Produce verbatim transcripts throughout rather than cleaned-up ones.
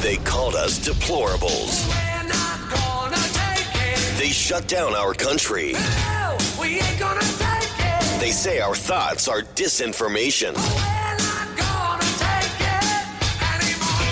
They called us deplorables. We're not gonna take it. They shut down our country. No, we ain't gonna take it. They say our thoughts are disinformation. We're not gonna take it anymore.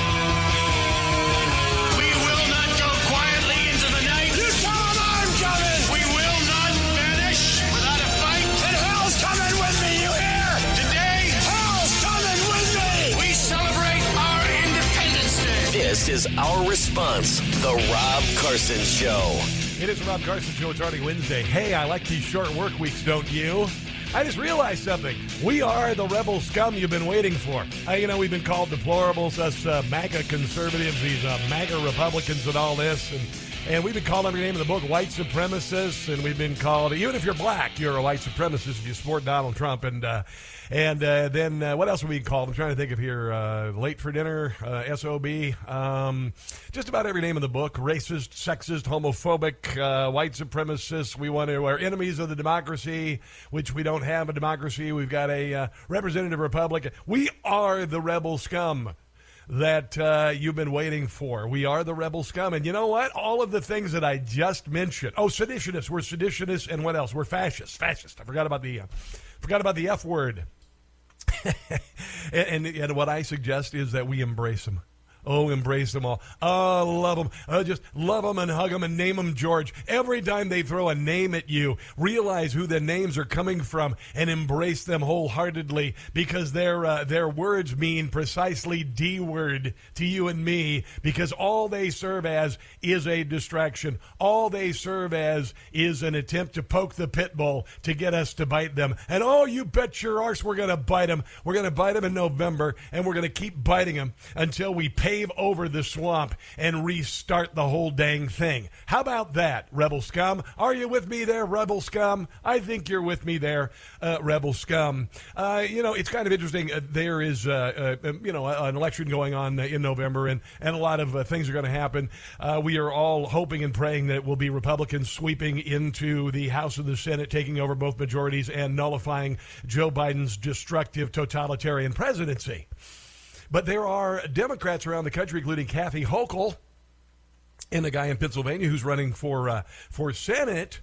We will not go quietly into the night. You tell them I'm coming. We will not vanish without a fight. And hell's coming with me, you hear? Today, Hell's coming with me. we celebrate our Independence Day. This is our response, The Rob Carson Show. It is the Rob Carson Show. It's already Wednesday. Hey, I like these short work weeks, don't you? I just realized something. We are the rebel scum you've been waiting for. Uh, you know, we've been called deplorables, us uh, MAGA conservatives, these uh, MAGA Republicans and all this. And, and we've been called every name in the book white supremacists. And we've been called, even if you're black, you're a white supremacist if you support Donald Trump. And uh, and uh, then uh, what else are we called? I'm trying to think of here. Uh, late for dinner, uh, S O B. Um, just about every name in the book. Racist, sexist, homophobic, uh, white supremacists. We want to, we're enemies of the democracy, which we don't have a democracy. We've got a uh, representative republic. We are the rebel scum that uh, you've been waiting for. We are the rebel scum. And you know what? All of the things that I just mentioned. Oh, seditionists. We're seditionists. And what else? We're fascists. Fascist. I forgot about the, uh, forgot about the F word. and, and, and what I suggest is that we embrace them. Oh, embrace them all. Oh, love them. Oh, just love them and hug them and name them George. Every time they throw a name at you, realize who the names are coming from and embrace them wholeheartedly, because their uh, their words mean precisely D word to you and me, because all they serve as is a distraction. All they serve as is an attempt to poke the pit bull to get us to bite them. And oh, you bet your arse we're going to bite them. We're going to bite them in November, and we're going to keep biting them until we pay Pave over the swamp and restart the whole dang thing. How about that, rebel scum? Are you with me there, rebel scum? I think you're with me there, uh, rebel scum. Uh, you know, it's kind of interesting. Uh, there is, uh, uh, you know, an election going on uh, in November, and, and a lot of uh, things are going to happen. Uh, we are all hoping and praying that it will be Republicans sweeping into the House and the Senate, taking over both majorities and nullifying Joe Biden's destructive totalitarian presidency. But there are Democrats around the country, including Kathy Hochul and a guy in Pennsylvania who's running for uh, for Senate,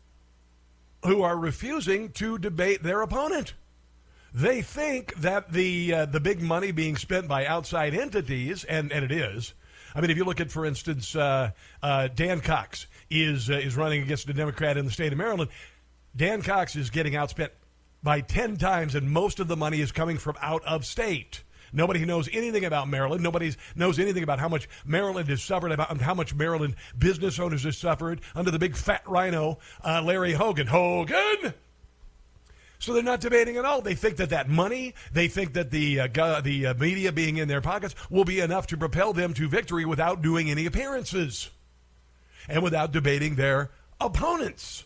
who are refusing to debate their opponent. They think that the uh, the big money being spent by outside entities, and, and it is. I mean, if you look at, for instance, uh, uh, Dan Cox is uh, is running against a Democrat in the state of Maryland. Dan Cox is getting outspent by ten times, and most of the money is coming from out of state. Nobody knows anything about Maryland. Nobody knows anything about how much Maryland has suffered, about how much Maryland business owners have suffered under the big fat rhino, uh, Larry Hogan. Hogan! So they're not debating at all. They think that that money, they think that the uh, gu- the uh, media being in their pockets will be enough to propel them to victory without doing any appearances and without debating their opponents.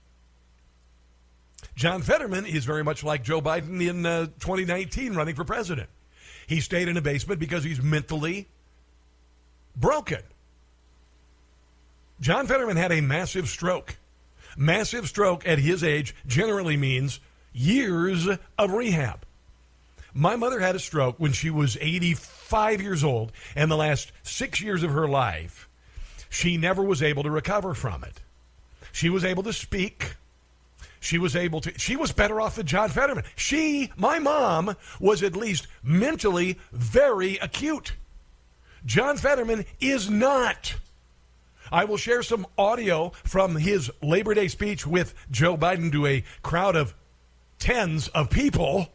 John Fetterman is very much like Joe Biden in uh, twenty nineteen running for president. He stayed in a basement because he's mentally broken. John Fetterman had a massive stroke. Massive stroke at his age generally means years of rehab. My mother had a stroke when she was eighty-five years old, and the last six years of her life, she never was able to recover from it. She was able to speak. She was able to, she was better off than John Fetterman. She, my mom, was at least mentally very acute. John Fetterman is not. I will share some audio from his Labor Day speech with Joe Biden to a crowd of tens of people.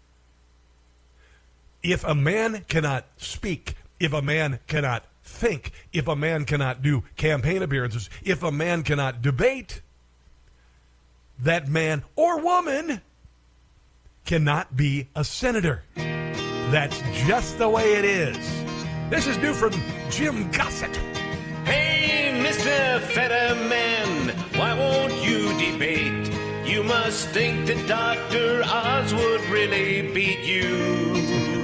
If a man cannot speak, if a man cannot think, if a man cannot do campaign appearances, if a man cannot debate, that man or woman cannot be a senator. That's just the way it is. This is new from Jim Gossett. Hey, Mister Fetterman, why won't you debate? You must think that Doctor Oz would really beat you.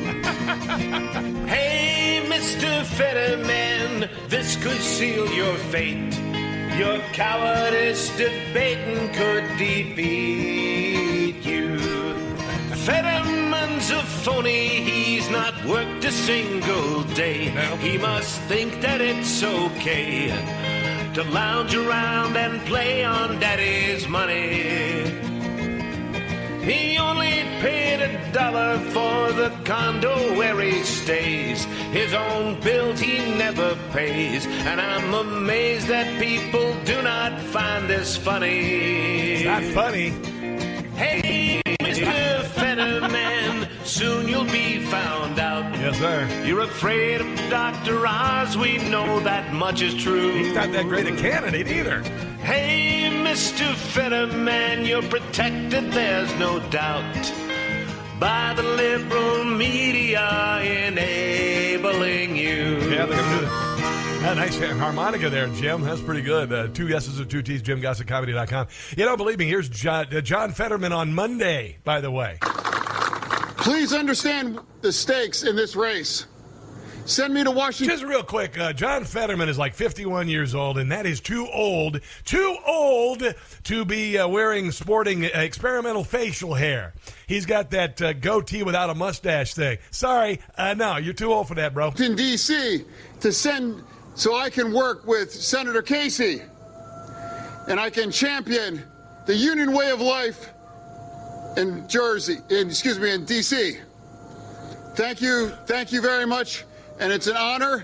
Hey, Mister Fetterman, this could seal your fate. Your cowardice debating could defeat you. Fetterman's a phony, he's not worked a single day. No. He must think that it's okay to lounge around and play on daddy's money. He only paid a dollar for the condo where he stays. His own bills he never pays. And I'm amazed that people do not find this funny. It's not funny. Hey, Mister Fetterman, soon you'll be found out. Yes, sir. You're afraid of Doctor Oz, we know that much is true. He's not that great a candidate either. Hey, Mister Fetterman, you're protected, there's no doubt, by the liberal media enabling you. Yeah, they're going to do that. Yeah, nice harmonica there, Jim. That's pretty good. Uh, two S's and two T's, jim gossett comedy dot com. You know, believe me, here's John, uh, John Fetterman on Monday, by the way. Please understand the stakes in this race. Send me to Washington. Just real quick, uh, John Fetterman is like fifty-one years old, and that is too old, too old to be uh, wearing, sporting uh, experimental facial hair. He's got that uh, goatee without a mustache thing. Sorry, uh, no, you're too old for that, bro. In D C to send so I can work with Senator Casey, and I can champion the union way of life in Jersey, in, excuse me, in D C. Thank you, thank you very much. And it's an honor.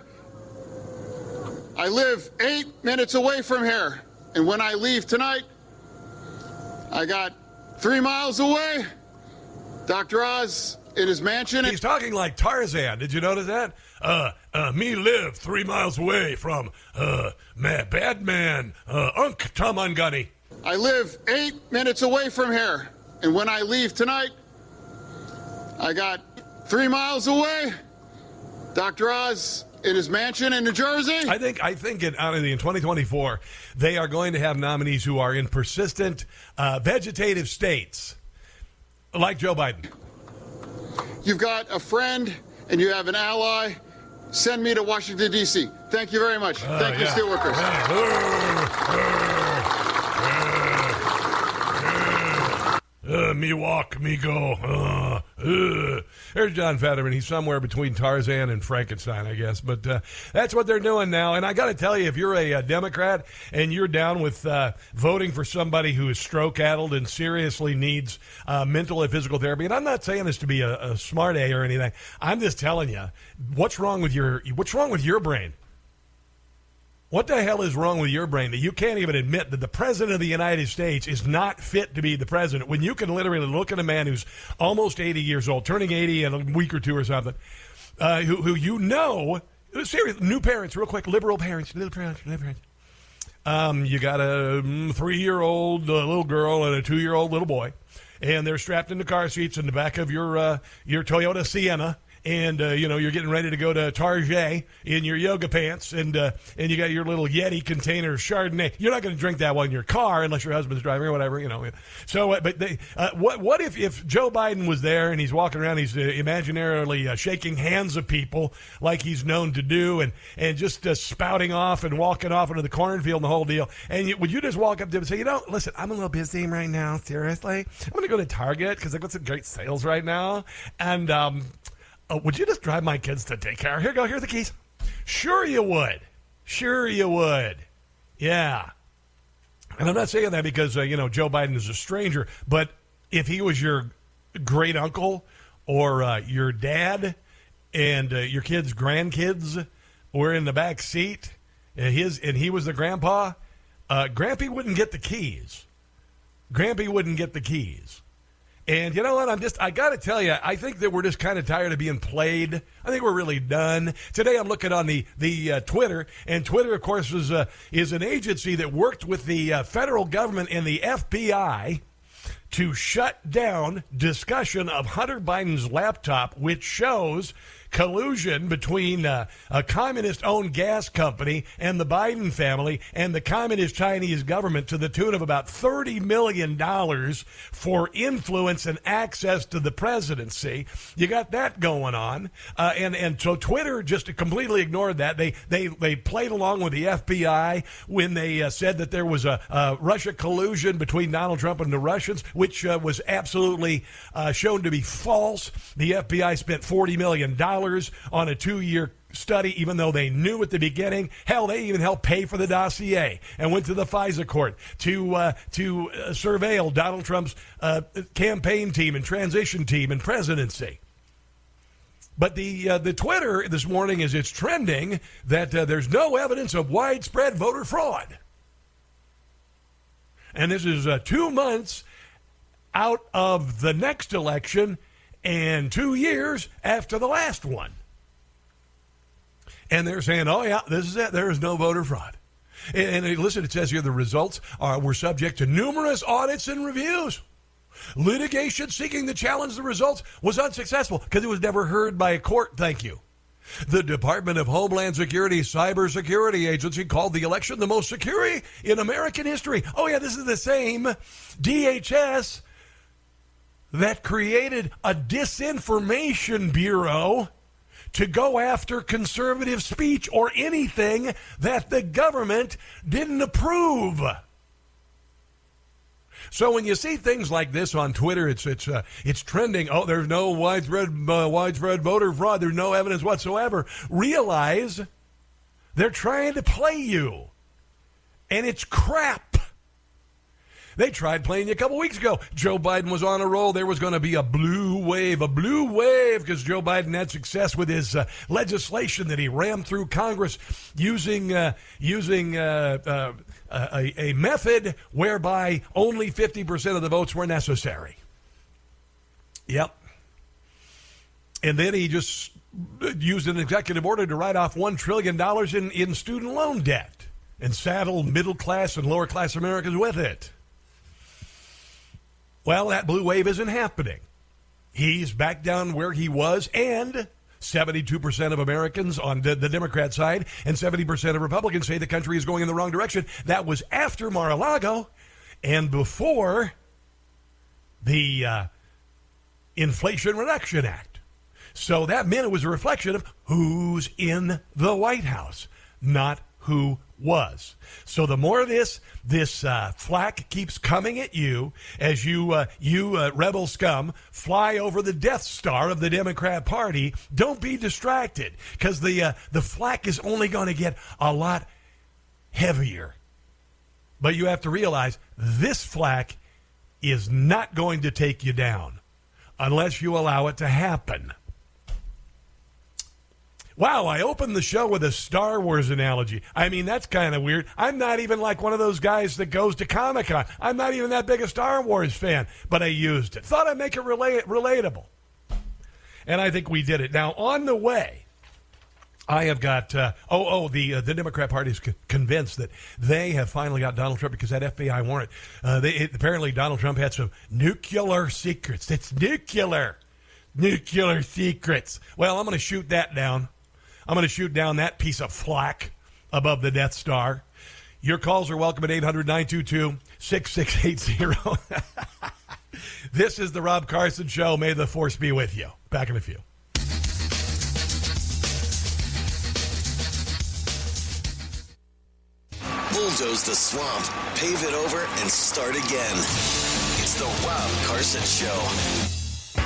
I live eight minutes away from here. And when I leave tonight, I got three miles away, Doctor Oz in his mansion. He's talking like Tarzan. Did you notice that? Uh, uh, me live three miles away from, uh, man, bad man, uh, Unc Tomangani. I live eight minutes away from here. And when I leave tonight, I got three miles away, Doctor Oz in his mansion in New Jersey. I think I think in, in twenty twenty-four, they are going to have nominees who are in persistent uh, vegetative states, like Joe Biden. You've got a friend and you have an ally. Send me to Washington, D C. Thank you very much. Uh, Thank you, yeah. Steelworkers. Uh, me walk, me go. Uh, uh. There's John Fetterman. He's somewhere between Tarzan and Frankenstein, I guess. But uh, that's what they're doing now. And I got to tell you, if you're a, a Democrat and you're down with uh, voting for somebody who is stroke-addled and seriously needs uh, mental and physical therapy, and I'm not saying this to be a, a smart A or anything. I'm just telling you, what's wrong with your what's wrong with your brain? What the hell is wrong with your brain that you can't even admit that the president of the United States is not fit to be the president when you can literally look at a man who's almost eighty years old, turning eighty in a week or two or something, uh, who, who you know, seriously, new parents, real quick, liberal parents, little parents, little parents. Um, you got a um, three-year-old uh, little girl and a two-year-old little boy, and they're strapped into car seats in the back of your uh, your Toyota Sienna. And, uh, you know, you're getting ready to go to Target in your yoga pants, and uh, and you got your little Yeti container of Chardonnay. You're not going to drink that while in your car unless your husband's driving or whatever, you know. So, uh, but they, uh, what what if, if Joe Biden was there and he's walking around, he's uh, imaginarily uh, shaking hands of people like he's known to do, and, and just uh, spouting off and walking off into the cornfield and the whole deal. And you, would you just walk up to him and say, you know, listen, I'm a little busy right now, seriously. I'm going to go to Target because I've got some great sales right now. And, um... Oh, would you just drive my kids to daycare? Here you go. Here are the keys. Sure you would. Sure you would. Yeah. And I'm not saying that because, uh, you know, Joe Biden is a stranger, but if he was your great uncle or uh, your dad and uh, your kids' grandkids were in the back seat and, his, and he was the grandpa, uh, Grampy wouldn't get the keys. Grampy wouldn't get the keys. And you know what? I'm just, I got to tell you, I think that we're just kind of tired of being played. I think we're really done. Today I'm looking on the, the uh, Twitter, and Twitter, of course, is, uh, is an agency that worked with the uh, federal government and the F B I to shut down discussion of Hunter Biden's laptop, which shows collusion between uh, a communist-owned gas company and the Biden family and the communist Chinese government to the tune of about thirty million dollars for influence and access to the presidency. You got that going on. Uh, and, and so Twitter just completely ignored that. They they, they played along with the F B I when they uh, said that there was a, a Russia collusion between Donald Trump and the Russians, which uh, was absolutely uh, shown to be false. The F B I spent forty million dollars on a two-year study, even though they knew at the beginning. Hell, they even helped pay for the dossier and went to the FISA court to uh, to uh, surveil Donald Trump's uh, campaign team and transition team and presidency. But the uh, the Twitter this morning is it's trending that uh, there's no evidence of widespread voter fraud. And this is uh, two months out of the next election and two years after the last one. And they're saying, oh, yeah, this is it. There is no voter fraud. And, and listen, it says here the results are were subject to numerous audits and reviews. Litigation seeking to challenge the results was unsuccessful because it was never heard by a court, thank you. The Department of Homeland Security Cybersecurity Agency called the election the most secure in American history. Oh, yeah, this is the same D H S that created a disinformation bureau to go after conservative speech or anything that the government didn't approve. So when you see things like this on Twitter, it's it's uh, it's trending. Oh, there's no widespread uh, widespread voter fraud. There's no evidence whatsoever. Realize they're trying to play you, and it's crap. They tried playing you a couple weeks ago. Joe Biden was on a roll. There was going to be a blue wave, a blue wave, because Joe Biden had success with his uh, legislation that he rammed through Congress using uh, using uh, uh, a, a method whereby only fifty percent of the votes were necessary. Yep. And then he just used an executive order to write off one trillion dollars in, in student loan debt and saddle middle-class and lower-class Americans with it. Well, that blue wave isn't happening. He's back down where he was, and seventy-two percent of Americans on the, the Democrat side and seventy percent of Republicans say the country is going in the wrong direction. That was after Mar-a-Lago and before the uh, Inflation Reduction Act. So that meant it was a reflection of who's in the White House, not who was. So the more of this this uh, flack keeps coming at you as you uh, you uh, rebel scum fly over the Death Star of the Democrat Party, don't be distracted because the uh, the flack is only going to get a lot heavier. But you have to realize this flack is not going to take you down unless you allow it to happen. Wow, I opened the show with a Star Wars analogy. I mean, that's kind of weird. I'm not even like one of those guys that goes to Comic-Con. I'm not even that big a Star Wars fan, but I used it. Thought I'd make it relate- relatable. And I think we did it. Now, on the way, I have got, uh, oh, oh, the uh, the Democrat Party is c- convinced that they have finally got Donald Trump because that F B I warrant, uh, they, it, apparently Donald Trump had some nuclear secrets. It's nuclear. Nuclear secrets. Well, I'm going to shoot that down. I'm going to shoot down that piece of flack above the Death Star. Your calls are welcome at eight hundred, nine two two, six six eight zero. This is the Rob Carson Show. May the force be with you. Back in a few. Bulldoze the swamp, pave it over, and start again. It's the Rob Carson Show.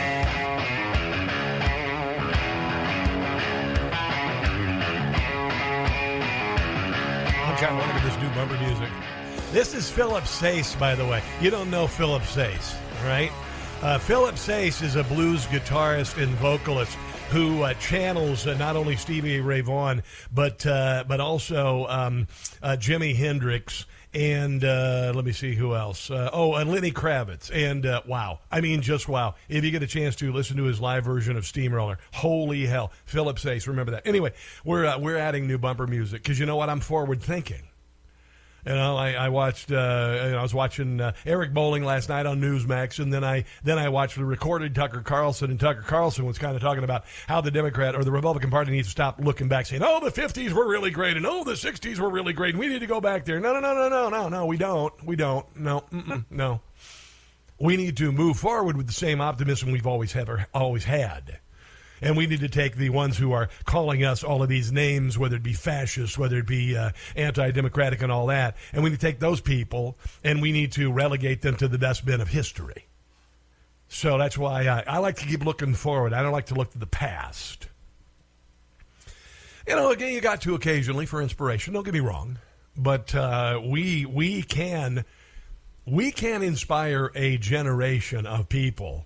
I'm kind of liking this new bumper music. This is Philip Sayce, by the way. You don't know Philip Sayce, right? Uh, Philip Sayce is a blues guitarist and vocalist who uh, channels uh, not only Stevie Ray Vaughan, but uh, but also um, uh, Jimi Hendrix and uh, let me see who else. Uh, oh, and Lenny Kravitz. And uh, wow, I mean, just wow. If you get a chance to listen to his live version of Steamroller, holy hell, Philip Sayce, remember that. Anyway, we're uh, we're adding new bumper music because you know what? I'm forward thinking. You know, I, I watched. Uh, I was watching uh, Eric Bolling last night on Newsmax, and then I then I watched the recorded Tucker Carlson, and Tucker Carlson was kind of talking about how the Democrat or the Republican Party needs to stop looking back, saying, "Oh, the fifties were really great, and oh, the sixties were really great, and we need to go back there." No, no, no, no, no, no, no. We don't. We don't. No, mm-mm, no. We need to move forward with the same optimism we've always ever always had. And we need to take the ones who are calling us all of these names, whether it be fascist, whether it be uh, anti-democratic and all that, and we need to take those people and we need to relegate them to the dustbin of history. So that's why I, I like to keep looking forward. I don't like to look to the past. You know, again, you got to occasionally for inspiration. Don't get me wrong, but uh, we we can we can inspire a generation of people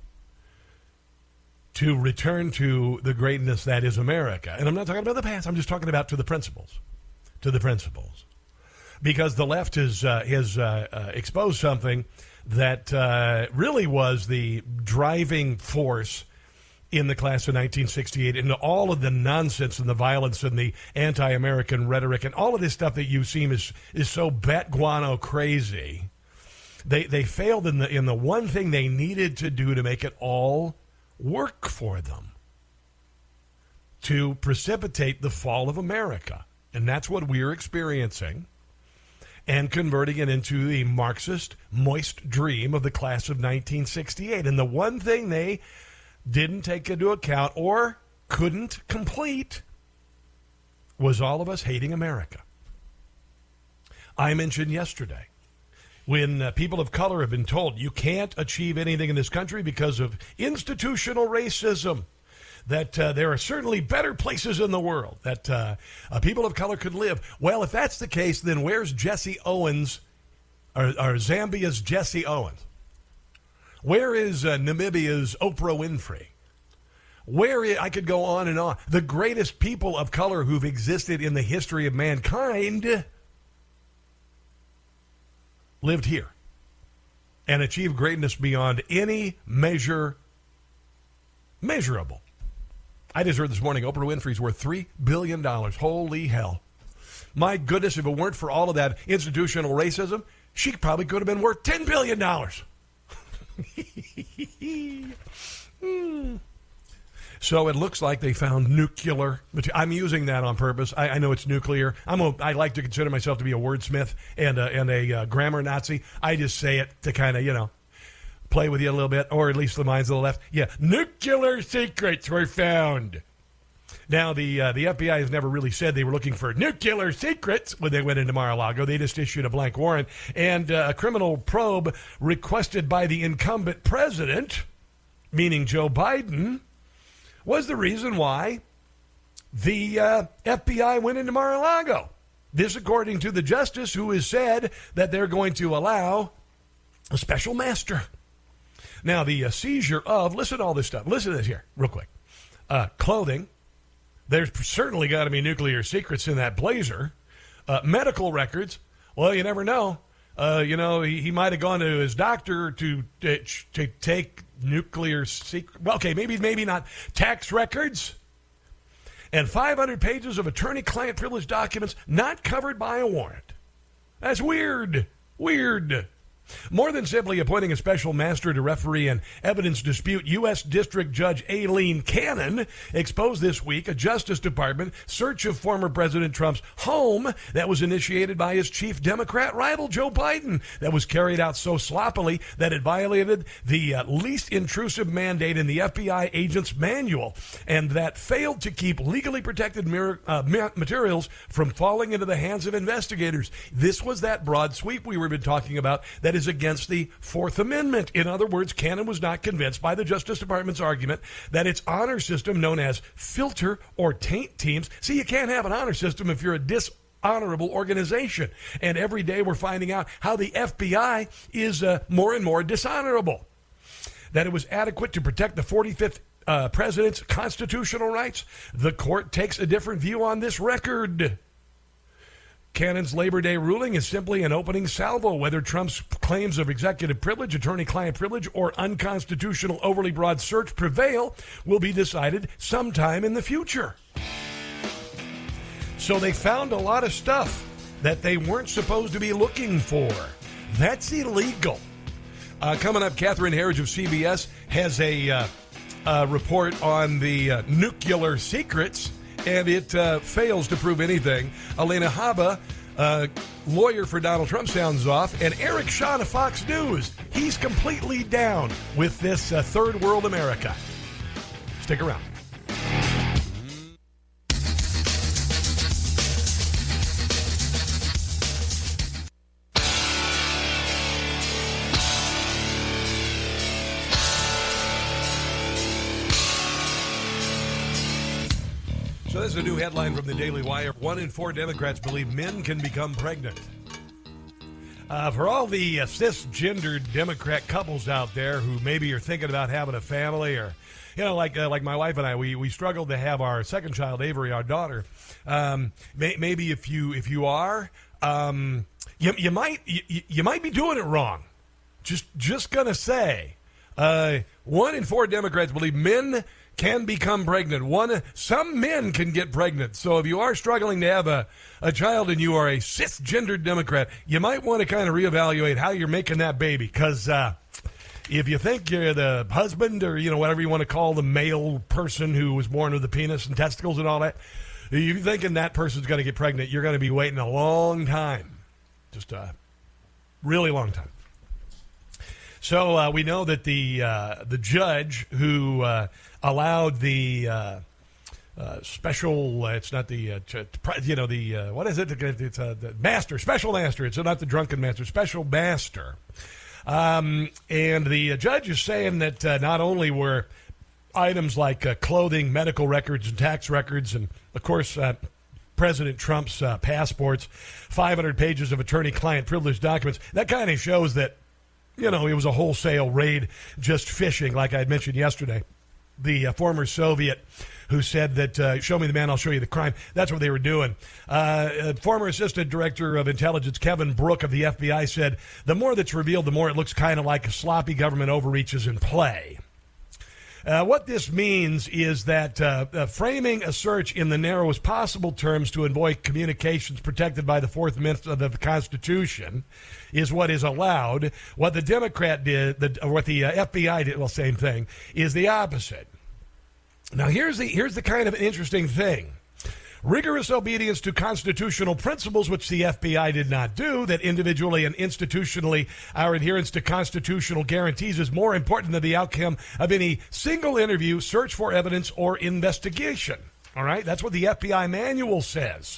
to return to the greatness that is America. And I'm not talking about the past. I'm just talking about to the principles, to the principles, because the left has uh, has uh, uh, exposed something that uh, really was the driving force in the class of nineteen sixty-eight, and all of the nonsense and the violence and the anti-American rhetoric and all of this stuff that you seem is is so bat guano crazy. They they failed in the in the one thing they needed to do to make it all work for them, to precipitate the fall of America. And that's what we're experiencing, and converting it into the Marxist moist dream of the class of nineteen sixty-eight. And the one thing they didn't take into account or couldn't complete was all of us hating America. I mentioned yesterday, when uh, people of color have been told you can't achieve anything in this country because of institutional racism, that uh, there are certainly better places in the world that uh, uh, people of color could live. Well, if that's the case, then where's Jesse Owens, or, or Zambia's Jesse Owens? Where is uh, Namibia's Oprah Winfrey? Where is, I could go on and on. The greatest people of color who've existed in the history of mankind lived here and achieved greatness beyond any measure measurable. I just heard this morning Oprah Winfrey's worth three billion dollars. Holy hell. My goodness, if it weren't for all of that institutional racism, she probably could have been worth ten billion dollars. hmm. So it looks like they found nuclear material. I'm using that on purpose. I, I know it's nuclear. I'm a, I like to consider myself to be a wordsmith and a, and a uh, grammar Nazi. I just say it to kind of, you know, play with you a little bit, or at least the minds of the left. Yeah, nuclear secrets were found. Now, the uh, the F B I has never really said they were looking for nuclear secrets when they went into Mar-a-Lago. They just issued a blank warrant. And uh, a criminal probe requested by the incumbent president, meaning Joe Biden, was the reason why the uh, F B I went into Mar-a-Lago. This according to the justice, who has said that they're going to allow a special master. Now, the uh, seizure of, listen to all this stuff. Listen to this here, real quick. Uh, clothing. There's certainly got to be nuclear secrets in that blazer. Uh, medical records. Well, you never know. Uh, you know, he, he might have gone to his doctor to, to, to take nuclear secret. Well, okay, maybe maybe not. Tax records. And five hundred pages of attorney-client privilege documents not covered by a warrant. That's weird. Weird. More than simply appointing a special master to referee an evidence dispute, U S District Judge Aileen Cannon exposed this week a Justice Department search of former President Trump's home that was initiated by his chief Democrat rival, Joe Biden, that was carried out so sloppily that it violated the uh, least intrusive mandate in the F B I agent's manual, and that failed to keep legally protected mir- uh, materials from falling into the hands of investigators. This was that broad sweep we were been talking about that is against the Fourth Amendment. In other words, Cannon was not convinced by the Justice Department's argument that its honor system, known as filter or taint teams, see, you can't have an honor system if you're a dishonorable organization. And every day we're finding out how the F B I is uh, more and more dishonorable. That it was adequate to protect the forty-fifth uh, president's constitutional rights. The court takes a different view on this record. Cannon's Labor Day ruling is simply an opening salvo. Whether Trump's claims of executive privilege, attorney-client privilege, or unconstitutional overly broad search prevail will be decided sometime in the future. So they found a lot of stuff that they weren't supposed to be looking for. That's illegal. Uh, coming up, Catherine Herridge of C B S has a uh, uh, report on the uh, nuclear secrets, and it uh, fails to prove anything. Elena Haba, uh, lawyer for Donald Trump, sounds off. And Eric Shaw of Fox News, he's completely down with this uh, third world America. Stick around. So this is a new headline from the Daily Wire. One in four Democrats believe men can become pregnant. Uh, for all the uh, cisgendered Democrat couples out there who maybe are thinking about having a family, or, you know, like uh, like my wife and I, we, we struggled to have our second child, Avery, our daughter. Um, may, maybe if you if you are, um, you, you might you, you might be doing it wrong. Just just gonna say, uh, one in four Democrats believe men can become pregnant. One, some men can get pregnant. So if you are struggling to have a, a child and you are a cisgendered Democrat, you might want to kind of reevaluate how you're making that baby. Because uh, if you think you're the husband, or, you know, whatever you want to call the male person who was born with a penis and testicles and all that, if you're thinking that person's going to get pregnant, you're going to be waiting a long time. Just a really long time. So uh, we know that the uh, the judge who uh, allowed the uh, uh, special, uh, it's not the, uh, ch- you know, the, uh, what is it? It's uh, the master, special master. It's not the drunken master, special master. Um, and the judge is saying that uh, not only were items like uh, clothing, medical records, and tax records, and, of course, uh, President Trump's uh, passports, five hundred pages of attorney-client privilege documents, that kind of shows that, you know, it was a wholesale raid, just phishing, like I had mentioned yesterday. The uh, former Soviet who said that, uh, show me the man, I'll show you the crime. That's what they were doing. Uh, uh, former Assistant Director of Intelligence Kevin Brooke of the F B I said, the more that's revealed, the more it looks kind of like a sloppy government overreach is in play. Uh, what this means is that uh, uh, framing a search in the narrowest possible terms to avoid communications protected by the Fourth Amendment of the Constitution is what is allowed. What the Democrat did, the, or what the uh, F B I did, well, same thing, is the opposite. Now, here's the here's the kind of interesting thing. Rigorous obedience to constitutional principles, which the F B I did not do, that individually and institutionally our adherence to constitutional guarantees is more important than the outcome of any single interview, search for evidence, or investigation. All right? That's what the F B I manual says.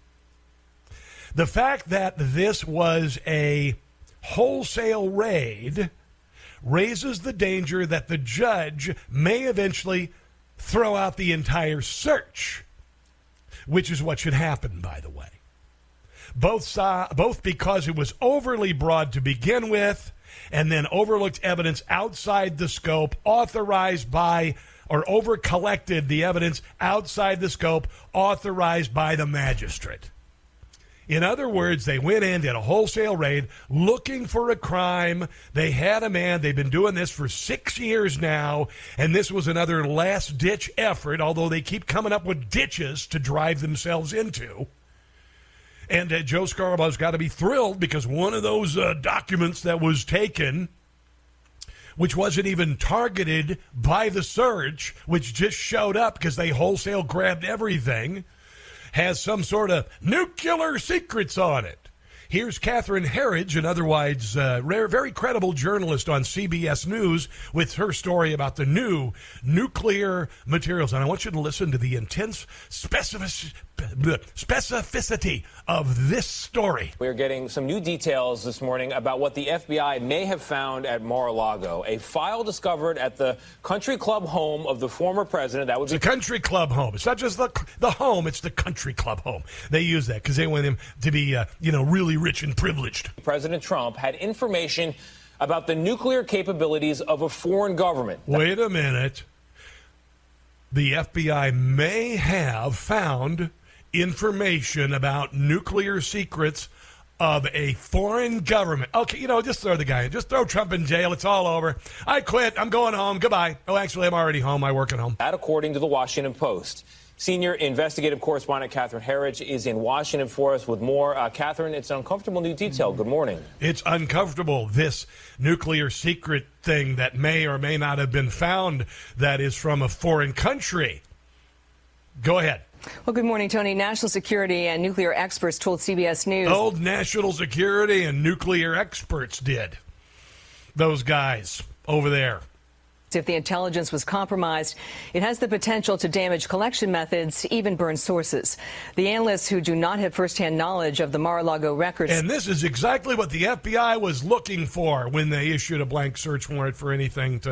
The fact that this was a wholesale raid raises the danger that the judge may eventually throw out the entire search, which is what should happen, by the way. Both saw, both because it was overly broad to begin with, and then overlooked evidence outside the scope authorized by, or over-collected the evidence outside the scope authorized by the magistrate. In other words, they went in, did a wholesale raid, looking for a crime. They had a man. They've been doing this for six years now, and this was another last-ditch effort, although they keep coming up with ditches to drive themselves into. And uh, Joe Scarabow's got to be thrilled, because one of those uh, documents that was taken, which wasn't even targeted by the search, which just showed up because they wholesale grabbed everything, has some sort of nuclear secrets on it. Here's Catherine Herridge, an otherwise uh, rare, very credible journalist on C B S News, with her story about the new nuclear materials. And I want you to listen to the intense specific- specificity of this story. We're getting some new details this morning about what the F B I may have found at Mar-a-Lago. A file discovered at the country club home of the former president. That would It's be a country club home. It's not just the the home, it's the country club home. They use that because they want him to be, uh, you know, really rich and privileged. President Trump had information about the nuclear capabilities of a foreign government. Wait a minute. The F B I may have found information about nuclear secrets of a foreign government. Okay, you know, just throw the guy in. Just throw Trump in jail. It's all over. I quit. I'm going home. Goodbye. Oh, actually, I'm already home. I work at home. That, according to the Washington Post. Senior investigative correspondent Catherine Herridge is in Washington for us with more. Uh, Catherine, it's an uncomfortable new detail. Good morning. It's uncomfortable, this nuclear secret thing that may or may not have been found that is from a foreign country. Go ahead. Well, good morning, Tony. National security and nuclear experts told C B S News. Old national security and nuclear experts did. Those guys over there. If the intelligence was compromised, it has the potential to damage collection methods, even burn sources. The analysts who do not have firsthand knowledge of the Mar-a-Lago records. And this is exactly what the F B I was looking for when they issued a blank search warrant for anything to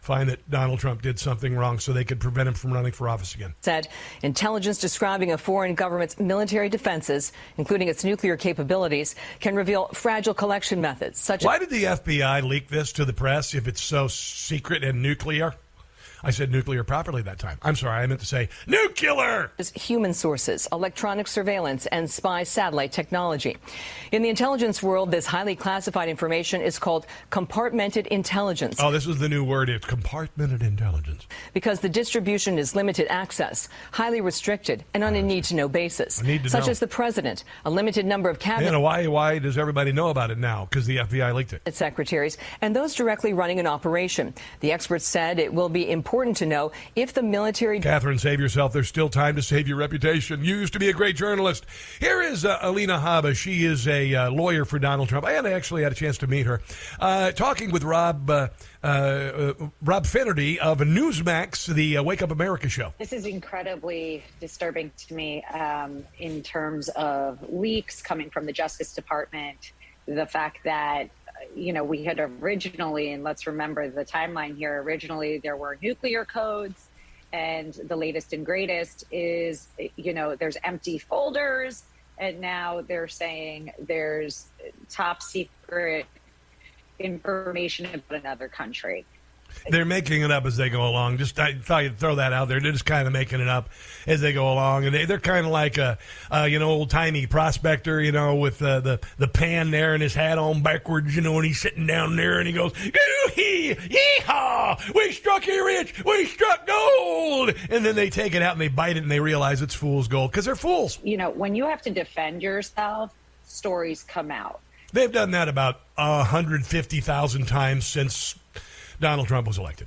find that Donald Trump did something wrong so they could prevent him from running for office again. Said intelligence describing a foreign government's military defenses, including its nuclear capabilities, can reveal fragile collection methods such Why as... did the F B I leak this to the press if it's so secret and nuclear? I said nuclear properly that time. I'm sorry, I meant to say nuclear! Human sources, electronic surveillance, and spy satellite technology. In the intelligence world, this highly classified information is called compartmented intelligence. Oh, this is the new word. It's compartmented intelligence. Because the distribution is limited access, highly restricted, and on a need-to-know basis. Need to such know. as the president, a limited number of cabinet... And why, why does everybody know about it now? Because the F B I leaked it. ...secretaries, and those directly running an operation. The experts said it will be important to know if the military... Catherine, save yourself. There's still time to save your reputation. You used to be a great journalist. Here is uh, Alina Habba. She is a uh, lawyer for Donald Trump. I actually had a chance to meet her. Uh, talking with Rob uh, uh, Rob Finnerty of Newsmax, the uh, Wake Up America show. This is incredibly disturbing to me um, in terms of leaks coming from the Justice Department. The fact that you know, we had originally, and let's remember the timeline here, originally there were nuclear codes, and the latest and greatest is, you know, there's empty folders, and now they're saying there's top secret information about another country. They're making it up as they go along. Just I thought you'd throw that out there. They're just kind of making it up as they go along, and they, they're kind of like a, uh, you know, old timey prospector, you know, with uh, the the pan there and his hat on backwards, you know, and he's sitting down there and he goes, "Hee yeehaw! We struck it rich. We struck gold." And then they take it out and they bite it and they realize it's fool's gold because they're fools. You know, when you have to defend yourself, stories come out. They've done that about one hundred fifty thousand times since Donald Trump was elected.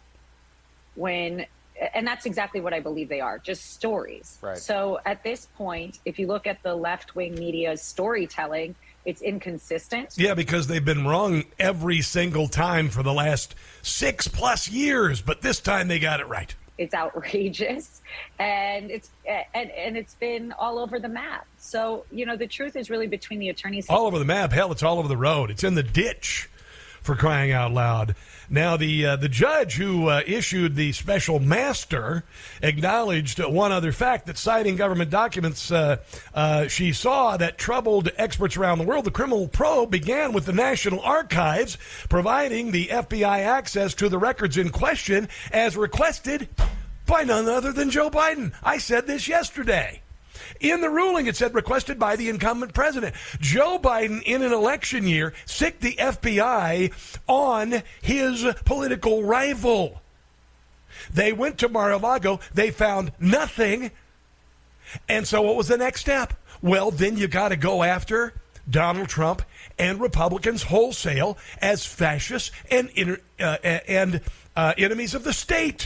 When, and that's exactly what I believe they are, just stories. Right. So at this point, if you look at the left-wing media's storytelling, it's inconsistent. Yeah, because they've been wrong every single time for the last six plus years, but this time they got it right. It's outrageous, and it's and, and it's been all over the map. So, you know, the truth is really between the attorneys. All over the map. Hell, it's all over the road. It's in the ditch, for crying out loud. Now, the uh, the judge who uh, issued the special master acknowledged uh, one other fact, that citing government documents uh, uh, she saw that troubled experts around the world. The criminal probe began with the National Archives providing the F B I access to the records in question as requested by none other than Joe Biden. I said this yesterday. In the ruling, it said requested by the incumbent president. Joe Biden, in an election year, sicked the F B I on his political rival. They went to Mar-a-Lago. They found nothing. And so what was the next step? Well, then you got to go after Donald Trump and Republicans wholesale as fascists and, inter, uh, and uh, enemies of the state.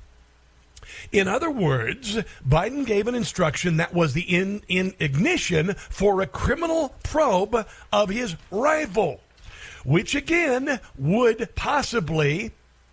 In other words, Biden gave an instruction that was the in, in ignition for a criminal probe of his rival, which again would possibly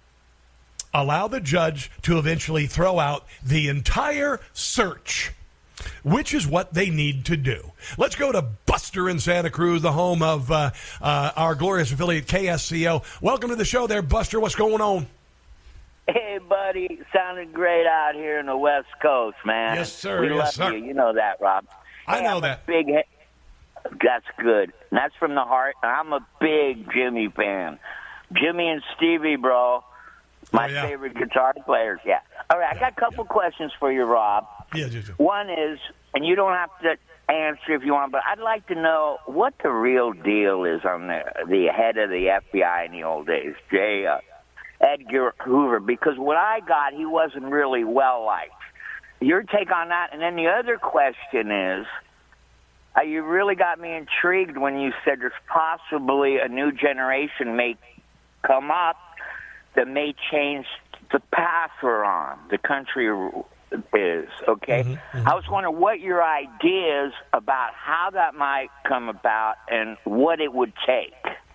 allow the judge to eventually throw out the entire search, which is what they need to do. Let's go to Buster in Santa Cruz, the home of uh, uh, our glorious affiliate K S C O. Welcome to the show there, Buster. What's going on? Hey, buddy. Sounded great out here in the West Coast, man. Yes, sir. We Yes, love sir. you. You know that, Rob. I Hey, know I'm that. A big. That's good. And that's from the heart. I'm a big Jimmy fan. Jimmy and Stevie, bro. My Oh, yeah. favorite guitar players. Yeah. All right. I got a couple questions for you, Rob. Yeah, yeah, yeah. One is, and you don't have to answer if you want, but I'd like to know what the real deal is on the the head of the F B I in the old days, J. Uh, Edgar Hoover, because what I got, he wasn't really well liked. Your take on that? And then the other question is, uh, you really got me intrigued when you said there's possibly a new generation may come up that may change the path we're on, the country is, okay? Mm-hmm, mm-hmm. I was wondering what your ideas about how that might come about and what it would take.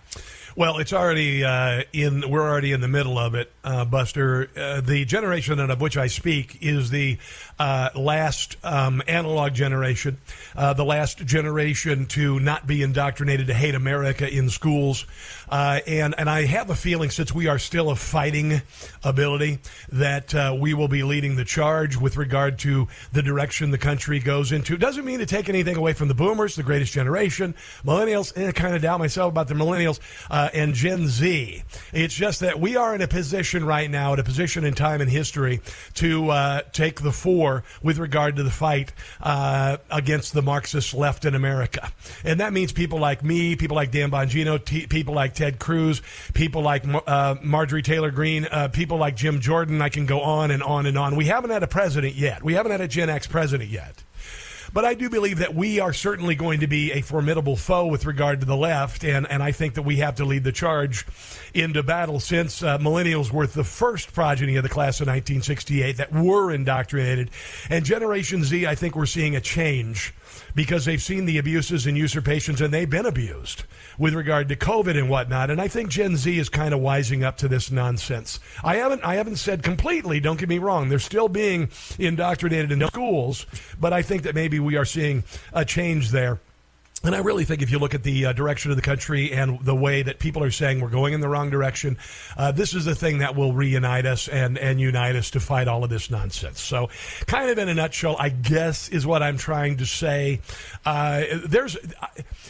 Well, it's already uh, in. We're already in the middle of it, uh, Buster. Uh, the generation of which I speak is the uh, last um, analog generation, uh, the last generation to not be indoctrinated to hate America in schools, uh, and and I have a feeling, since we are still a fighting ability, that uh, we will be leading the charge with regard to the direction the country goes into. Doesn't mean to take anything away from the boomers, the greatest generation, millennials. Eh, kind of doubt myself about the millennials. Uh, and Gen Z. It's just that we are in a position right now, at a position in time and history, to uh, take the fore with regard to the fight uh, against the Marxist left in America. And that means people like me, people like Dan Bongino, t- people like Ted Cruz, people like uh, Marjorie Taylor Greene, uh, people like Jim Jordan. I can go on and on and on. We haven't had a president yet. We haven't had a Gen X president yet. But I do believe that we are certainly going to be a formidable foe with regard to the left, and, and I think that we have to lead the charge into battle, since uh, millennials were the first progeny of the class of nineteen sixty-eight that were indoctrinated. And Generation Z, I think we're seeing a change, because they've seen the abuses and usurpations, and they've been abused with regard to COVID and whatnot. And I think Gen Z is kind of wising up to this nonsense. I haven't I haven't said completely, don't get me wrong. They're still being indoctrinated in schools, but I think that maybe we are seeing a change there. And I really think if you look at the uh, direction of the country and the way that people are saying we're going in the wrong direction, uh, this is the thing that will reunite us and, and unite us to fight all of this nonsense. So kind of in a nutshell, I guess, is what I'm trying to say. Uh, there's uh,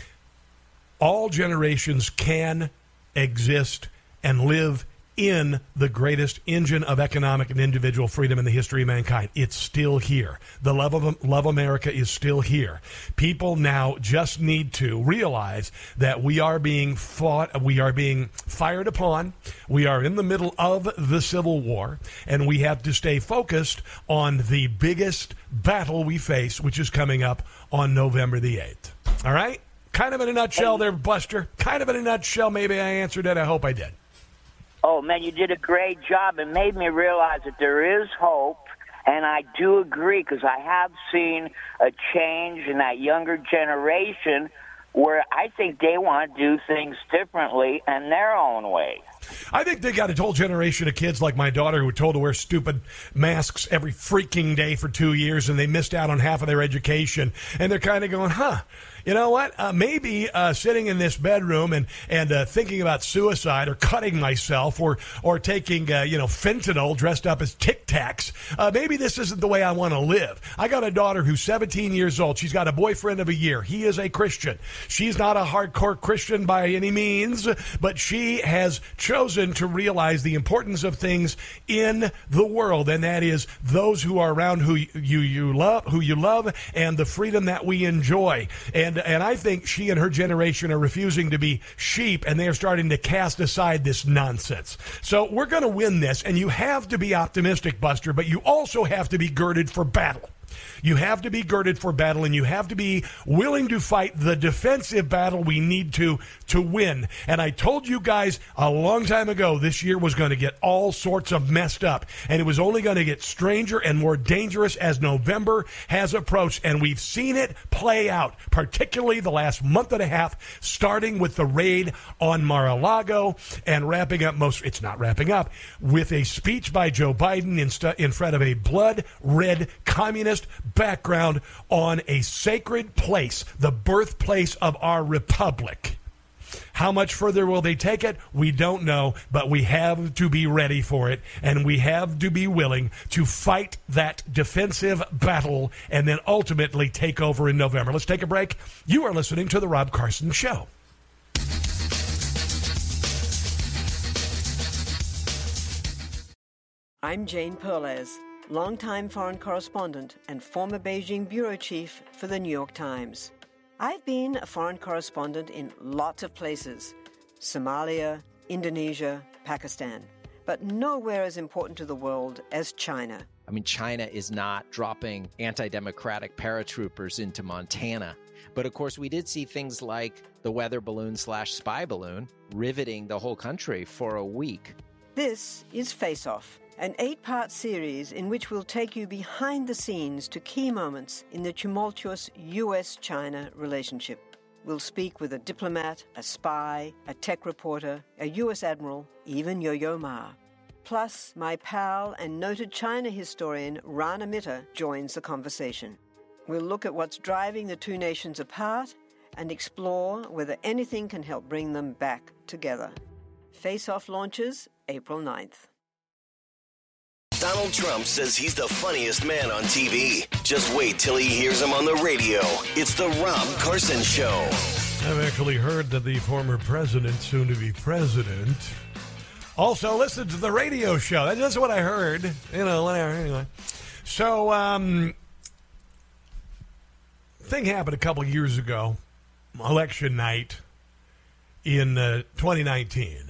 all generations can exist and live in the greatest engine of economic and individual freedom in the history of mankind. It's still here. The love of love America is still here. People now just need to realize that we are being fought, we are being fired upon, we are in the middle of the Civil War, and we have to stay focused on the biggest battle we face, which is coming up on November the eighth. All right? Kind of in a nutshell there, Buster. Kind of in a nutshell. Maybe I answered it. I hope I did. Oh, man, you did a great job. It made me realize that there is hope, and I do agree, because I have seen a change in that younger generation where I think they want to do things differently in their own way. I think they got a whole generation of kids like my daughter who were told to wear stupid masks every freaking day for two years, and they missed out on half of their education. And they're kind of going, huh, you know what? Uh, maybe uh, sitting in this bedroom and and uh, thinking about suicide or cutting myself or or taking uh, you know fentanyl dressed up as Tic Tacs. Uh, maybe this isn't the way I want to live. I got a daughter who's seventeen years old. She's got a boyfriend of a year. He is a Christian. She's not a hardcore Christian by any means, but she has chosen to realize the importance of things in the world, and that is those who are around who you you love, who you love, and the freedom that we enjoy. And and I think she and her generation are refusing to be sheep, and they are starting to cast aside this nonsense. So we're going to win this, and you have to be optimistic, Buster, but you also have to be girded for battle. You have to be girded for battle, and you have to be willing to fight the defensive battle we need to to win. And I told you guys a long time ago this year was going to get all sorts of messed up, and it was only going to get stranger and more dangerous as November has approached, and we've seen it play out, particularly the last month and a half, starting with the raid on Mar-a-Lago and wrapping up most, it's not wrapping up, with a speech by Joe Biden in, stu- in front of a blood-red communist background on a sacred place, the birthplace of our republic. How much further will they take it? We don't know, but we have to be ready for it, and we have to be willing to fight that defensive battle and then ultimately take over in November. Let's take a break. You are listening to The Rob Carson Show. I'm Jane Perlez, longtime foreign correspondent and former Beijing bureau chief for the New York Times. I've been a foreign correspondent in lots of places, Somalia, Indonesia, Pakistan, but nowhere as important to the world as China. I mean, China is not dropping anti-democratic paratroopers into Montana. But of course, we did see things like the weather balloon slash spy balloon riveting the whole country for a week. This is Face Off, an eight-part series in which we'll take you behind the scenes to key moments in the tumultuous U S China relationship. We'll speak with a diplomat, a spy, a tech reporter, a U S admiral, even Yo-Yo Ma. Plus, my pal and noted China historian Rana Mitter joins the conversation. We'll look at what's driving the two nations apart and explore whether anything can help bring them back together. Face Off launches April ninth. Donald Trump says he's the funniest man on T V. Just wait till he hears him on the radio. It's the Rob Carson Show. I've actually heard that the former president, soon to be president, also listens to the radio show. That's just what I heard. You know, whatever. Anyway. So, um, thing happened a couple years ago, election night in uh, twenty nineteen.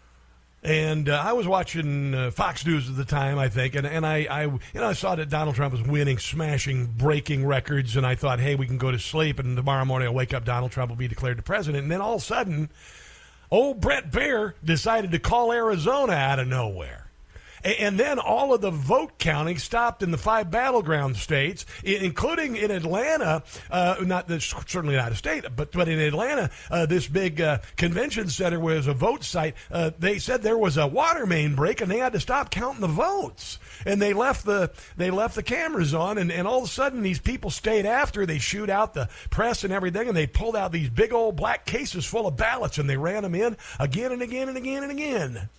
And uh, I was watching uh, Fox News at the time, I think, and, and I, I, you know, I saw that Donald Trump was winning, smashing, breaking records, and I thought, hey, we can go to sleep, and tomorrow morning I'll wake up, Donald Trump will be declared the president. And then all of a sudden, old Brett Baer decided to call Arizona out of nowhere. And then all of the vote counting stopped in the five battleground states, including in Atlanta, uh, not this, certainly not a state, but, but in Atlanta, uh, this big uh, convention center was a vote site. Uh, they said there was a water main break, and they had to stop counting the votes. And they left the they left the cameras on, and, and all of a sudden these people stayed after. They shoot out the press and everything, and they pulled out these big old black cases full of ballots, and they ran them in again and again and again and again.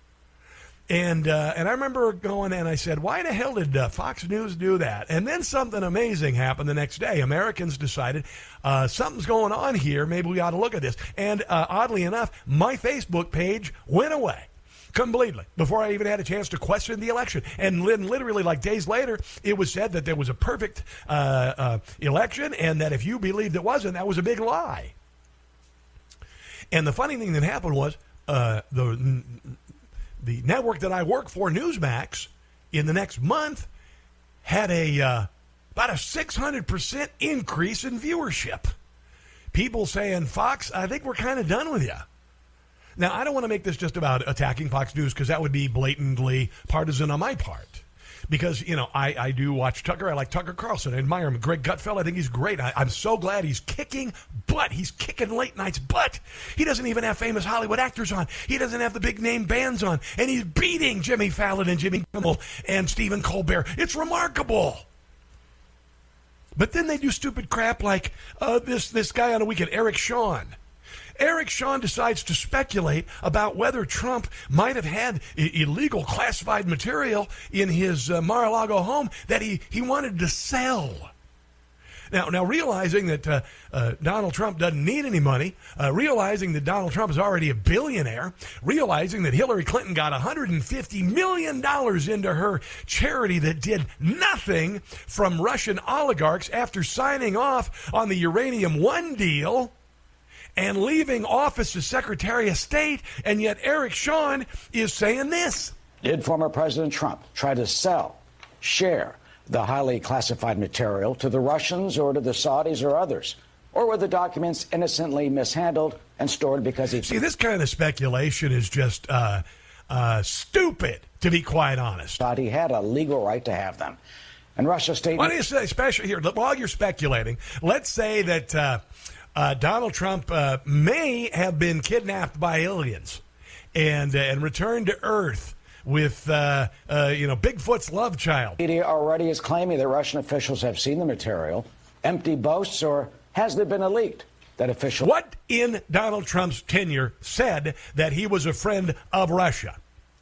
And uh, and I remember going and I said, why the hell did uh, Fox News do that? And then something amazing happened the next day. Americans decided uh, something's going on here. Maybe we ought to look at this. And uh, oddly enough, my Facebook page went away completely before I even had a chance to question the election. And literally like days later, it was said that there was a perfect uh, uh, election and that if you believed it wasn't, that was a big lie. And the funny thing that happened was uh, the... The network that I work for, Newsmax, in the next month had a uh, about a six hundred percent increase in viewership. People saying, Fox, I think we're kind of done with you. Now, I don't want to make this just about attacking Fox News because that would be blatantly partisan on my part. Because, you know, I, I do watch Tucker. I like Tucker Carlson. I admire him. Greg Gutfeld, I think he's great. I, I'm so glad he's kicking butt. He's kicking late nights butt. He doesn't even have famous Hollywood actors on. He doesn't have the big name bands on. And he's beating Jimmy Fallon and Jimmy Kimmel and Stephen Colbert. It's remarkable. But then they do stupid crap like uh, this, this guy on a weekend, Eric Shawn. Eric Shawn decides to speculate about whether Trump might have had I- illegal classified material in his uh, Mar-a-Lago home that he, he wanted to sell. Now, now realizing that uh, uh, Donald Trump doesn't need any money, uh, realizing that Donald Trump is already a billionaire, realizing that Hillary Clinton got one hundred fifty million dollars into her charity that did nothing from Russian oligarchs after signing off on the Uranium One deal, and leaving office as Secretary of State, and yet Eric Shawn is saying this. Did former President Trump try to sell, share the highly classified material to the Russians or to the Saudis or others? Or were the documents innocently mishandled and stored because he... See, this kind of speculation is just uh, uh, stupid, to be quite honest. Thought he had a legal right to have them. And Russia stated... Why do you say, especially here, while you're speculating, let's say that... Uh, Uh, Donald Trump uh, may have been kidnapped by aliens and uh, and returned to Earth with, uh, uh, you know, Bigfoot's love child. Media already is claiming that Russian officials have seen the material. Empty boasts, or has there been a leak that officials... What in Donald Trump's tenure said that he was a friend of Russia?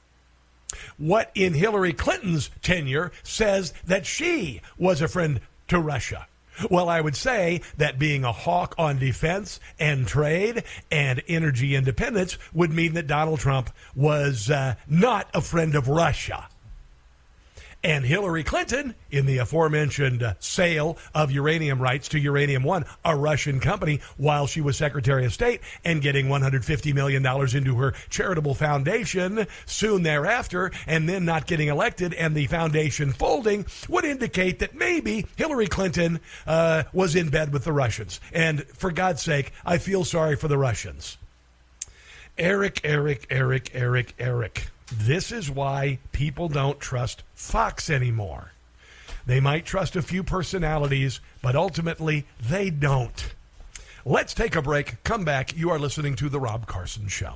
What in Hillary Clinton's tenure says that she was a friend to Russia? Well, I would say that being a hawk on defense and trade and energy independence would mean that Donald Trump was uh, not a friend of Russia. And Hillary Clinton, in the aforementioned uh, sale of uranium rights to Uranium One, a Russian company, while she was Secretary of State and getting one hundred fifty million dollars into her charitable foundation soon thereafter, and then not getting elected and the foundation folding, would indicate that maybe Hillary Clinton uh, was in bed with the Russians. And for God's sake, I feel sorry for the Russians. Eric, Eric, Eric, Eric, Eric. This is why people don't trust Fox anymore. They might trust a few personalities, but ultimately they don't. Let's take a break. Come back. You are listening to The Rob Carson Show.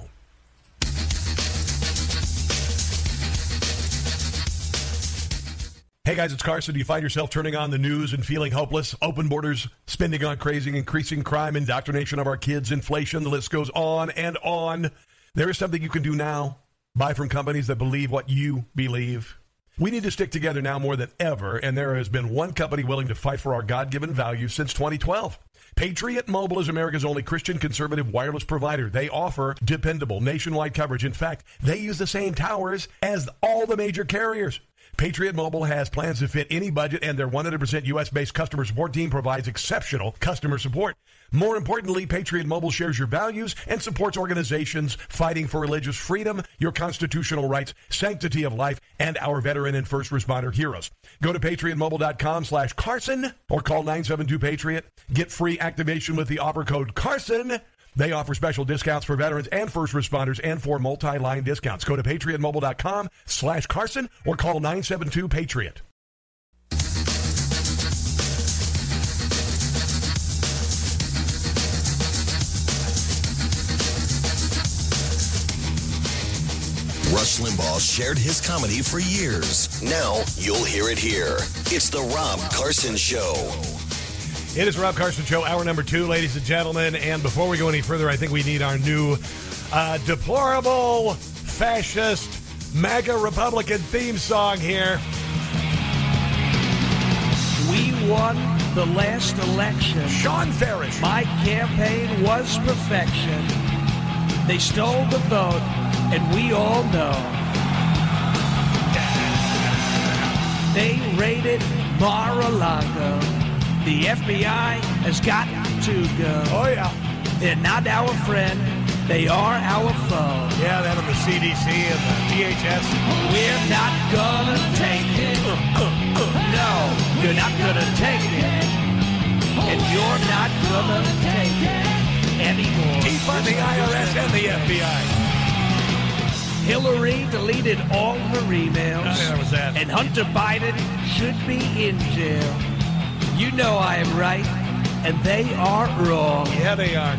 Hey guys, it's Carson. Do you find yourself turning on the news and feeling hopeless? Open borders, spending on crazy, increasing crime, indoctrination of our kids, inflation, the list goes on and on. There is something you can do now. Buy from companies that believe what you believe. We need to stick together now more than ever, and there has been one company willing to fight for our God-given values since twenty twelve. Patriot Mobile is America's only Christian conservative wireless provider. They offer dependable nationwide coverage. In fact, they use the same towers as all the major carriers. Patriot Mobile has plans to fit any budget, and their one hundred percent U S-based customer support team provides exceptional customer support. More importantly, Patriot Mobile shares your values and supports organizations fighting for religious freedom, your constitutional rights, sanctity of life, and our veteran and first responder heroes. Go to patriotmobile.com slash Carson or call nine seven two Patriot. Get free activation with the offer code Carson. They offer special discounts for veterans and first responders and for multi-line discounts. Go to patriotmobile.com slash Carson or call nine seven two Patriot. Rush Limbaugh shared his comedy for years. Now you'll hear it here. It's the Rob Carson Show. It is the Rob Carson Show, hour number two, ladies and gentlemen. And before we go any further, I think we need our new uh, deplorable, fascist, MAGA Republican theme song here. We won the last election. Sean Farish. My campaign was perfection. They stole the vote, and we all know. They raided Mar-a-Lago. The F B I has got to go. Oh, yeah. They're not our friend. They are our foe. Yeah, that on the C D C and the D H S. We're not gonna take it. No, you're not gonna take it. And you're not gonna take it anymore. Defunding I R S and the F B I. Hillary deleted all her emails. Oh, yeah, that was that. And Hunter Biden should be in jail. You know I am right, and they are wrong. Yeah, they are.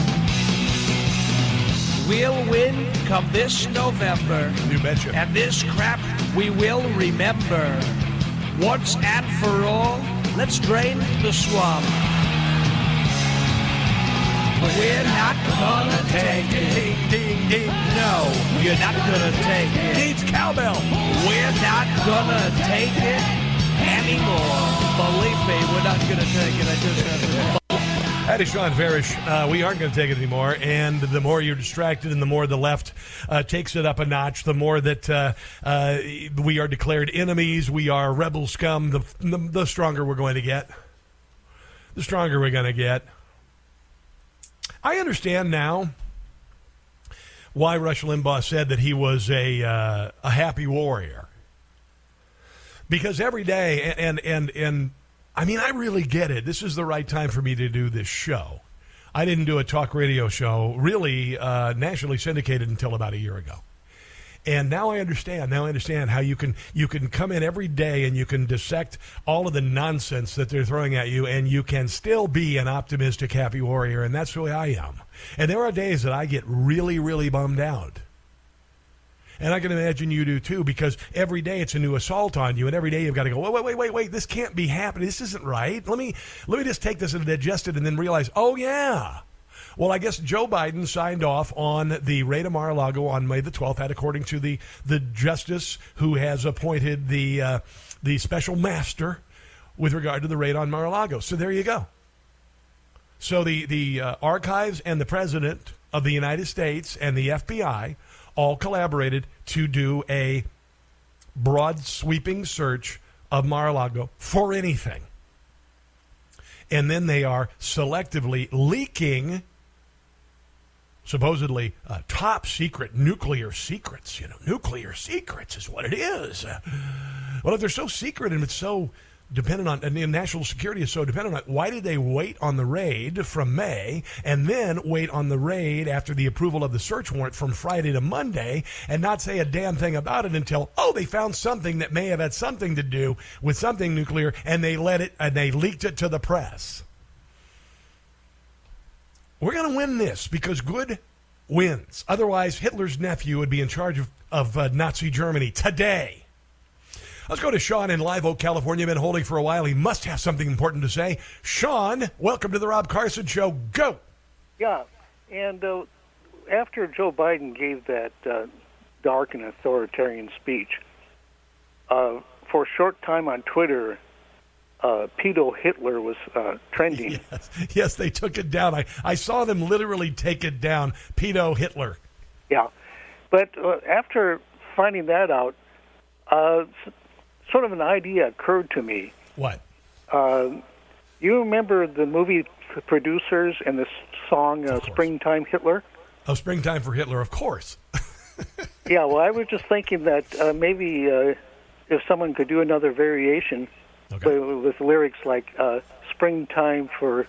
We'll win come this November. You betcha. And this crap we will remember. Once and for all, let's drain the swamp. We're not gonna take it. Ding, ding, ding. No, you're not gonna take it. Needs cowbell. We're not gonna take it anymore. Believe me, we're not going to take it. I just have to. That is Sean Farish. Uh, we aren't going to take it anymore. And the more you're distracted and the more the left uh, takes it up a notch, the more that uh, uh, we are declared enemies, we are rebel scum, the, the, the stronger we're going to get. The stronger we're going to get. I understand now why Rush Limbaugh said that he was a uh, a happy warrior. Because every day, and, and, and, and, I mean, I really get it. This is the right time for me to do this show. I didn't do a talk radio show, really uh, nationally syndicated until about a year ago. And now I understand. Now I understand how you can you can come in every day and you can dissect all of the nonsense that they're throwing at you, and you can still be an optimistic, happy warrior, and that's who I am. And there are days that I get really, really bummed out. And I can imagine you do too, because every day it's a new assault on you, and every day you've got to go, wait, wait, wait, wait, wait, this can't be happening. This isn't right. Let me let me just take this and digest it and then realize, oh, yeah. Well, I guess Joe Biden signed off on the raid of Mar-a-Lago on May the twelfth, that according to the, the justice who has appointed the uh, the special master with regard to the raid on Mar-a-Lago. So there you go. So the, the uh, archives and the president of the United States and the F B I all collaborated to do a broad sweeping search of Mar-a-Lago for anything. And then they are selectively leaking supposedly uh, top secret nuclear secrets. You know, nuclear secrets is what it is. Uh, well, if they're so secret and it's so dependent on, and national security is so dependent on it, why did they wait on the raid from May and then wait on the raid after the approval of the search warrant from Friday to Monday and not say a damn thing about it until, oh, they found something that may have had something to do with something nuclear, and they let it, and they leaked it to the press? We're going to win this because good wins. Otherwise, Hitler's nephew would be in charge of, of uh, Nazi Germany today. Let's go to Sean in Live Oak, California. Been holding for a while. He must have something important to say. Sean, welcome to the Rob Carson Show. Go. Yeah, and uh, after Joe Biden gave that uh, dark and authoritarian speech, uh, for a short time on Twitter, uh, Pedo Hitler was uh, trending. Yes. yes, they took it down. I, I saw them literally take it down. Pedo Hitler. Yeah, but uh, after finding that out, uh, sort of an idea occurred to me. What? Uh, you remember the movie Producers and the song uh, Springtime Hitler? Oh, Springtime for Hitler, of course. Yeah, well, I was just thinking that uh, maybe uh, if someone could do another variation okay. with, with lyrics like uh, Springtime for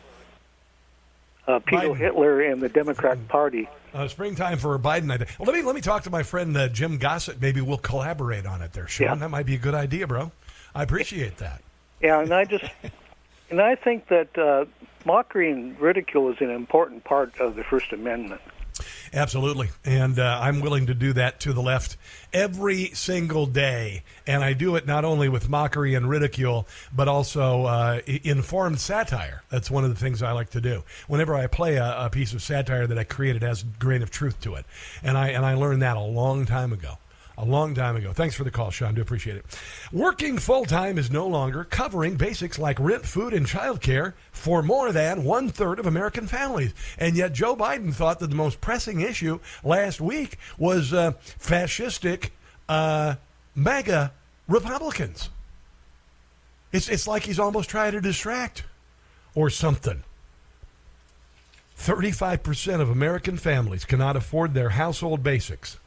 uh, Peter Biden. Hitler and the Democrat Party. Uh, springtime for Biden. I well, let me let me talk to my friend uh, Jim Gossett. Maybe we'll collaborate on it there, Sean. Yeah. That might be a good idea, bro. I appreciate that. Yeah, and I just and I think that uh, mockery and ridicule is an important part of the First Amendment. Absolutely. And uh, I'm willing to do that to the left every single day. And I do it not only with mockery and ridicule, but also uh, informed satire. That's one of the things I like to do. Whenever I play a, a piece of satire that I created has a grain of truth to it. And I, and I learned that a long time ago. A long time ago. Thanks for the call, Sean. Do appreciate it. Working full-time is no longer covering basics like rent, food, and child care for more than one-third of American families. And yet Joe Biden thought that the most pressing issue last week was uh, fascistic uh, MAGA Republicans. It's, it's like he's almost trying to distract or something. thirty-five percent of American families cannot afford their household basics.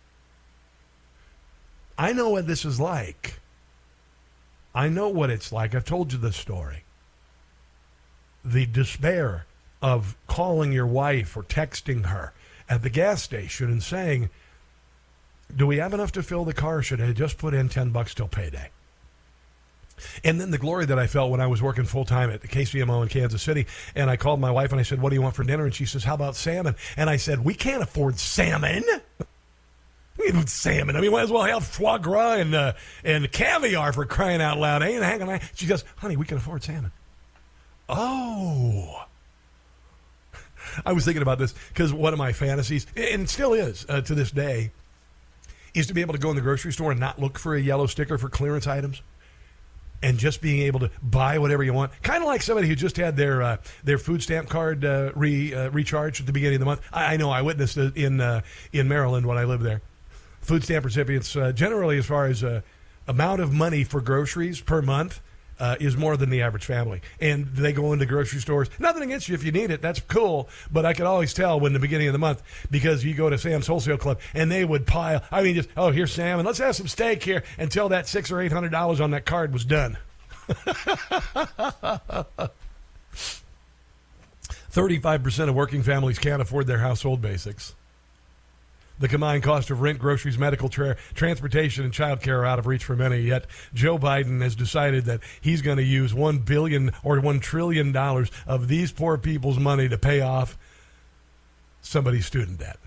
I know what this is like. I know what it's like. I've told you this story. The despair of calling your wife or texting her at the gas station and saying, do we have enough to fill the car? Should I just put in ten bucks till payday? And then the glory that I felt when I was working full-time at the K C M O in Kansas City, and I called my wife and I said, what do you want for dinner? And she says, how about salmon? And I said, we can't afford salmon. Salmon. I mean, might as well have foie gras and uh, and caviar for crying out loud. Ain't hanging on. She goes, honey, we can afford salmon. Oh. I was thinking about this because one of my fantasies, and still is uh, to this day, is to be able to go in the grocery store and not look for a yellow sticker for clearance items. And just being able to buy whatever you want. Kind of like somebody who just had their uh, their food stamp card uh, re, uh, recharged at the beginning of the month. I, I know I witnessed it in, uh, in Maryland when I lived there. Food stamp recipients, uh, generally, as far as uh, amount of money for groceries per month, uh, is more than the average family. And they go into grocery stores. Nothing against you if you need it. That's cool. But I could always tell when the beginning of the month, because you go to Sam's Wholesale Club and they would pile. I mean, just, oh, here's salmon. Let's have some steak here until that six or eight hundred dollars on that card was done. Thirty-five percent of working families can't afford their household basics. The combined cost of rent, groceries, medical, tra- transportation, and child care are out of reach for many. Yet Joe Biden has decided that he's going to use one billion dollars or one trillion dollars of these poor people's money to pay off somebody's student debt.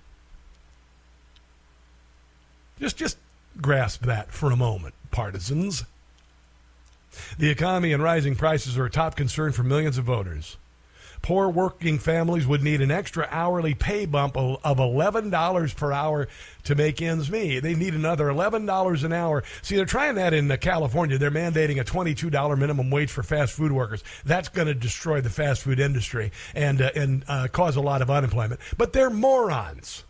Just, just grasp that for a moment, partisans. The economy and rising prices are a top concern for millions of voters. Poor working families would need an extra hourly pay bump of eleven dollars per hour to make ends meet. They need another eleven dollars an hour. See, they're trying that in California. They're mandating a twenty-two dollars minimum wage for fast food workers. That's going to destroy the fast food industry and, uh, and uh, cause a lot of unemployment. But they're morons.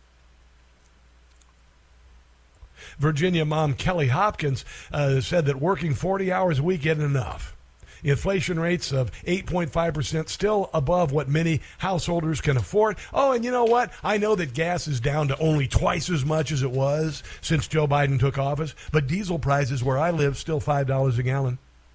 Virginia mom Kelly Hopkins uh, said that working forty hours a week isn't enough. Inflation rates of eight point five percent, still above what many householders can afford. Oh, and you know what? I know that gas is down to only twice as much as it was since Joe Biden took office, but diesel prices where I live still five dollars a gallon.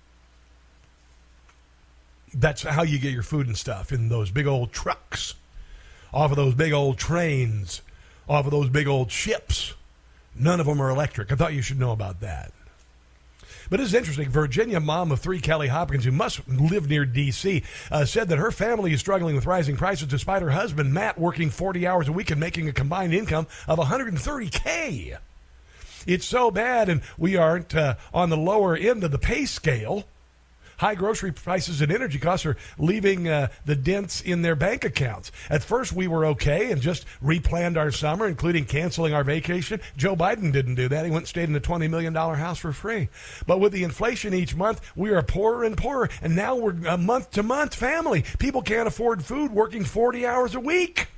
That's how you get your food and stuff, in those big old trucks, off of those big old trains, off of those big old ships. None of them are electric. I thought you should know about that. But it's interesting. Virginia mom of three, Kelly Hopkins, who must live near D C, uh, said that her family is struggling with rising prices despite her husband, Matt, working forty hours a week and making a combined income of one hundred thirty thousand dollars. It's so bad, and we aren't uh, on the lower end of the pay scale. High grocery prices and energy costs are leaving uh, the dents in their bank accounts. At first, we were okay and just replanned our summer, including canceling our vacation. Joe Biden didn't do that. He went and stayed in a twenty million dollars house for free. But with the inflation each month, we are poorer and poorer, and now we're a month-to-month family. People can't afford food working forty hours a week.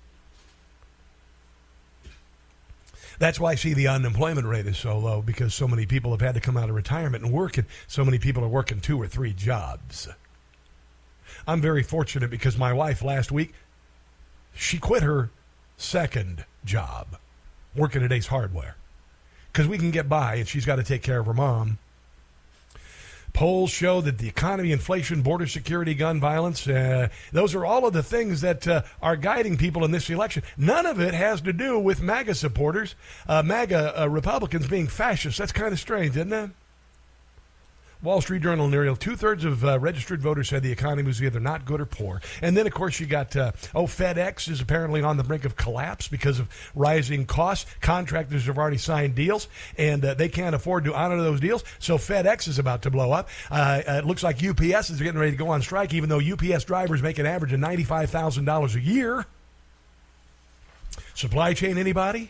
That's why I see the unemployment rate is so low, because so many people have had to come out of retirement and work, and so many people are working two or three jobs. I'm very fortunate because my wife last week, she quit her second job, working at Ace Hardware, because we can get by, and she's got to take care of her mom. Polls show that the economy, inflation, border security, gun violence, uh, those are all of the things that uh, are guiding people in this election. None of it has to do with MAGA supporters, uh, MAGA uh, Republicans being fascists. That's kind of strange, isn't it? Wall Street Journal, nearly two-thirds of uh, registered voters said the economy was either not good or poor. And then, of course, you got, uh, oh, FedEx is apparently on the brink of collapse because of rising costs. Contractors have already signed deals, and uh, they can't afford to honor those deals, so FedEx is about to blow up. Uh, it looks like U P S is getting ready to go on strike, even though U P S drivers make an average of ninety-five thousand dollars a year. Supply chain, anybody?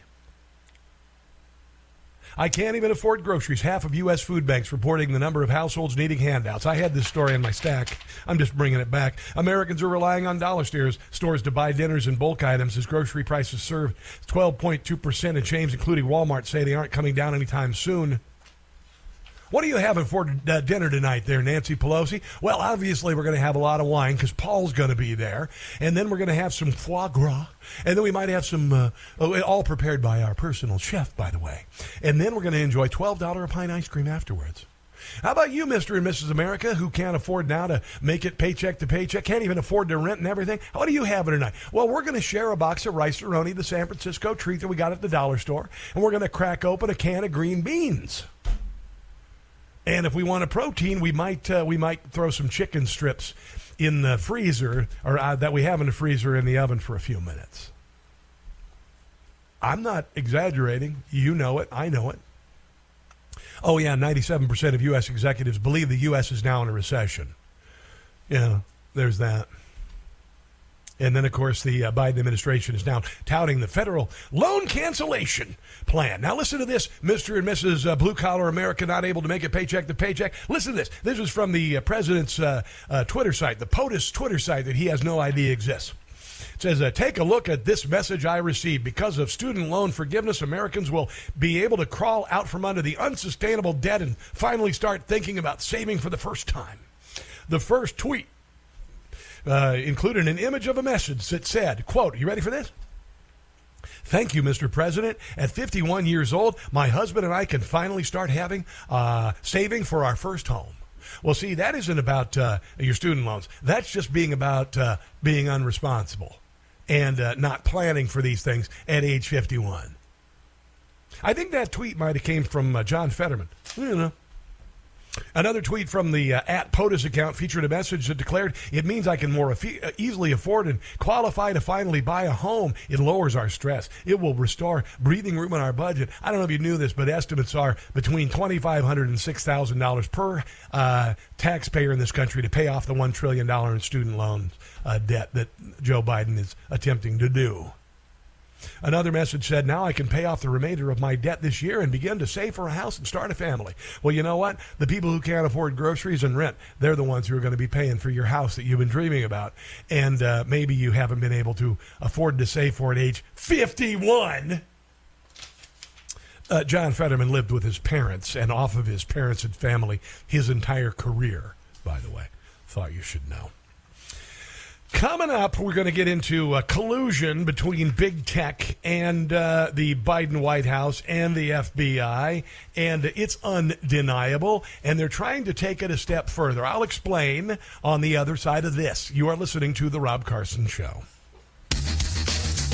I can't even afford groceries. Half of U S food banks reporting the number of households needing handouts. I had this story in my stack. I'm just bringing it back. Americans are relying on dollar stores, stores to buy dinners and bulk items as grocery prices surge twelve point two percent, and chains including Walmart say they aren't coming down anytime soon. What are you having for uh, dinner tonight there, Nancy Pelosi? Well, obviously we're going to have a lot of wine because Paul's going to be there. And then we're going to have some foie gras. And then we might have some, uh, oh, all prepared by our personal chef, by the way. And then we're going to enjoy twelve dollars a pint ice cream afterwards. How about you, Mister and Missus America, who can't afford now to make it paycheck to paycheck, can't even afford to rent and everything? What are you having tonight? Well, we're going to share a box of Rice-A-Roni, the San Francisco treat that we got at the dollar store. And we're going to crack open a can of green beans. And if we want a protein, we might uh, we might throw some chicken strips in the freezer, or uh, that we have in the freezer in the oven for a few minutes. I'm not exaggerating. You know it. I know it. Oh, yeah, ninety-seven percent of U S executives believe the U S is now in a recession. Yeah, there's that. And then, of course, the uh, Biden administration is now touting the federal loan cancellation plan. Now, listen to this, Mister and Missus Uh, Blue-Collar America, not able to make it paycheck to paycheck. Listen to this. This is from the uh, president's uh, uh, Twitter site, the POTUS Twitter site that he has no idea exists. It says, uh, take a look at this message I received. Because of student loan forgiveness, Americans will be able to crawl out from under the unsustainable debt and finally start thinking about saving for the first time. The first tweet Uh, included an image of a message that said, quote, you ready for this? Thank you, Mister President. At fifty-one years old, my husband and I can finally start having uh, saving for our first home. Well, see, that isn't about uh, your student loans. That's just being about uh, being unresponsible and uh, not planning for these things at age fifty-one. I think that tweet might have came from uh, John Fetterman. You know. Another tweet from the uh, at POTUS account featured a message that declared, it means I can more efe- uh, easily afford and qualify to finally buy a home. It lowers our stress. It will restore breathing room in our budget. I don't know if you knew this, but estimates are between twenty-five hundred dollars and six thousand dollars per uh, taxpayer in this country to pay off the one trillion dollars in student loan uh, debt that Joe Biden is attempting to do. Another message said, now I can pay off the remainder of my debt this year and begin to save for a house and start a family. Well, you know what? The people who can't afford groceries and rent, they're the ones who are going to be paying for your house that you've been dreaming about. And uh, maybe you haven't been able to afford to save for at age fifty-one. Uh, John Fetterman lived with his parents and off of his parents and family his entire career, by the way. Thought you should know. Coming up, we're going to get into a collusion between big tech and uh, the Biden White House and the F B I, and it's undeniable, and they're trying to take it a step further. I'll explain on the other side of this. You are listening to The Rob Carson Show.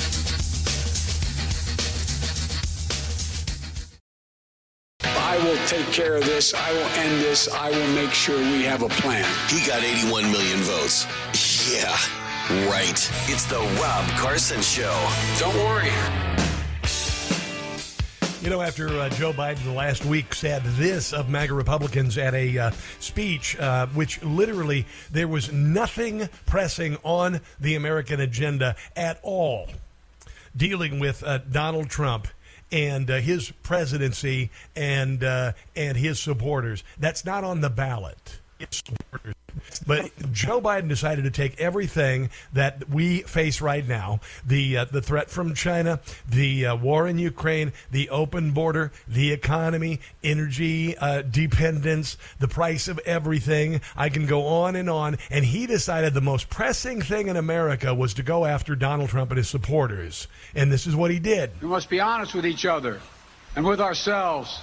I will take care of this. I will end this. I will make sure we have a plan. He got eighty-one million votes. Yeah, right. It's the Rob Carson Show. Don't worry. You know, after uh, Joe Biden last week said this of MAGA Republicans at a uh, speech, uh, which literally there was nothing pressing on the American agenda at all, dealing with uh, Donald Trump and uh, his presidency and uh, and his supporters. That's not on the ballot. It's supporters. But Joe Biden decided to take everything that we face right now, the uh, the threat from China, the uh, war in Ukraine, the open border, the economy, energy uh, dependence, the price of everything. I can go on and on. And he decided the most pressing thing in America was to go after Donald Trump and his supporters. And this is what he did. We must be honest with each other and with ourselves.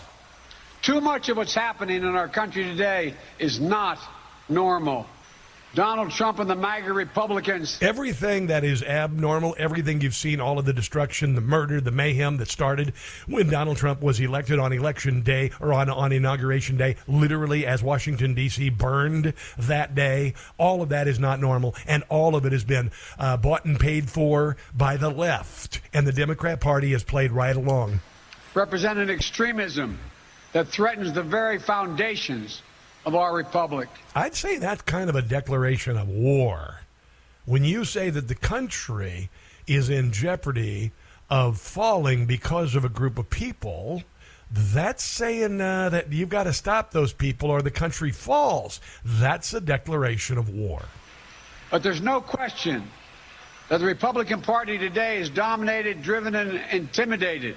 Too much of what's happening in our country today is not normal. Donald Trump and the MAGA Republicans. Everything that is abnormal, everything you've seen, all of the destruction, the murder, the mayhem that started when Donald Trump was elected on election day or on, on inauguration day, literally as Washington, D C burned that day, all of that is not normal. And all of it has been uh, bought and paid for by the left. And the Democrat Party has played right along. Represent an extremism that threatens the very foundations of our republic. I'd say that's kind of a declaration of war. When you say that the country is in jeopardy of falling because of a group of people, that's saying uh, that you've got to stop those people or the country falls. That's a declaration of war. But there's no question that the Republican Party today is dominated, driven, and intimidated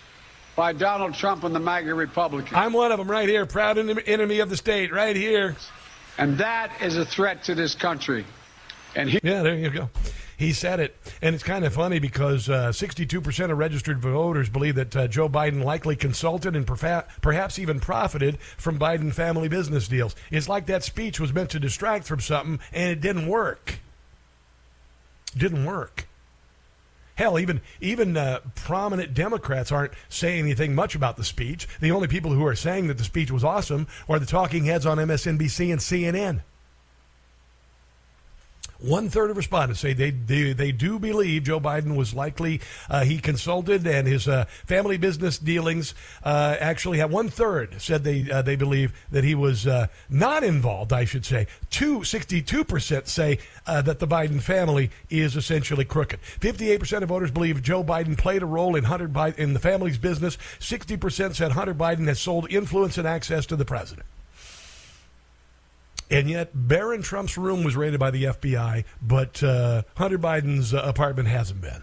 by Donald Trump and the MAGA Republicans. I'm one of them right here, proud enemy of the state, right here. And that is a threat to this country. And he- Yeah, there you go. He said it. And it's kind of funny because uh, sixty-two percent of registered voters believe that uh, Joe Biden likely consulted and perfa- perhaps even profited from Biden family business deals. It's like that speech was meant to distract from something, and it didn't work. Didn't work. Hell, even even uh, prominent Democrats aren't saying anything much about the speech. The only people who are saying that the speech was awesome are the talking heads on M S N B C and C N N. One third of respondents say they, they they do believe Joe Biden was likely, uh, he consulted and his uh, family business dealings uh, actually had one third said they uh, they believe that he was uh, not involved, I should say. Two, sixty-two percent say uh, that the Biden family is essentially crooked. fifty-eight percent of voters believe Joe Biden played a role in Hunter Biden, in the family's business. sixty percent said Hunter Biden has sold influence and access to the president. And yet, Barron Trump's room was raided by the F B I, but uh, Hunter Biden's uh, apartment hasn't been.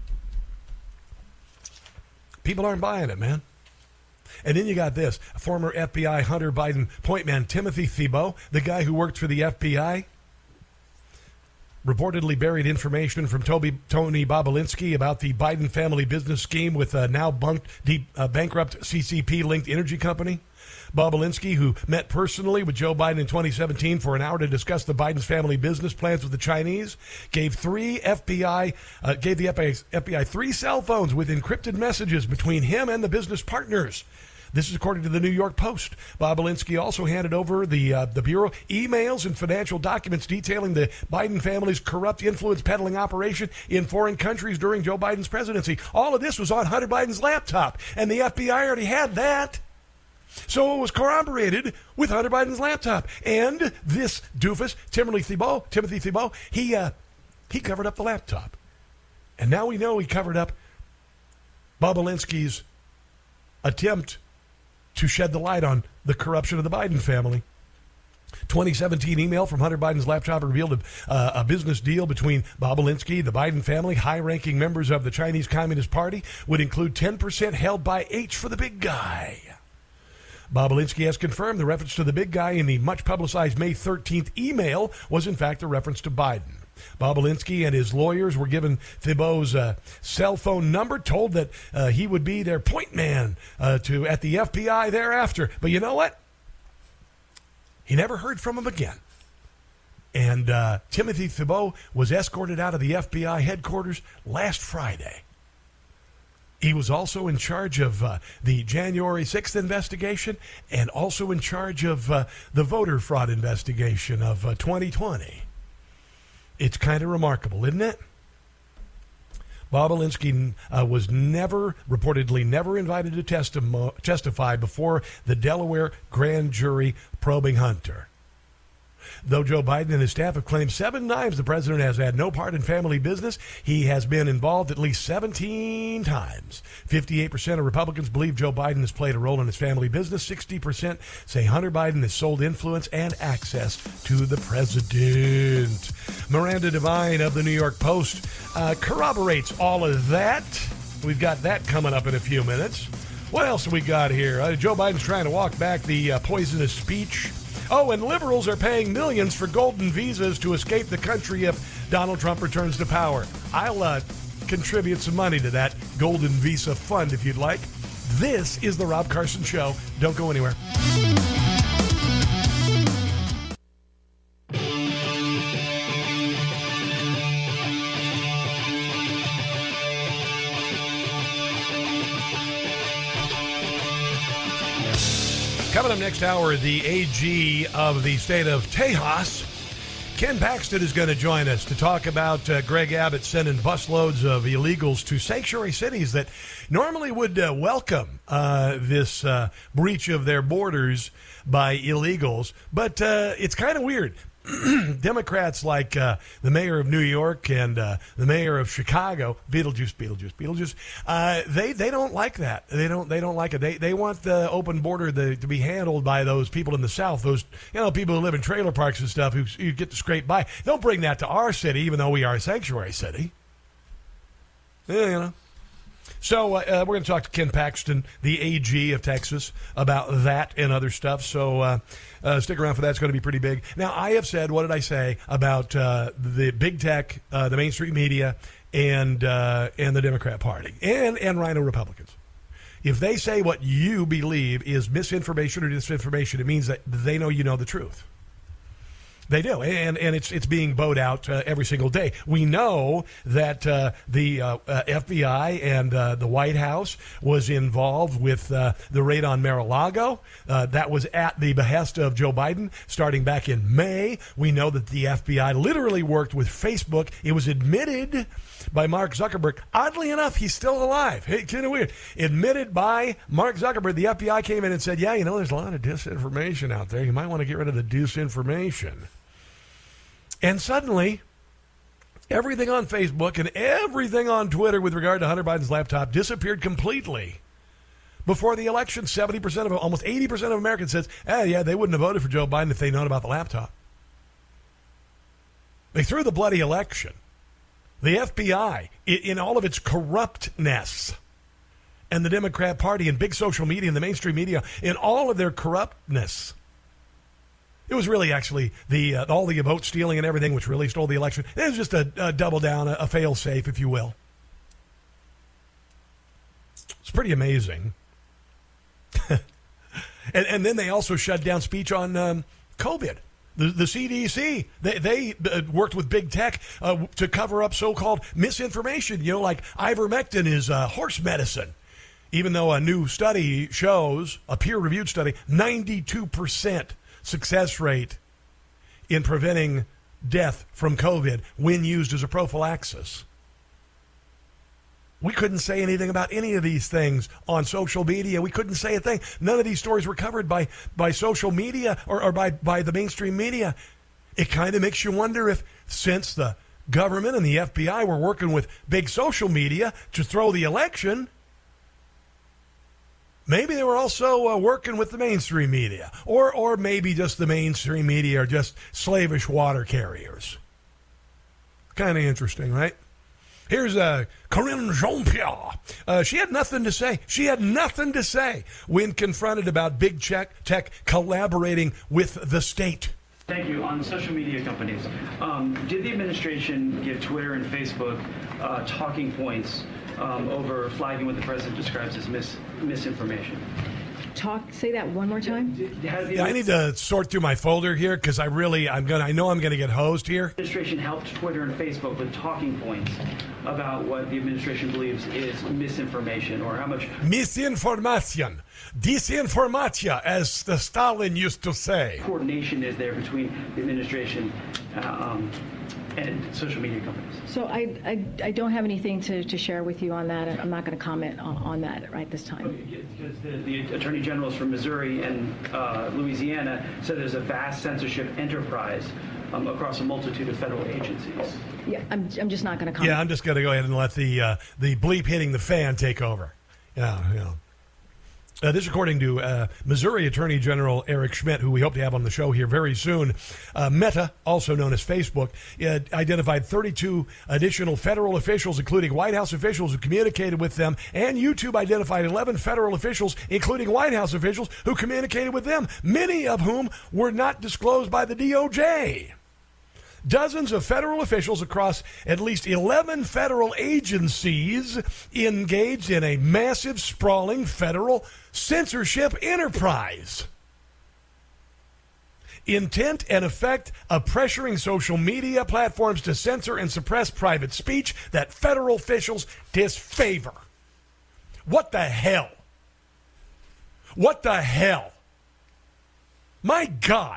People aren't buying it, man. And then you got this. Former F B I Hunter Biden point man Timothy Thibault, the guy who worked for the F B I, reportedly buried information from Toby, Tony Bobulinski about the Biden family business scheme with a now bunked, deep, uh, bankrupt C C P-linked energy company. Bobulinski, who met personally with Joe Biden in twenty seventeen for an hour to discuss the Biden's family business plans with the Chinese, gave three F B I uh, gave the F B I, F B I three cell phones with encrypted messages between him and the business partners. This is according to the New York Post. Bobulinski also handed over the uh, the Bureau emails and financial documents detailing the Biden family's corrupt influence peddling operation in foreign countries during Joe Biden's presidency. All of this was on Hunter Biden's laptop, and the F B I already had that. So it was corroborated with Hunter Biden's laptop. And this doofus, Timothy Thibault, Timothy Thibault, he, uh, he covered up the laptop. And now we know he covered up Bobulinski's attempt to shed the light on the corruption of the Biden family. twenty seventeen email from Hunter Biden's laptop revealed a, uh, a business deal between Bobulinski, the Biden family, high-ranking members of the Chinese Communist Party, would include ten percent held by H for the big guy. Bobulinski has confirmed the reference to the big guy in the much-publicized May thirteenth email was, in fact, a reference to Biden. Bobulinski and his lawyers were given Thibault's uh, cell phone number, told that uh, he would be their point man uh, to at the F B I thereafter. But you know what? He never heard from him again. And uh, Timothy Thibault was escorted out of the F B I headquarters last Friday. He was also in charge of uh, the January sixth investigation and also in charge of uh, the voter fraud investigation of uh, twenty twenty. It's kind of remarkable, isn't it? Bob Alinsky uh, was never, reportedly never invited to testi- testify before the Delaware grand jury probing Hunter. Though Joe Biden and his staff have claimed seven times the president has had no part in family business, he has been involved at least seventeen times. fifty-eight percent of Republicans believe Joe Biden has played a role in his family business. sixty percent say Hunter Biden has sold influence and access to the president. Miranda Devine of the New York Post uh, corroborates all of that. We've got that coming up in a few minutes. What else have we got here? Uh, Joe Biden's trying to walk back the uh, poisonous speech. Oh, and liberals are paying millions for golden visas to escape the country if Donald Trump returns to power. I'll uh, contribute some money to that golden visa fund if you'd like. This is The Rob Carson Show. Don't go anywhere. Coming up next hour, the A G of the state of Tejas, Ken Paxton, is going to join us to talk about uh, Greg Abbott sending busloads of illegals to sanctuary cities that normally would uh, welcome uh, this uh, breach of their borders by illegals. But uh, it's kind of weird. Democrats like uh, the mayor of New York and uh, the mayor of Chicago, Beetlejuice, Beetlejuice, Beetlejuice, uh, they they don't like that. They don't they don't like it. They they want the open border the, to be handled by those people in the South, those you know people who live in trailer parks and stuff who you get to scrape by. Don't bring that to our city, even though we are a sanctuary city. Yeah, you know. So uh, we're going to talk to Ken Paxton, the A G of Texas, about that and other stuff. So uh, uh, stick around for that. It's going to be pretty big. Now, I have said, what did I say about uh, the big tech, uh, the mainstream media, and uh, and the Democrat Party, and, and Rhino Republicans? If they say what you believe is misinformation or disinformation, it means that they know you know the truth. They do, and and it's it's being bowed out uh, every single day. We know that uh, the uh, uh, F B I and uh, the White House was involved with uh, the raid on Mar-a-Lago. Uh, that was at the behest of Joe Biden, starting back in May. We know that the F B I literally worked with Facebook. It was admitted by Mark Zuckerberg. Oddly enough, he's still alive. Hey, kind of weird. Admitted by Mark Zuckerberg. The F B I came in and said, yeah, you know, there's a lot of disinformation out there. You might want to get rid of the disinformation. And suddenly, everything on Facebook and everything on Twitter with regard to Hunter Biden's laptop disappeared completely. Before the election, seventy percent of, almost eighty percent of Americans says, eh, yeah, they wouldn't have voted for Joe Biden if they'd known about the laptop. They threw the bloody election. The F B I, in all of its corruptness, and the Democrat Party and big social media and the mainstream media, in all of their corruptness. It was really actually the uh, all the vote stealing and everything which really stole the election. It was just a, a double down, a, a fail safe, if you will. It's pretty amazing. and, and then they also shut down speech on um, COVID. The, the C D C, they, they uh, worked with big tech uh, to cover up so-called misinformation. You know, like ivermectin is uh, horse medicine. Even though a new study shows, a peer-reviewed study, ninety-two percent success rate in preventing death from COVID when used as a prophylaxis. We couldn't say anything about any of these things on social media. We couldn't say a thing. None of these stories were covered by, by social media or, or by, by the mainstream media. It kind of makes you wonder if, since the government and the F B I were working with big social media to throw the election, maybe they were also uh, working with the mainstream media. Or or maybe just the mainstream media are just slavish water carriers. Kind of interesting, right? Here's uh, Karine Jean-Pierre. Uh, she had nothing to say. She had nothing to say when confronted about big tech collaborating with the state. Thank you. On social media companies, um, did the administration give Twitter and Facebook uh, talking points um, over flagging what the president describes as mis- misinformation? Talk. Say that one more time. Yeah, I need to sort through my folder here because I really, I'm gonna, I know I'm gonna get hosed here. The administration helped Twitter and Facebook with talking points about what the administration believes is misinformation or how much misinformation, disinformatia, as the Stalin used to say. Coordination is there between the administration uh, um, and social media companies. So I, I, I don't have anything to, to share with you on that. I'm not going to comment on, on that right this time. Okay, because the, the attorney generals from Missouri and uh, Louisiana said there's a vast censorship enterprise um, across a multitude of federal agencies. Yeah, I'm, I'm just not going to comment. Yeah, I'm just going to go ahead and let the uh, the bleep hitting the fan take over. Yeah, yeah. Uh, this, according to uh, Missouri Attorney General Eric Schmidt, who we hope to have on the show here very soon. Uh, Meta, also known as Facebook, uh, identified thirty-two additional federal officials, including White House officials who communicated with them, and YouTube identified eleven federal officials, including White House officials, who communicated with them, many of whom were not disclosed by the D O J. Dozens of federal officials across at least eleven federal agencies engaged in a massive, sprawling federal censorship enterprise. Intent and effect of pressuring social media platforms to censor and suppress private speech that federal officials disfavor. What the hell? What the hell? My God.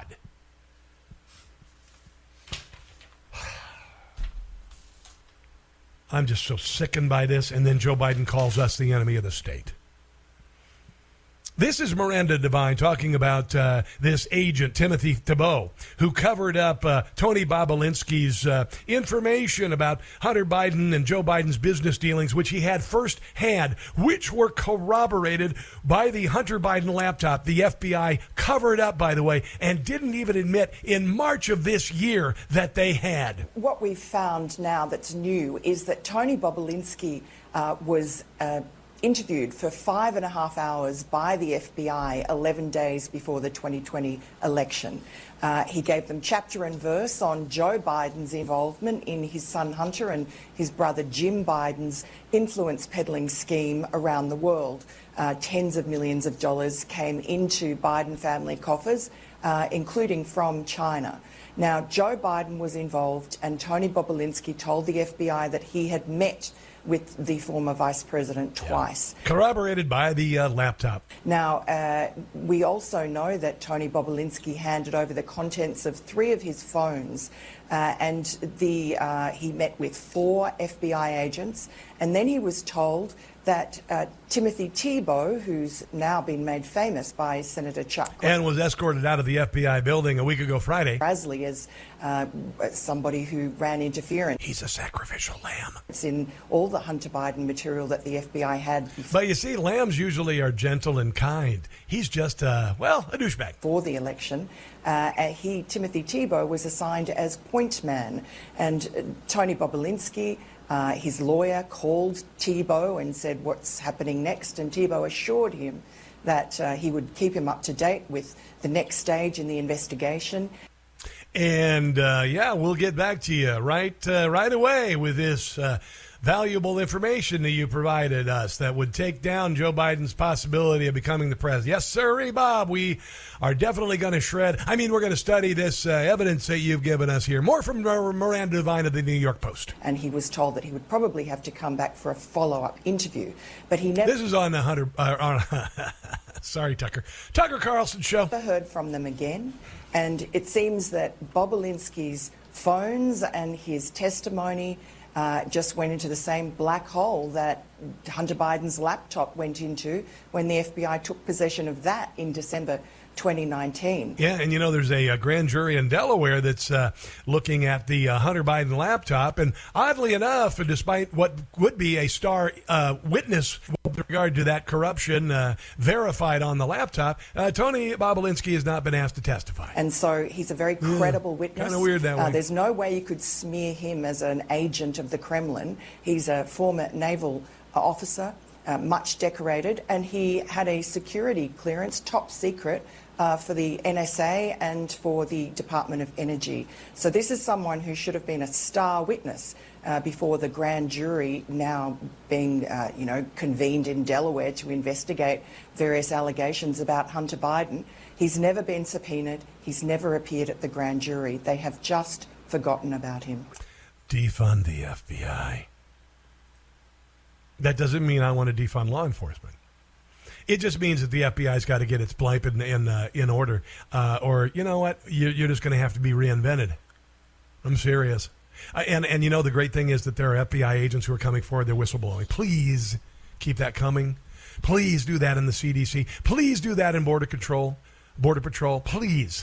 I'm just so sickened by this, and then Joe Biden calls us the enemy of the state. This is Miranda Devine talking about uh, this agent, Timothy Thibault, who covered up uh, Tony Bobulinski's uh, information about Hunter Biden and Joe Biden's business dealings, which he had firsthand, which were corroborated by the Hunter Biden laptop. The F B I covered up, by the way, and didn't even admit in March of this year that they had. What we've found now that's new is that Tony Bobulinski uh, was Uh, interviewed for five and a half hours by the F B I eleven days before the twenty twenty election. Uh, he gave them chapter and verse on Joe Biden's involvement in his son Hunter and his brother Jim Biden's influence peddling scheme around the world. Uh, tens of millions of dollars came into Biden family coffers, uh, including from China. Now, Joe Biden was involved, and Tony Bobulinski told the F B I that he had met with the former vice president twice. Yeah. Corroborated by the uh, laptop. Now, uh, we also know that Tony Bobulinski handed over the contents of three of his phones, uh, and the uh, he met with four F B I agents, and then he was told that uh, Timothy Thibault, who's now been made famous by Senator Chuck and was escorted out of the F B I building a week ago Friday. Grassley is uh, somebody who ran interference. He's a sacrificial lamb. It's in all the Hunter Biden material that the F B I had. But you see, lambs usually are gentle and kind. He's just, uh, well, a douchebag. For the election, uh, he, Timothy Thibault, was assigned as point man, and uh, Tony Bobulinski, Uh, his lawyer, called Thibault and said what's happening next, and Thibault assured him that uh, he would keep him up to date with the next stage in the investigation. And uh, yeah, we'll get back to you right uh, right away with this uh, valuable information that you provided us that would take down Joe Biden's possibility of becoming the president. Yes, sir, Bob. We are definitely going to shred. I mean, we're going to study this uh, evidence that you've given us here. More from Miranda Devine of the New York Post. And he was told that he would probably have to come back for a follow-up interview, but he never. This is on the Hunter. Uh, on, sorry, Tucker. Tucker Carlson show. Never heard from them again, and it seems that Bobulinski's phones and his testimony Uh, just went into the same black hole that Hunter Biden's laptop went into when the F B I took possession of that in December twenty nineteen. Yeah, and you know, there's a, a grand jury in Delaware that's uh, looking at the uh, Hunter Biden laptop, and oddly enough, despite what would be a star uh, witness with regard to that corruption uh, verified on the laptop, uh, Tony Bobulinski has not been asked to testify. And so he's a very credible mm, witness. Kind of weird that way. Uh, there's no way you could smear him as an agent of the Kremlin. He's a former naval officer, uh, much decorated, and he had a security clearance, top secret, uh, for the N S A and for the Department of Energy. So this is someone who should have been a star witness uh, before the grand jury, now being, uh, you know, convened in Delaware to investigate various allegations about Hunter Biden. He's never been subpoenaed. He's never appeared at the grand jury. They have just forgotten about him. Defund the F B I. That doesn't mean I want to defund law enforcement. It just means that the F B I's got to get its blipe in in, uh, in order, uh, or you know what, you're, you're just going to have to be reinvented. I'm serious. I, and and you know the great thing is that there are F B I agents who are coming forward. They're whistleblowing. Please keep that coming. Please do that in the C D C. Please do that in Border Control, Border Patrol. Please.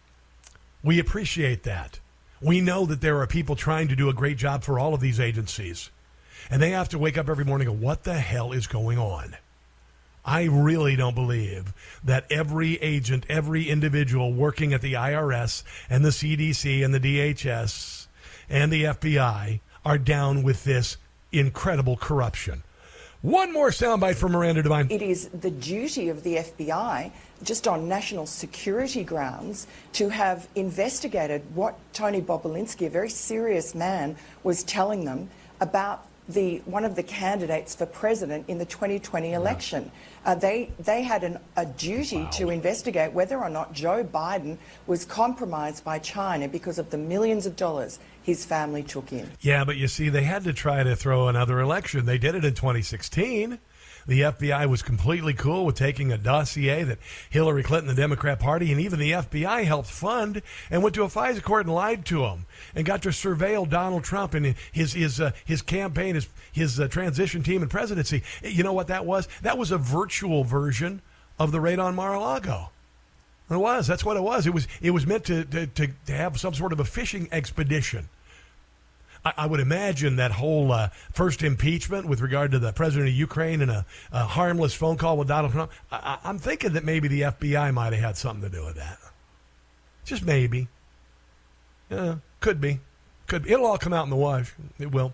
We appreciate that. We know that there are people trying to do a great job for all of these agencies. And they have to wake up every morning and go, what the hell is going on? I really don't believe that every agent, every individual working at the I R S and the C D C and the D H S and the F B I are down with this incredible corruption. One more soundbite from Miranda Devine. It is the duty of the F B I, just on national security grounds, to have investigated what Tony Bobulinski, a very serious man, was telling them about the one of the candidates for president in the twenty twenty election. Uh, they they had an, a duty wow. to investigate whether or not Joe Biden was compromised by China because of the millions of dollars his family took in. Yeah, but you see, they had to try to throw another election. They did it in twenty sixteen. The F B I was completely cool with taking a dossier that Hillary Clinton, the Democrat Party, and even the F B I helped fund, and went to a FISA court and lied to them and got to surveil Donald Trump and his his uh, his campaign, his his uh, transition team and presidency. You know what that was? That was a virtual version of the raid on Mar-a-Lago. It was. That's what it was. It was. It was meant to to, to, to have some sort of a fishing expedition. I would imagine that whole uh, first impeachment with regard to the president of Ukraine and a, a harmless phone call with Donald Trump, I, I'm thinking that maybe the F B I might have had something to do with that. Just maybe. Yeah, could be. Could be. It'll all come out in the wash. It will.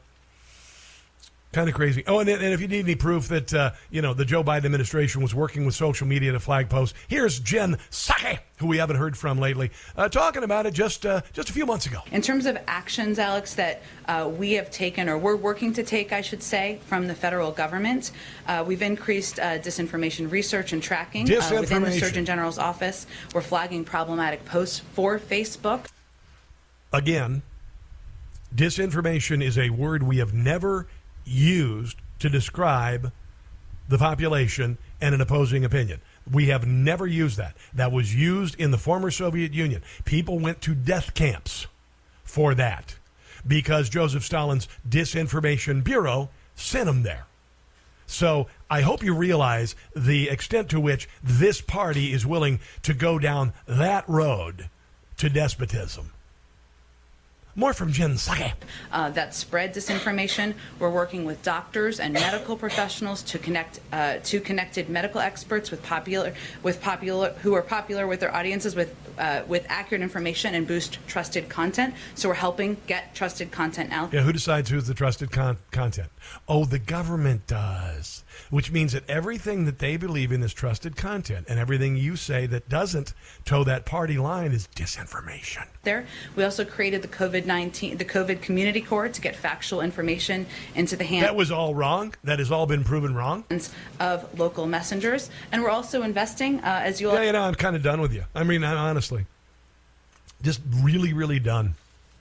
Kind of crazy. Oh, and, and if you need any proof that, uh, you know, the Joe Biden administration was working with social media to flag posts, here's Jen Psaki, who we haven't heard from lately, uh, talking about it just uh, just a few months ago. In terms of actions, Alex, that uh, we have taken, or we're working to take, I should say, from the federal government, uh, we've increased uh, disinformation research and tracking uh, within the Surgeon General's office. We're flagging problematic posts for Facebook. Again, disinformation is a word we have never used to describe the population and an opposing opinion. We have never used that. That was used in the former Soviet Union. People went to death camps for that because Joseph Stalin's Disinformation Bureau sent them there. So I hope you realize the extent to which this party is willing to go down that road to despotism. More from Jen Psaki. Uh, that spread disinformation. We're working with doctors and medical professionals to connect uh, to connected medical experts with popular with popular who are popular with their audiences with uh, with accurate information and boost trusted content. So we're helping get trusted content out. Yeah, who decides who's the trusted con- content? Oh, the government does. Which means that everything that they believe in is trusted content, and everything you say that doesn't toe that party line is disinformation. There, we also created the COVID nineteen, the COVID Community Corps to get factual information into the hands. That was all wrong. That has all been proven wrong. Of local messengers, and we're also investing, uh, as you all. Yeah, you know, I'm kind of done with you. I mean, honestly, just really, really done.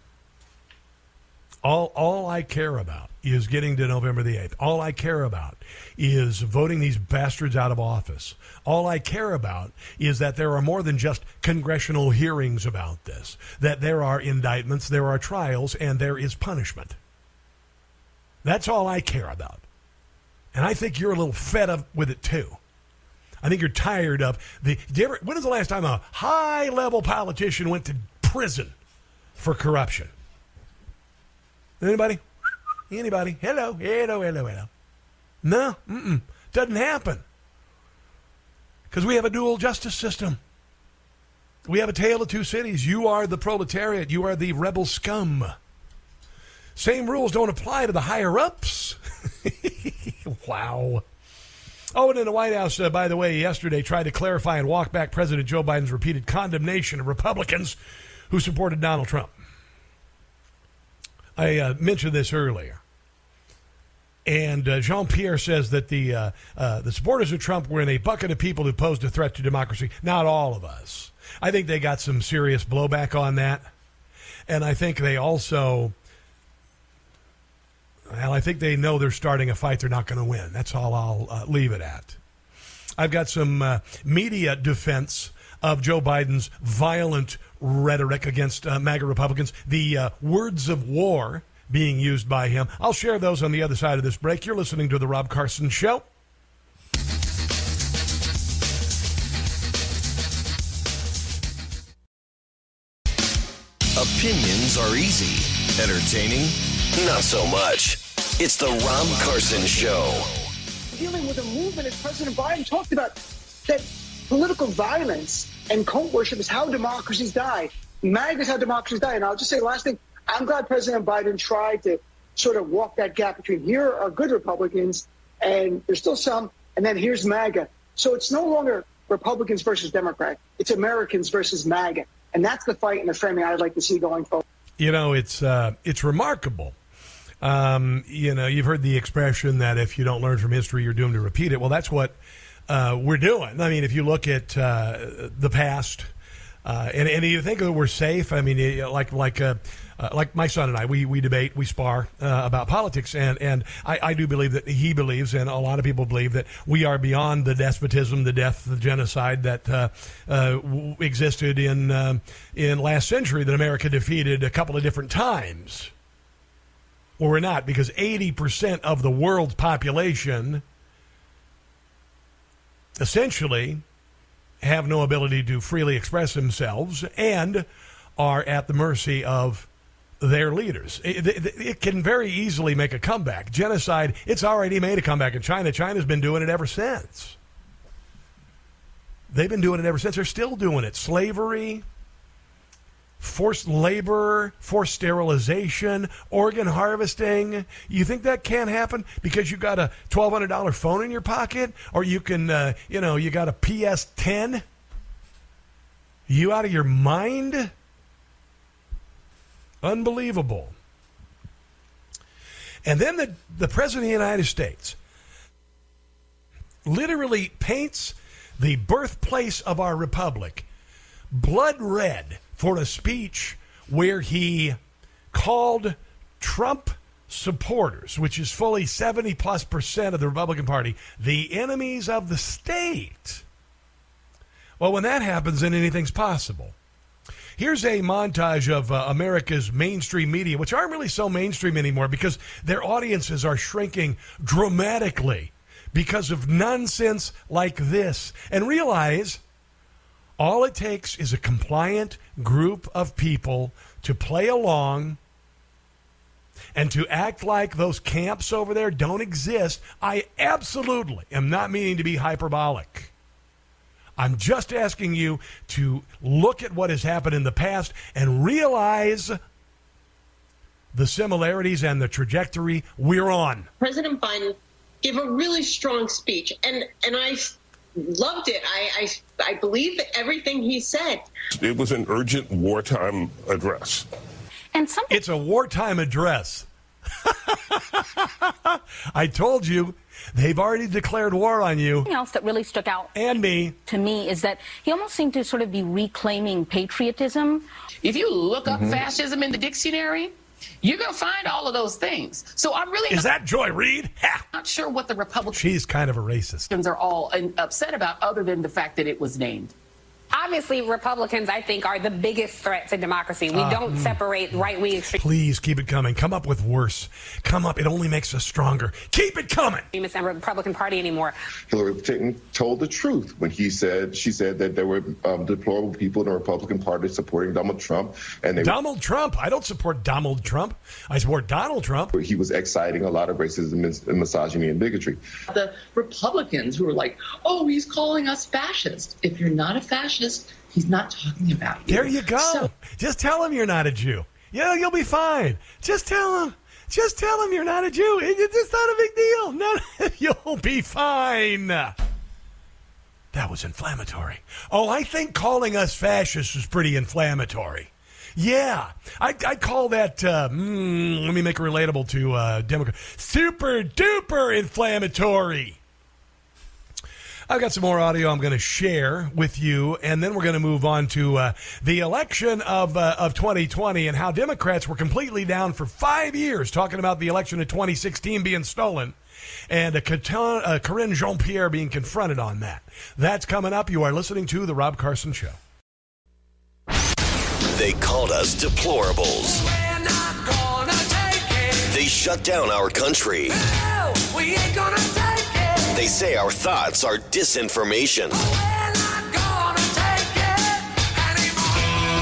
All, all I care about is getting to November the eighth. All I care about is voting these bastards out of office. All I care about is that there are more than just congressional hearings about this, that there are indictments, there are trials, and there is punishment. That's all I care about. And I think you're a little fed up with it, too. I think you're tired of the... Did you ever, when was the last time a high-level politician went to prison for corruption? Anybody? Anybody? Hello, hello, hello, hello. No, mm-mm. Doesn't happen. Because we have a dual justice system. We have a tale of two cities. You are the proletariat. You are the rebel scum. Same rules don't apply to the higher-ups. Wow. Oh, and in the White House, uh, by the way, yesterday tried to clarify and walk back President Joe Biden's repeated condemnation of Republicans who supported Donald Trump. I uh, mentioned this earlier. And uh, Jean-Pierre says that the uh, uh, the supporters of Trump were in a bucket of people who posed a threat to democracy. Not all of us. I think they got some serious blowback on that. And I think they also... Well, I think they know they're starting a fight they're not going to win. That's all I'll uh, leave it at. I've got some uh, media defense of Joe Biden's violent rhetoric against uh, MAGA Republicans, the uh, words of war being used by him. I'll share those on the other side of this break. You're listening to The Rob Carson Show. Opinions are easy. Entertaining? Not so much. It's The Rob Carson Show. Dealing with a movement, as President Biden talked about, that political violence and cult worship is how democracies die. MAGA is how democracies die. And I'll just say the last thing. I'm glad President Biden tried to sort of walk that gap between here are good Republicans and there's still some, and then here's MAGA. So it's no longer Republicans versus Democrats. It's Americans versus MAGA. And that's the fight and the framing I'd like to see going forward. You know, it's uh, it's remarkable. Um, you know, you've heard the expression that if you don't learn from history, you're doomed to repeat it. Well, that's what uh, we're doing. I mean, if you look at uh, the past, uh, and, and you think that we're safe, I mean, like like uh, uh, like my son and I, we, we debate, we spar uh, about politics, and, and I, I do believe that he believes, and a lot of people believe, that we are beyond the despotism, the death, the genocide that uh, uh, w- existed in um, in last century that America defeated a couple of different times. Well, we're not, because eighty percent of the world's population essentially have no ability to freely express themselves and are at the mercy of their leaders. It, it, it can very easily make a comeback. Genocide, it's already made a comeback in China. China's been doing it ever since. They've been doing it ever since. They're still doing it. Slavery, forced labor, forced sterilization, organ harvesting. You think that can't happen because you got a twelve hundred dollars phone in your pocket, or you can, uh, you know, you got a P S ten? You out of your mind? Unbelievable. And then the, the President of the United States literally paints the birthplace of our republic blood red for a speech where he called Trump supporters, which is fully seventy plus percent of the Republican Party, the enemies of the state. Well, when that happens, then anything's possible. Here's a montage of uh, America's mainstream media, which aren't really so mainstream anymore because their audiences are shrinking dramatically because of nonsense like this. And realize all it takes is a compliant group of people to play along and to act like those camps over there don't exist. I absolutely am not meaning to be hyperbolic. I'm just asking you to look at what has happened in the past and realize the similarities and the trajectory we're on. President Biden gave a really strong speech, and, and I loved it. I, I, I believe everything he said. It was an urgent wartime address. And some- It's a wartime address. I told you. They've already declared war on you. Something else that really stuck out and me to me is that he almost seemed to sort of be reclaiming patriotism. If you look up Mm-hmm. fascism in the dictionary, you're going to find all of those things. So I'm really is not, that Joy Reid? Ha! not sure what the Republicans She's kind of a racist. are all upset about, other than the fact that it was named. Obviously, Republicans, I think, are the biggest threat to democracy. We Uh, don't mm. separate right-wing extremists Please keep it coming. Come up with worse. Come up. It only makes us stronger. Keep it coming. and the Republican Party anymore. Hillary Clinton told the truth when he said she said that there were um, deplorable people in the Republican Party supporting Donald Trump, and they Donald Trump. I don't support Donald Trump. I support Donald Trump. He was exciting a lot of racism and misogyny and bigotry. The Republicans who are like, "Oh, he's calling us fascist." If you're not a fascist, he's not talking about you. There you go. So, Just tell him you're not a Jew. Yeah, you'll be fine. Just tell him. Just tell them you're not a Jew. It's not a big deal. No, you'll be fine. That was inflammatory. Oh, I think calling us fascists is pretty inflammatory. Yeah, I I call that, uh, mm, let me make it relatable to uh, Democrats, super duper inflammatory. I've got some more audio I'm going to share with you, and then we're going to move on to uh, the election of uh, of twenty twenty and how Democrats were completely down for five years talking about the election of twenty sixteen being stolen, and uh, Karine Jean-Pierre being confronted on that. That's coming up. You are listening to The Rob Carson Show. They called us deplorables. We're not gonna take it. They shut down our country. No, we ain't gonna take it. They say our thoughts are disinformation. We're not gonna take it anymore.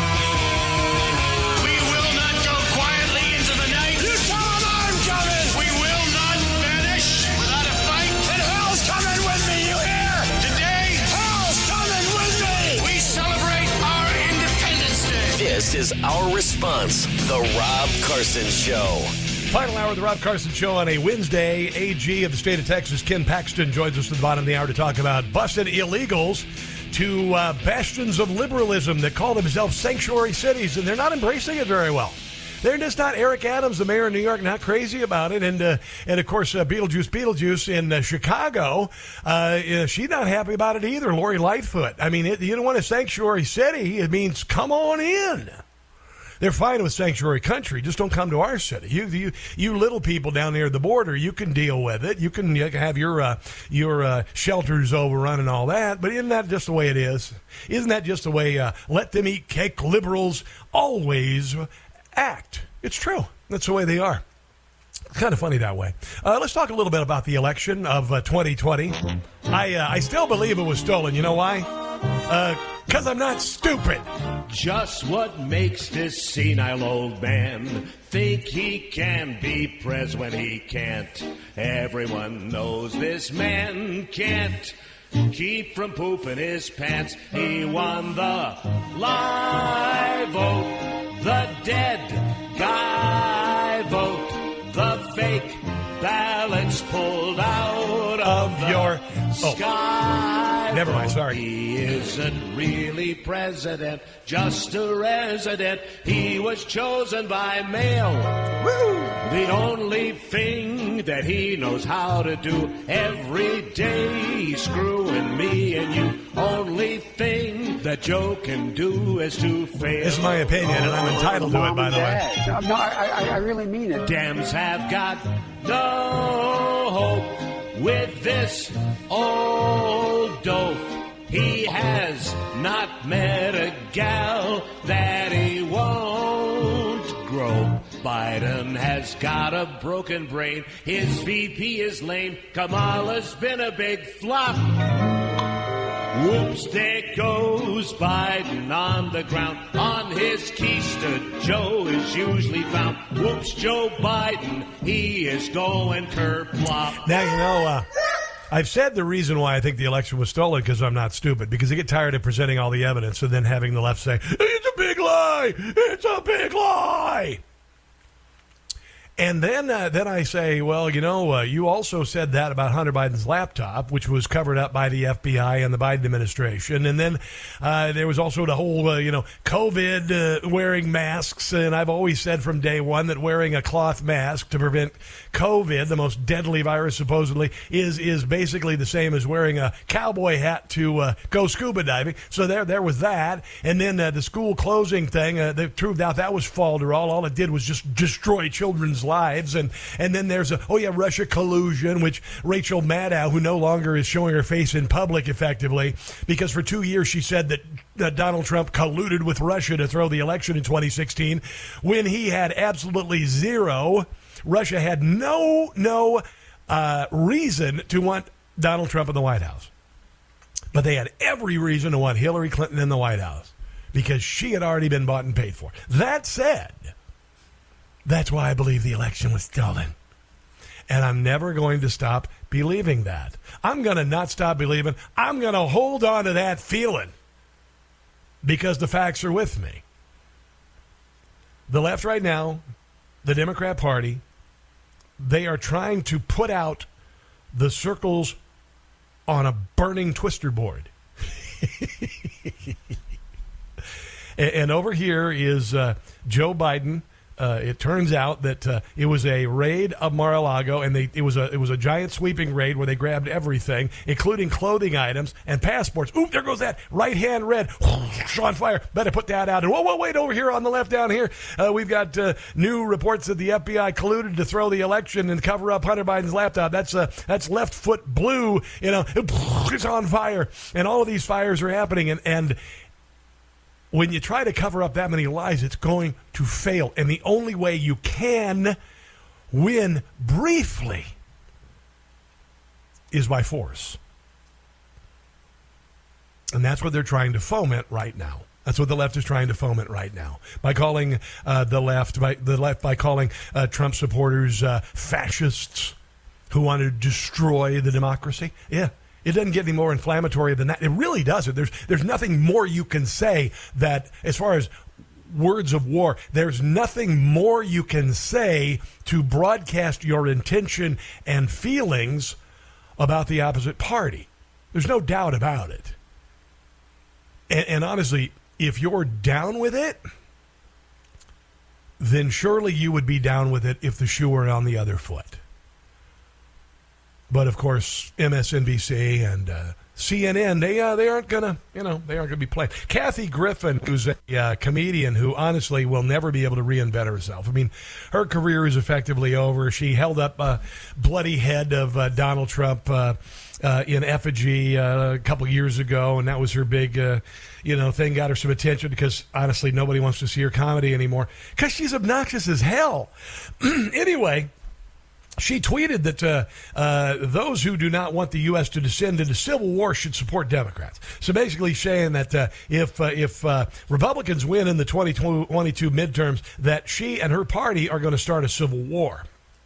We will not go quietly into the night. You tell them I'm coming. We will not vanish without a fight. And hell's coming with me, you hear? Today, hell's coming with me. We celebrate our Independence Day. This is our response, The Rob Carson Show. Final hour of the Rob Carson Show on a Wednesday. A G of the state of Texas, Ken Paxton, joins us at the bottom of the hour to talk about busted illegals to uh, bastions of liberalism that call themselves sanctuary cities, and they're not embracing it very well. They're just not. Eric Adams, the mayor of New York, not crazy about it. And, uh, and of course, uh, Beetlejuice Beetlejuice in uh, Chicago, uh, uh, she's not happy about it either, Lori Lightfoot. I mean, it, you don't want a sanctuary city. It means come on in. They're fine with sanctuary country. Just don't come to our city. You, you, you little people down there at the border, you can deal with it. You can you can have your uh, your uh, shelters overrun and all that. But isn't that just the way it is? Isn't that just the way uh, let them eat cake liberals always act? It's true. That's the way they are. It's kind of funny that way. Uh, let's talk a little bit about the election of uh, twenty twenty. I uh, I still believe it was stolen. You know why? Uh, Because I'm not stupid. Just what makes this senile old man think he can be pres when he can't? Everyone knows this man can't keep from pooping his pants. He won the live vote, the dead guy vote, the fake ballots pulled out of, of your sky. Oh. Never mind, sorry. He isn't really president, just a resident. He was chosen by mail. Woo! The only thing that he knows how to do every day, he's screwing me and you. Only thing that Joe can do is to fail. It's my opinion, and I'm entitled to it, by the way. No, no I, I, I really mean it. Dems have got no hope with this old dope. He has not met a gal that he won't grope. Biden has got a broken brain. His V P is lame. Kamala's been a big flop. Whoops, there goes Biden on the ground. On his keister, Joe is usually found. Whoops, Joe Biden, he is going kerplop. Now, you know, uh, I've said the reason why I think the election was stolen because I'm not stupid. Because I get tired of presenting all the evidence and then having the left say, it's a big lie! It's a big lie! And then uh, then I say, well, you know, uh, you also said that about Hunter Biden's laptop, which was covered up by the F B I and the Biden administration. And then uh, there was also the whole, uh, you know, COVID uh, wearing masks. And I've always said from day one that wearing a cloth mask to prevent COVID, the most deadly virus supposedly, is is basically the same as wearing a cowboy hat to uh, go scuba diving. So there there was that. And then uh, the school closing thing, uh, they proved out that was falderall. All it did was just destroy children's lives. And and then there's a, oh yeah, Russia collusion, which Rachel Maddow, who no longer is showing her face in public effectively, because for two years she said that, that Donald Trump colluded with Russia to throw the election in twenty sixteen, when he had absolutely zero. Russia had no, no uh, reason to want Donald Trump in the White House. But they had every reason to want Hillary Clinton in the White House because she had already been bought and paid for. That said, that's why I believe the election was stolen. And I'm never going to stop believing that. I'm going to not stop believing. I'm going to hold on to that feeling because the facts are with me. The left right now, the Democrat Party, they are trying to put out the circles on a burning twister board. and, and over here is uh, Joe Biden. Uh, it turns out that uh, it was a raid of Mar-a-Lago, and they, it was a it was a giant sweeping raid where they grabbed everything, including clothing items and passports. Ooh, there goes that right hand red on fire. Better put that out. And whoa, whoa, wait, over here on the left down here, uh, we've got uh, new reports that the F B I colluded to throw the election and cover up Hunter Biden's laptop. That's uh, that's left foot blue. You know, it's on fire, and all of these fires are happening, and and. When you try to cover up that many lies, it's going to fail. And the only way you can win briefly is by force. And that's what they're trying to foment right now. That's what the left is trying to foment right now by calling uh, the left by the left by calling uh, Trump supporters uh, fascists who want to destroy the democracy. Yeah. It doesn't get any more inflammatory than that. It really doesn't. There's there's nothing more you can say that, as far as words of war, there's nothing more you can say to broadcast your intention and feelings about the opposite party. There's no doubt about it. And, and honestly, if you're down with it, then surely you would be down with it if the shoe were on the other foot. But of course, M S N B C and uh, C N N, they uh, they aren't gonna, you know, they aren't gonna be playing. Kathy Griffin, who's a uh, comedian who honestly will never be able to reinvent herself. I mean, her career is effectively over. She held up a bloody head of uh, Donald Trump uh, uh, in effigy uh, a couple years ago, and that was her big, uh, you know, thing. Got her some attention because honestly, nobody wants to see her comedy anymore because she's obnoxious as hell. Anyway. She tweeted that uh, uh, those who do not want the U S to descend into civil war should support Democrats. So basically saying that uh, if uh, if uh, Republicans win in the twenty twenty-two midterms, that she and her party are going to start a civil war.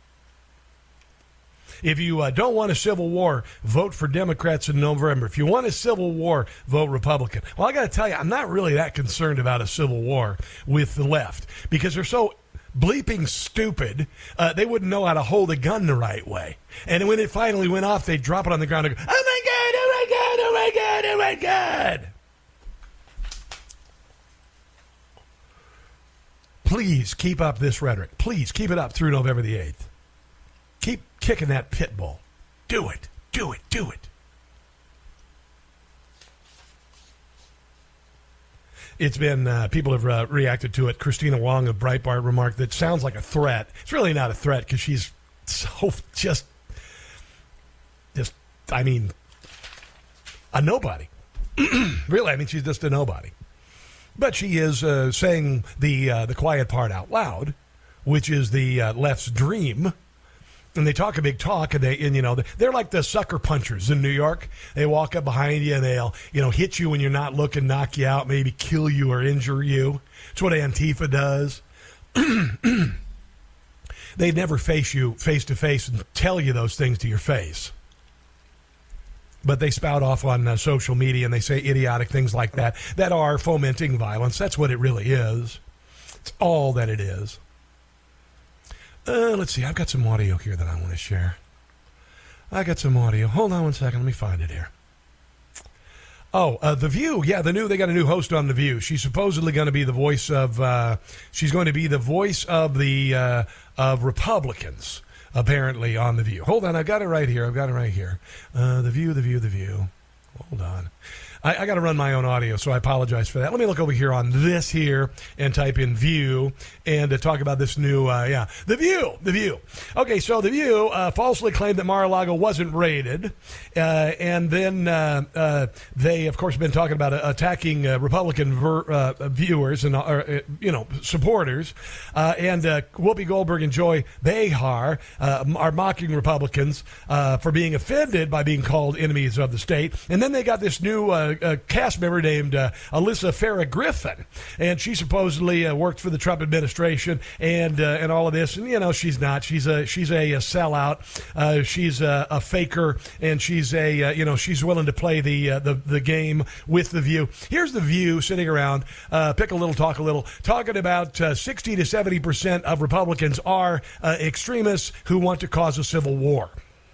If you uh, don't want a civil war, vote for Democrats in November. If you want a civil war, vote Republican. Well, I got to tell you, I'm not really that concerned about a civil war with the left because they're so bleeping stupid, uh, they wouldn't know how to hold a gun the right way. And when it finally went off, they'd drop it on the ground and go, oh my God, oh my God, oh my God, oh my God. Please keep up this rhetoric. Please keep it up through November the eighth. Keep kicking that pit bull. Do it, do it, do it. It's been, uh, people have uh, reacted to it. Christina Wong of Breitbart remarked that it sounds like a threat. It's really not a threat because she's so just, just, I mean, a nobody. Really, I mean, she's just a nobody. But she is uh, saying the uh, the quiet part out loud, which is the uh, left's dream. And they talk a big talk, and they, and you know, they're like the sucker punchers in New York. They walk up behind you, and they'll, you know, hit you when you're not looking, knock you out, maybe kill you or injure you. It's what Antifa does. They never face you face to face and tell you those things to your face. But they spout off on uh, social media, and they say idiotic things like that that are fomenting violence. That's what it really is. It's all that it is. Uh, let's see. I've got some audio here that I want to share. I got some audio. Hold on one second. Let me find it here. Oh, uh, The View. Yeah, the new. They got a new host on The View. She's supposedly going to be the voice of. Uh, she's going to be the voice of the uh, of Republicans. Apparently on The View. Hold on. I've got it right here. I've got it right here. Uh, the View. The View. The View. Hold on. I, I got to run my own audio, so I apologize for that. Let me look over here on this here and type in View and uh, talk about this new, uh, yeah, The View, The View. Okay, so The View uh, falsely claimed that Mar-a-Lago wasn't raided, uh, and then uh, uh, they, of course, have been talking about uh, attacking uh, Republican ver- uh, viewers and, uh, you know, supporters, uh, and uh, Whoopi Goldberg and Joy Behar uh, are mocking Republicans uh, for being offended by being called enemies of the state, and then then they got this new uh, uh, cast member named uh, Alyssa Farah Griffin, and she supposedly uh, worked for the Trump administration and uh, and all of this. And you know, she's not. She's a she's a, a sellout. Uh, she's a, a faker, and she's a uh, you know she's willing to play the uh, the the game with the View. Here's the View sitting around, uh, pick a little, talk a little, talking about uh, sixty to seventy percent of Republicans are uh, extremists who want to cause a civil war.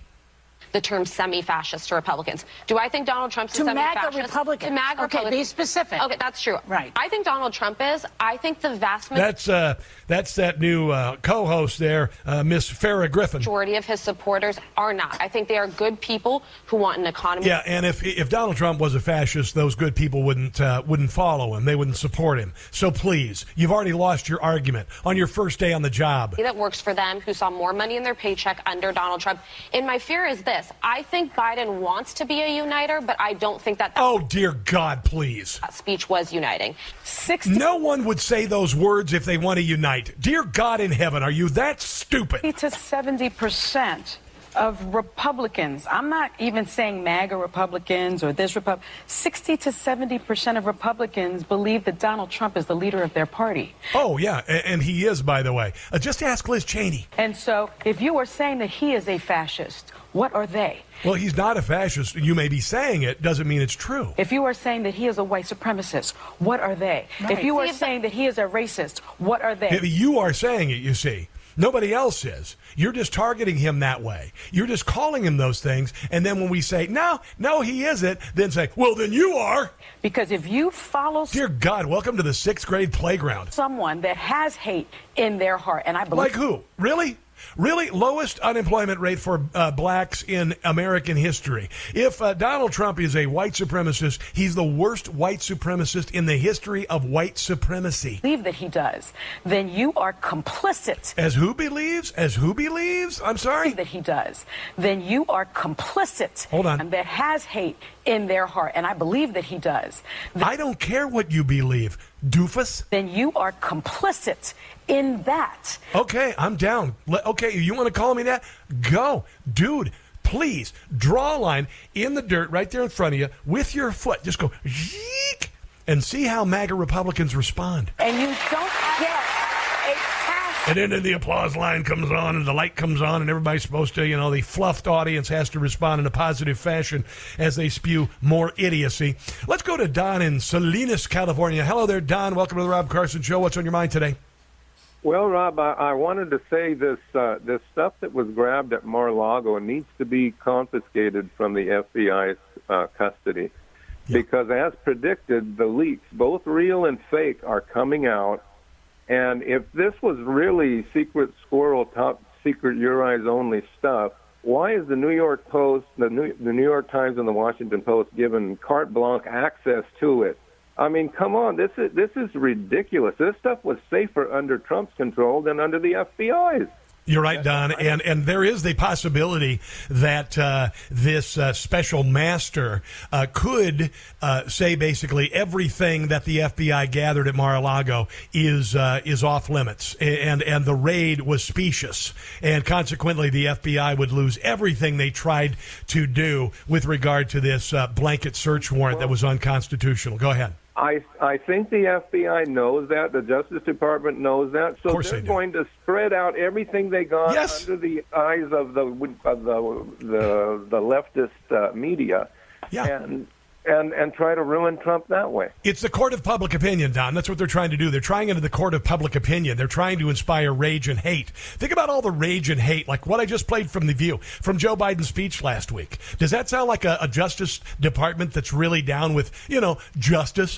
The term semi-fascist to Republicans. Do I think Donald Trump's to a semi-fascist? MAGA Republicans. To MAGA okay, Republicans. Be specific. Okay, that's true. Right. I think Donald Trump is. I think the vast majority. That's uh, that's that new uh, co-host there, uh, Miss Farah Griffin. Majority of his supporters are not. I think they are good people who want an economy. Yeah, and if if Donald Trump was a fascist, those good people wouldn't uh, wouldn't follow him. They wouldn't support him. So please, you've already lost your argument on your first day on the job. That works for them, who saw more money in their paycheck under Donald Trump. And my fear is this: I think Biden wants to be a uniter, but I don't think that. that oh dear God, please! That speech was uniting. sixty No one would say those words if they want to unite. Dear God in heaven, are you that stupid? To seventy percent of Republicans, I'm not even saying MAGA Republicans or this Republic, sixty to seventy percent of Republicans believe that Donald Trump is the leader of their party. Oh, yeah, and, and he is, by the way. Uh, just ask Liz Cheney. And so if you are saying that he is a fascist, what are they? Well, he's not a fascist. You may be saying it, doesn't mean it's true. If you are saying that he is a white supremacist, what are they? Right. If you are saying that he is a racist, what are they? If you are saying it, you see. Nobody else is. You're just targeting him that way. You're just calling him those things. And then when we say, no, no, he isn't, then say, well, then you are. Because if you follow... Dear God, welcome to the sixth grade playground. Someone that has hate in their heart, and I believe... Like who? Really? Really? Lowest unemployment rate for uh, blacks in American history. If uh, Donald Trump is a white supremacist, he's the worst white supremacist in the history of white supremacy. Believe that he does, then you are complicit. As who believes? As who believes? I'm sorry? That he does, then you are complicit. Hold on. And that has hate in their heart, and I believe that he does. Then, I don't care what you believe, doofus. Then you are complicit in that. Okay, I'm down. Okay, you want to call me that? Go. Dude, please draw a line in the dirt right there in front of you with your foot. Just go, yeek, and see how MAGA Republicans respond. And you don't get a pass. And then, then the applause line comes on and the light comes on and everybody's supposed to, you know, the fluffed audience has to respond in a positive fashion as they spew more idiocy. Let's go to Don in Salinas, California. Hello there, Don. Welcome to the Rob Carson Show. What's on your mind today? Well, Rob, I, I wanted to say this uh, this stuff that was grabbed at Mar-a-Lago needs to be confiscated from the F B I's uh, custody. Yeah. Because as predicted, the leaks, both real and fake, are coming out. And if this was really secret squirrel, top secret, your eyes only stuff, why is the New York Post, the New, the New York Times and the Washington Post given carte blanche access to it? I mean, come on, this is this is ridiculous. This stuff was safer under Trump's control than under the F B I's. You're right, Don, and and there is the possibility that uh, this uh, special master uh, could uh, say basically everything that the F B I gathered at Mar-a-Lago is uh, is off limits, and and the raid was specious, and consequently the F B I would lose everything they tried to do with regard to this uh, blanket search warrant that was unconstitutional. Go ahead. I I think the F B I knows that. The Justice Department knows that. So they're they going to spread out everything they got yes. under the eyes of the of the the, the leftist uh, media, yeah. and and and try to ruin Trump that way. It's the court of public opinion, Don. That's what they're trying to do. They're trying into the court of public opinion. They're trying to inspire rage and hate. Think about all the rage and hate, like what I just played from The View, from Joe Biden's speech last week. Does that sound like a, a Justice Department that's really down with, you know, justice?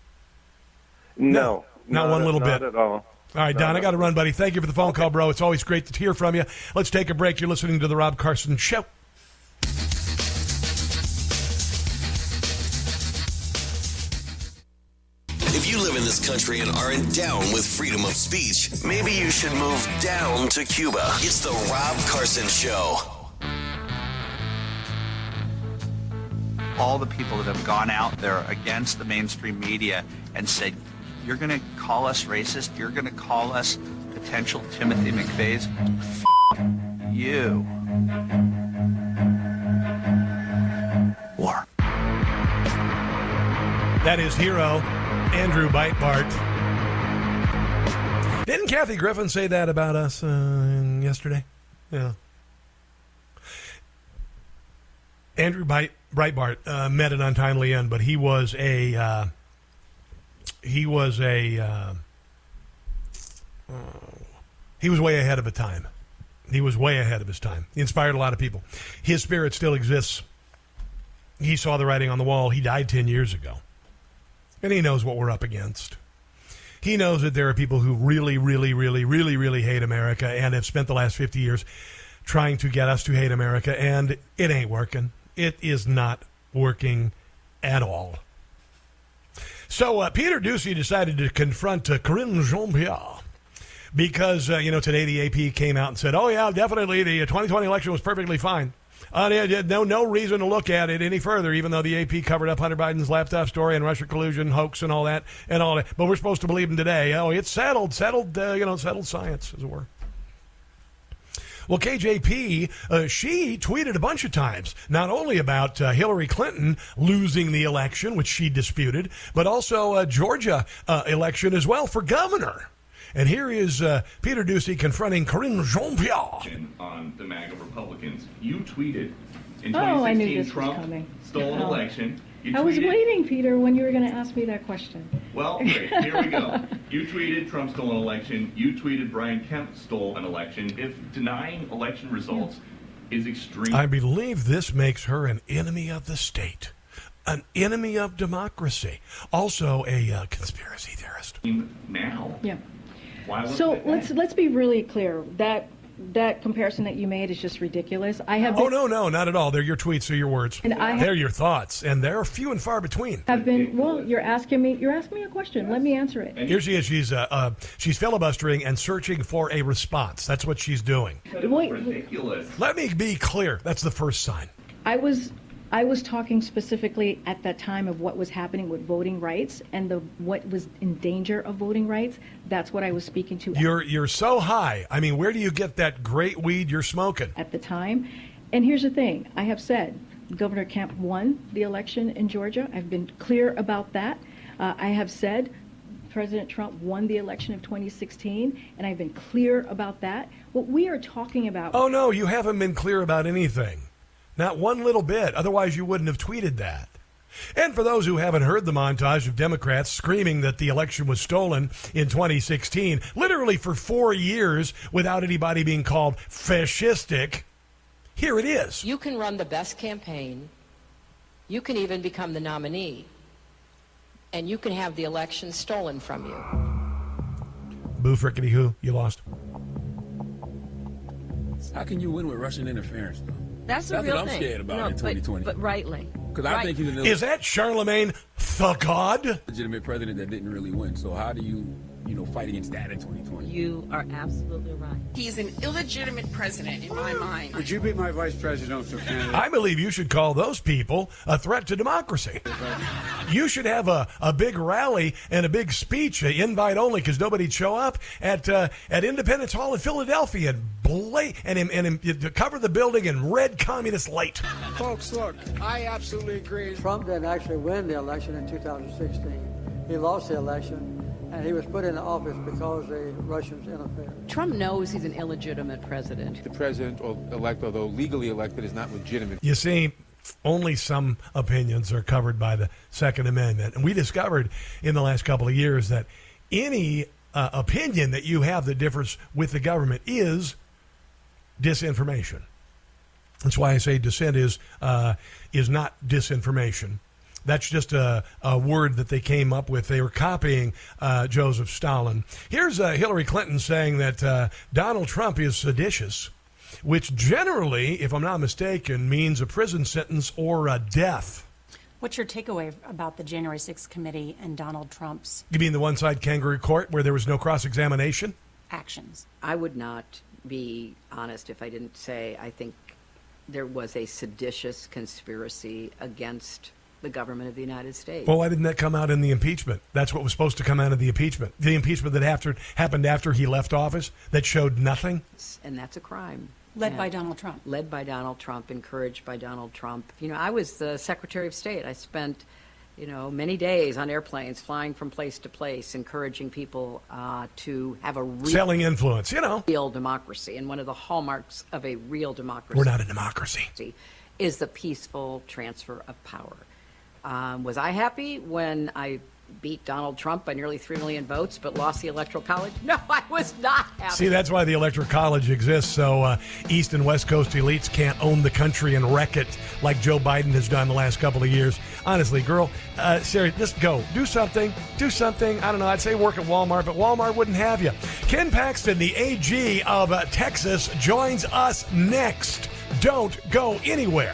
No. Not, not one little not bit. At all. All right, not Don, I got to run, buddy. Thank you for the phone call, bro. It's always great to hear from you. Let's take a break. You're listening to The Rob Carson Show. If you live in this country and aren't down with freedom of speech, maybe you should move down to Cuba. It's the Rob Carson Show. All the people that have gone out there against the mainstream media and said, you're going to call us racist, you're going to call us potential Timothy McVeighs, F*** you. War. That is hero Andrew Breitbart. Didn't Kathy Griffin say that about us uh, yesterday? Yeah. Andrew Breitbart uh, met an untimely end, but he was a uh, he was a uh, oh, he was way ahead of the time. He was way ahead of his time. He inspired a lot of people. His spirit still exists. He saw the writing on the wall. He died ten years ago, and he knows what we're up against. He knows that there are people who really, really, really, really, really hate America and have spent the last fifty years trying to get us to hate America, and it ain't working. It is not working at all. So uh, Peter Doocy decided to confront uh, Karine Jean-Pierre because, uh, you know, today the A P came out and said, oh, yeah, definitely the twenty twenty election was perfectly fine. Uh, no, no reason to look at it any further, even though the A P covered up Hunter Biden's laptop story and Russia collusion hoax and all that and all that. But we're supposed to believe him today. Oh, it's settled, settled, uh, you know, settled science, as it were. Well, K J P, uh, she tweeted a bunch of times, not only about uh, Hillary Clinton losing the election, which she disputed, but also uh, Georgia uh, election as well for governor. And here is uh, Peter Doocy confronting Karine Jean-Pierre. On the MAGA Republicans, you tweeted in Oh, I knew twenty sixteen this was Trump coming. stole an Oh. election. You I was tweeted- waiting, Peter, when you were going to ask me that question. Well, great. Here we go. You tweeted Trump stole an election. You tweeted Brian Kemp stole an election. If denying election results is extreme. I believe this makes her an enemy of the state, an enemy of democracy, also a uh, conspiracy theorist. Now, Yeah. why was So it let's let's be really clear. That that comparison that you made is just ridiculous. I have Oh, been, no, no, not at all. They're your tweets, they're your words. And I have- they're your thoughts, and they're few and far between. have been well. You're asking me. You're asking me a question. Let me answer it. Here she is. She's uh, uh, she's filibustering and searching for a response. That's what she's doing. Wait, ridiculous. Let me be clear. That's the first sign. I was I was talking specifically at that time of what was happening with voting rights and the what was in danger of voting rights. That's what I was speaking to. You're you're so high. I mean, where do you get that great weed you're smoking? At the time. And here's the thing. I have said Governor Kemp won the election in Georgia. I've been clear about that. Uh, I have said President Trump won the election of twenty sixteen, and I've been clear about that. What we are talking about... Oh, no, you haven't been clear about anything. Not one little bit. Otherwise, you wouldn't have tweeted that. And for those who haven't heard the montage of Democrats screaming that the election was stolen in twenty sixteen, literally for four years without anybody being called fascistic, here it is. You can run the best campaign. You can even become the nominee. And you can have the election stolen from you. Boo frickety who, you lost. How can you win with Russian interference, though? That's the That's real what I'm thing. scared about no, in twenty twenty. But, but rightly. Because I Right. think he's an Is that Charlemagne the God? legitimate president that didn't really win. So how do you, you know, fight against that in twenty twenty? You are absolutely right. He's an illegitimate president in my mind. Would you be my vice presidential candidate? I believe you should call those people a threat to democracy. You should have a, a big rally and a big speech, uh, invite only, because nobody'd show up at uh, at Independence Hall in Philadelphia and bla- and, and, and, and cover the building in red communist light. Folks, look, I absolutely agree. Trump didn't actually win the election in two thousand sixteen. He lost the election, and he was put in office because the Russians interfered. Trump knows he's an illegitimate president. The president or elect, although legally elected, is not legitimate. You see, only some opinions are covered by the Second Amendment. And we discovered in the last couple of years that any uh, opinion that you have that differs with the government is disinformation. That's why I say dissent is uh, is not disinformation. That's just a, a word that they came up with. They were copying uh, Joseph Stalin. Here's uh, Hillary Clinton saying that uh, Donald Trump is seditious, which generally, if I'm not mistaken, means a prison sentence or a death. What's your takeaway about the January sixth committee and Donald Trump's You mean the one-side kangaroo court where there was no cross-examination? actions? I would not be honest if I didn't say I think there was a seditious conspiracy against the government of the United States. Well, why didn't that come out in the impeachment? That's what was supposed to come out of the impeachment. The impeachment that after, happened after he left office that showed nothing. And that's a crime. Led And by Donald Trump. Led by Donald Trump, encouraged by Donald Trump. You know, I was the Secretary of State. I spent you know, many days on airplanes, flying from place to place, encouraging people uh, to have a real... Selling influence, you know. ...real democracy. And one of the hallmarks of a real democracy... We're not a democracy. ...is the peaceful transfer of power. Um, was I happy when I beat Donald Trump by nearly three million votes but lost the Electoral College? No, I was not happy. See, that's why the Electoral College exists, so uh, East and West Coast elites can't own the country and wreck it like Joe Biden has done the last couple of years. Honestly, girl, uh, Sarah, just go. Do something. Do something. I don't know. I'd say work at Walmart, but Walmart wouldn't have you. Ken Paxton, the A G of uh, Texas, joins us next. Don't go anywhere.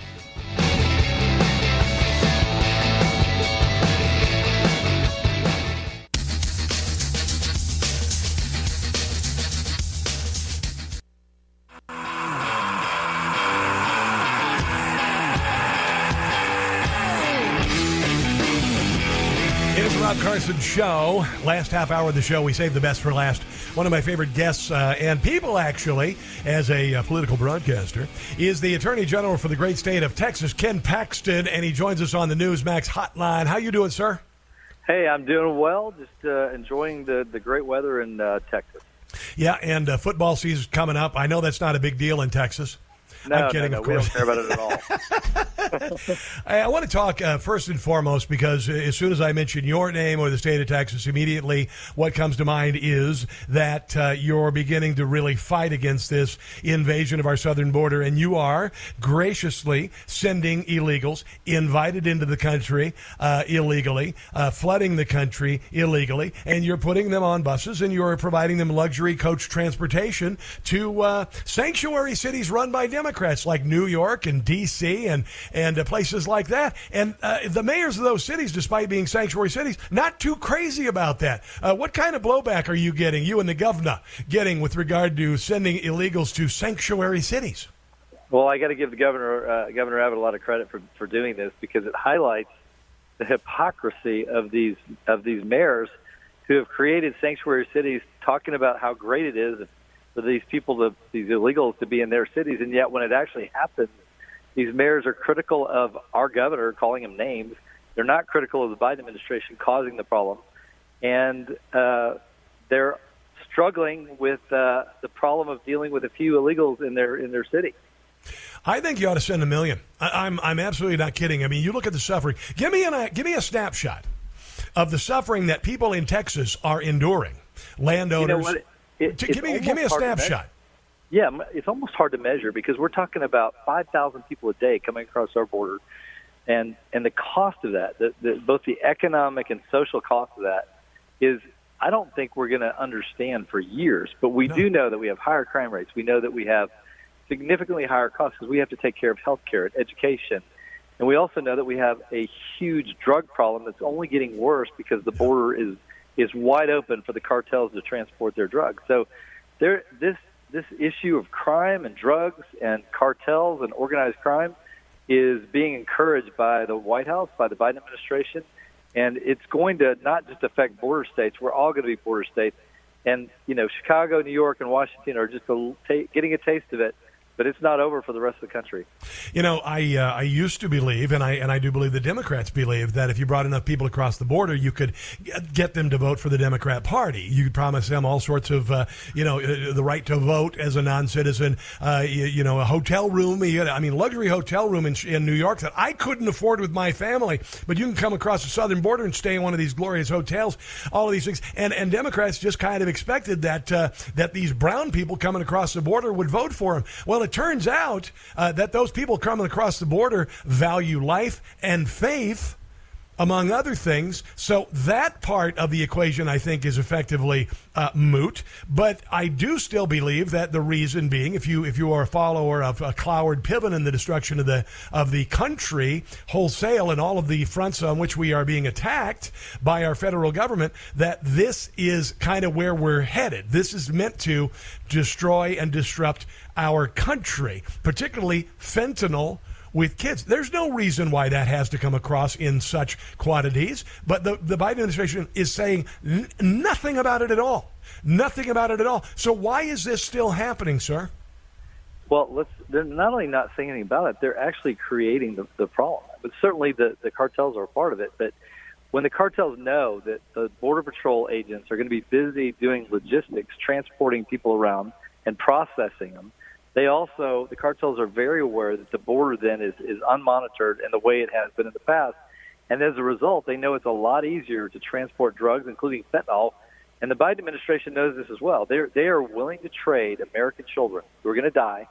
Carson Show. Last half hour of the show, we saved the best for last. One of my favorite guests uh, and people, actually, as a uh, political broadcaster, is the Attorney General for the great state of Texas, Ken Paxton, and he joins us on the Newsmax hotline. How you doing, sir? Hey, I'm doing well. Just uh, enjoying the, the great weather in uh, Texas. Yeah, and uh, football season's coming up. I know that's not a big deal in Texas. No, I'm kidding, no, no, of course. We don't care about it at all. I, I want to talk uh, first and foremost because as soon as I mention your name or the state of Texas, immediately what comes to mind is that uh, you're beginning to really fight against this invasion of our southern border, and you are graciously sending illegals invited into the country uh, illegally, uh, flooding the country illegally, and you're putting them on buses and you're providing them luxury coach transportation to uh, sanctuary cities run by Democrats. Democrats like New York and D C and and uh, places like that. And uh, the mayors of those cities, despite being sanctuary cities, not too crazy about that. Uh, what kind of blowback are you getting, you and the governor, getting with regard to sending illegals to sanctuary cities? Well, I got to give the governor, uh, Governor Abbott, a lot of credit for, for doing this because it highlights the hypocrisy of these of these mayors who have created sanctuary cities, talking about how great it is for these people, to, these illegals, to be in their cities, and yet when it actually happens, these mayors are critical of our governor, calling him names. They're not critical of the Biden administration causing the problem, and uh, they're struggling with uh, the problem of dealing with a few illegals in their in their city. I think you ought to send a million. I, I'm I'm absolutely not kidding. I mean, you look at the suffering. Give me an, give me a snapshot of the suffering that people in Texas are enduring. Landowners. You know what? It, to, give me give me a snapshot. Yeah, it's almost hard to measure because we're talking about five thousand people a day coming across our border, and and the cost of that, the, the, both the economic and social cost of that, is I don't think we're going to understand for years. But we no. do know that we have higher crime rates. We know that we have significantly higher costs because we have to take care of health care and education. And we also know that we have a huge drug problem that's only getting worse because the border is is wide open for the cartels to transport their drugs. So there, this this issue of crime and drugs and cartels and organized crime is being encouraged by the White House, by the Biden administration, and it's going to not just affect border states. We're all going to be border states. And, you know, Chicago, New York, and Washington are just a, t- getting a taste of it. But it's not over for the rest of the country. You know, I uh, I used to believe, and I and I do believe the Democrats believe, that if you brought enough people across the border, you could get them to vote for the Democrat Party. You could promise them all sorts of, uh, you know, uh, the right to vote as a non-citizen, uh, you, you know, a hotel room, you know, I mean, luxury hotel room in, in New York that I couldn't afford with my family, but you can come across the southern border and stay in one of these glorious hotels, all of these things. And and Democrats just kind of expected that uh, that these brown people coming across the border would vote for them. Well, it turns out uh, that those people coming across the border value life and faith, among other things. So that part of the equation, I think, is effectively uh, moot. But I do still believe that the reason being, if you if you are a follower of uh, Cloward Piven and the destruction of the of the country wholesale and all of the fronts on which we are being attacked by our federal government, that this is kind of where we're headed. This is meant to destroy and disrupt our country, particularly fentanyl with kids. There's no reason why that has to come across in such quantities, but the, the Biden administration is saying n- nothing about it at all. Nothing about it at all. So why is this still happening, sir? Well, let's, they're not only not saying anything about it, they're actually creating the, the problem. but certainly the, the cartels are a part of it. But when the cartels know that the Border Patrol agents are going to be busy doing logistics, transporting people around and processing them, they also, the cartels are very aware that the border then is, is unmonitored in the way it has been in the past. And as a result, they know it's a lot easier to transport drugs, including fentanyl. And the Biden administration knows this as well. They're, they are willing to trade American children who are going to die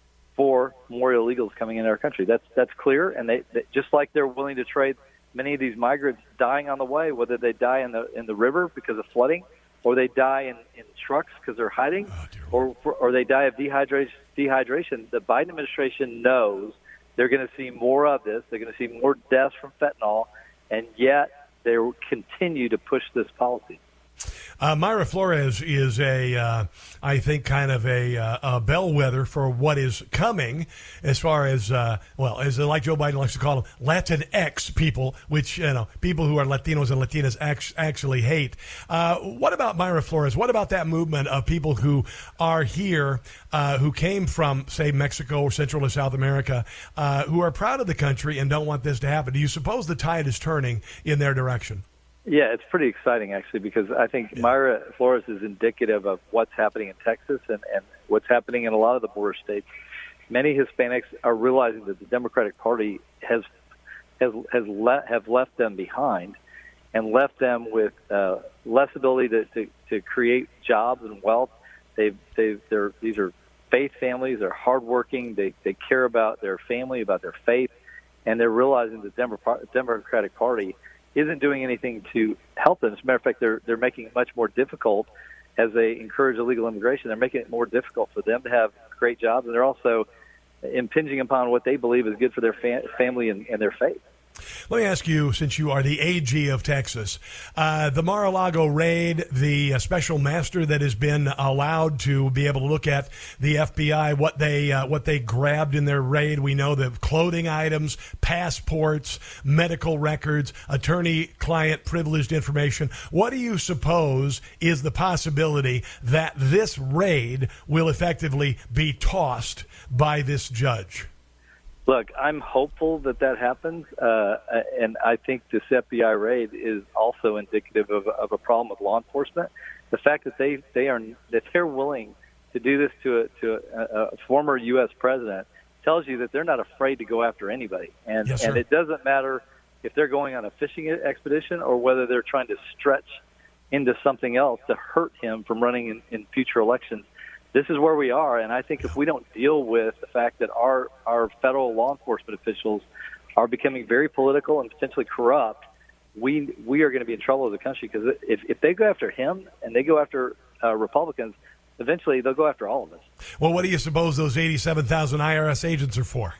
for more illegals coming into our country. That's that's clear. And they, they just like they're willing to trade many of these migrants dying on the way, whether they die in the in the river because of flooding, or they die in, in trucks because they're hiding, or or they die of dehydration. Dehydration. The Biden administration knows they're going to see more of this. They're going to see more deaths from fentanyl, and yet they will continue to push this policy. Uh, Mayra Flores is a, uh, I think, kind of a, uh, a bellwether for what is coming as far as, uh, well, as like Joe Biden likes to call them, Latinx people, which, you know, people who are Latinos and Latinas act- actually hate. Uh, what about Mayra Flores? What about that movement of people who are here, uh, who came from, say, Mexico or Central or South America, uh, who are proud of the country and don't want this to happen? Do you suppose the tide is turning in their direction? Yeah, it's pretty exciting, actually, because I think yeah. Mayra Flores is indicative of what's happening in Texas and, and what's happening in a lot of the border states. Many Hispanics are realizing that the Democratic Party has has has le- have left them behind and left them with uh, less ability to, to, to create jobs and wealth. They've, they've, they're, these are faith families. They're hardworking. They, they care about their family, about their faith, and they're realizing the Demo- Democratic Party isn't doing anything to help them. As a matter of fact, they're they're making it much more difficult as they encourage illegal immigration. They're making it more difficult for them to have great jobs, and they're also impinging upon what they believe is good for their fa- family and, and their faith. Let me ask you, since you are the A G of Texas, uh, the Mar-a-Lago raid, the uh, special master that has been allowed to be able to look at the F B I, what they uh, what they grabbed in their raid. We know the clothing items, passports, medical records, attorney-client privileged information. What do you suppose is the possibility that this raid will effectively be tossed by this judge? Look, I'm hopeful that that happens, uh, and I think this F B I raid is also indicative of, of a problem with law enforcement. The fact that they, they are that they're willing to do this to a, to a, a former U S president tells you that they're not afraid to go after anybody, and yes, and it doesn't matter if they're going on a fishing expedition or whether they're trying to stretch into something else to hurt him from running in, in future elections. This is where we are, and I think if we don't deal with the fact that our, our federal law enforcement officials are becoming very political and potentially corrupt, we we are going to be in trouble as a country, because if, if they go after him and they go after uh, Republicans, eventually they'll go after all of us. Well, what do you suppose those eighty-seven thousand I R S agents are for?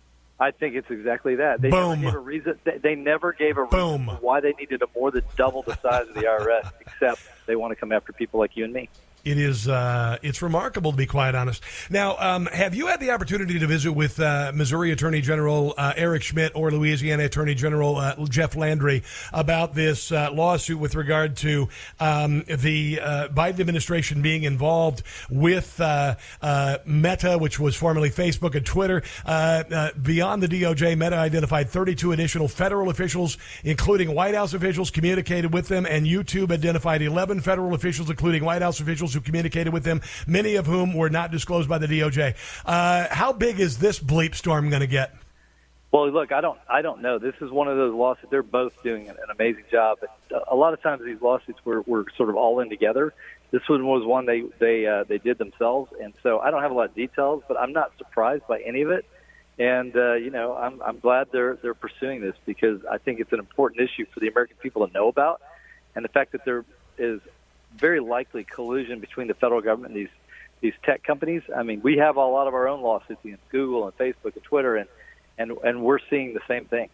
I think it's exactly that. They Boom. never gave a reason. They, they never gave a Boom. reason why they needed a more than double the size of the I R S, except they want to come after people like you and me. It is, uh, it's remarkable, to be quite honest. Now, um, have you had the opportunity to visit with uh, Missouri Attorney General uh, Eric Schmidt or Louisiana Attorney General uh, Jeff Landry about this uh, lawsuit with regard to um, the uh, Biden administration being involved with uh, uh, Meta, which was formerly Facebook and Twitter? Uh, uh, beyond the D O J, Meta identified thirty-two additional federal officials, including White House officials, communicated with them, and YouTube identified eleven federal officials, including White House officials, who communicated with them, many of whom were not disclosed by the D O J. Uh, how big is this bleep storm going to get? Well, look, I don't, I don't know. This is one of those lawsuits. They're both doing an, an amazing job. But a lot of times these lawsuits were, were sort of all in together. This one was one they they uh, they did themselves, and so I don't have a lot of details, but I'm not surprised by any of it. And uh, you know, I'm I'm glad they're they're pursuing this, because I think it's an important issue for the American people to know about, and the fact that there is very likely collusion between the federal government and these these tech companies. I mean, we have a lot of our own lawsuits against Google and Facebook and Twitter, and and, and we're seeing the same thing.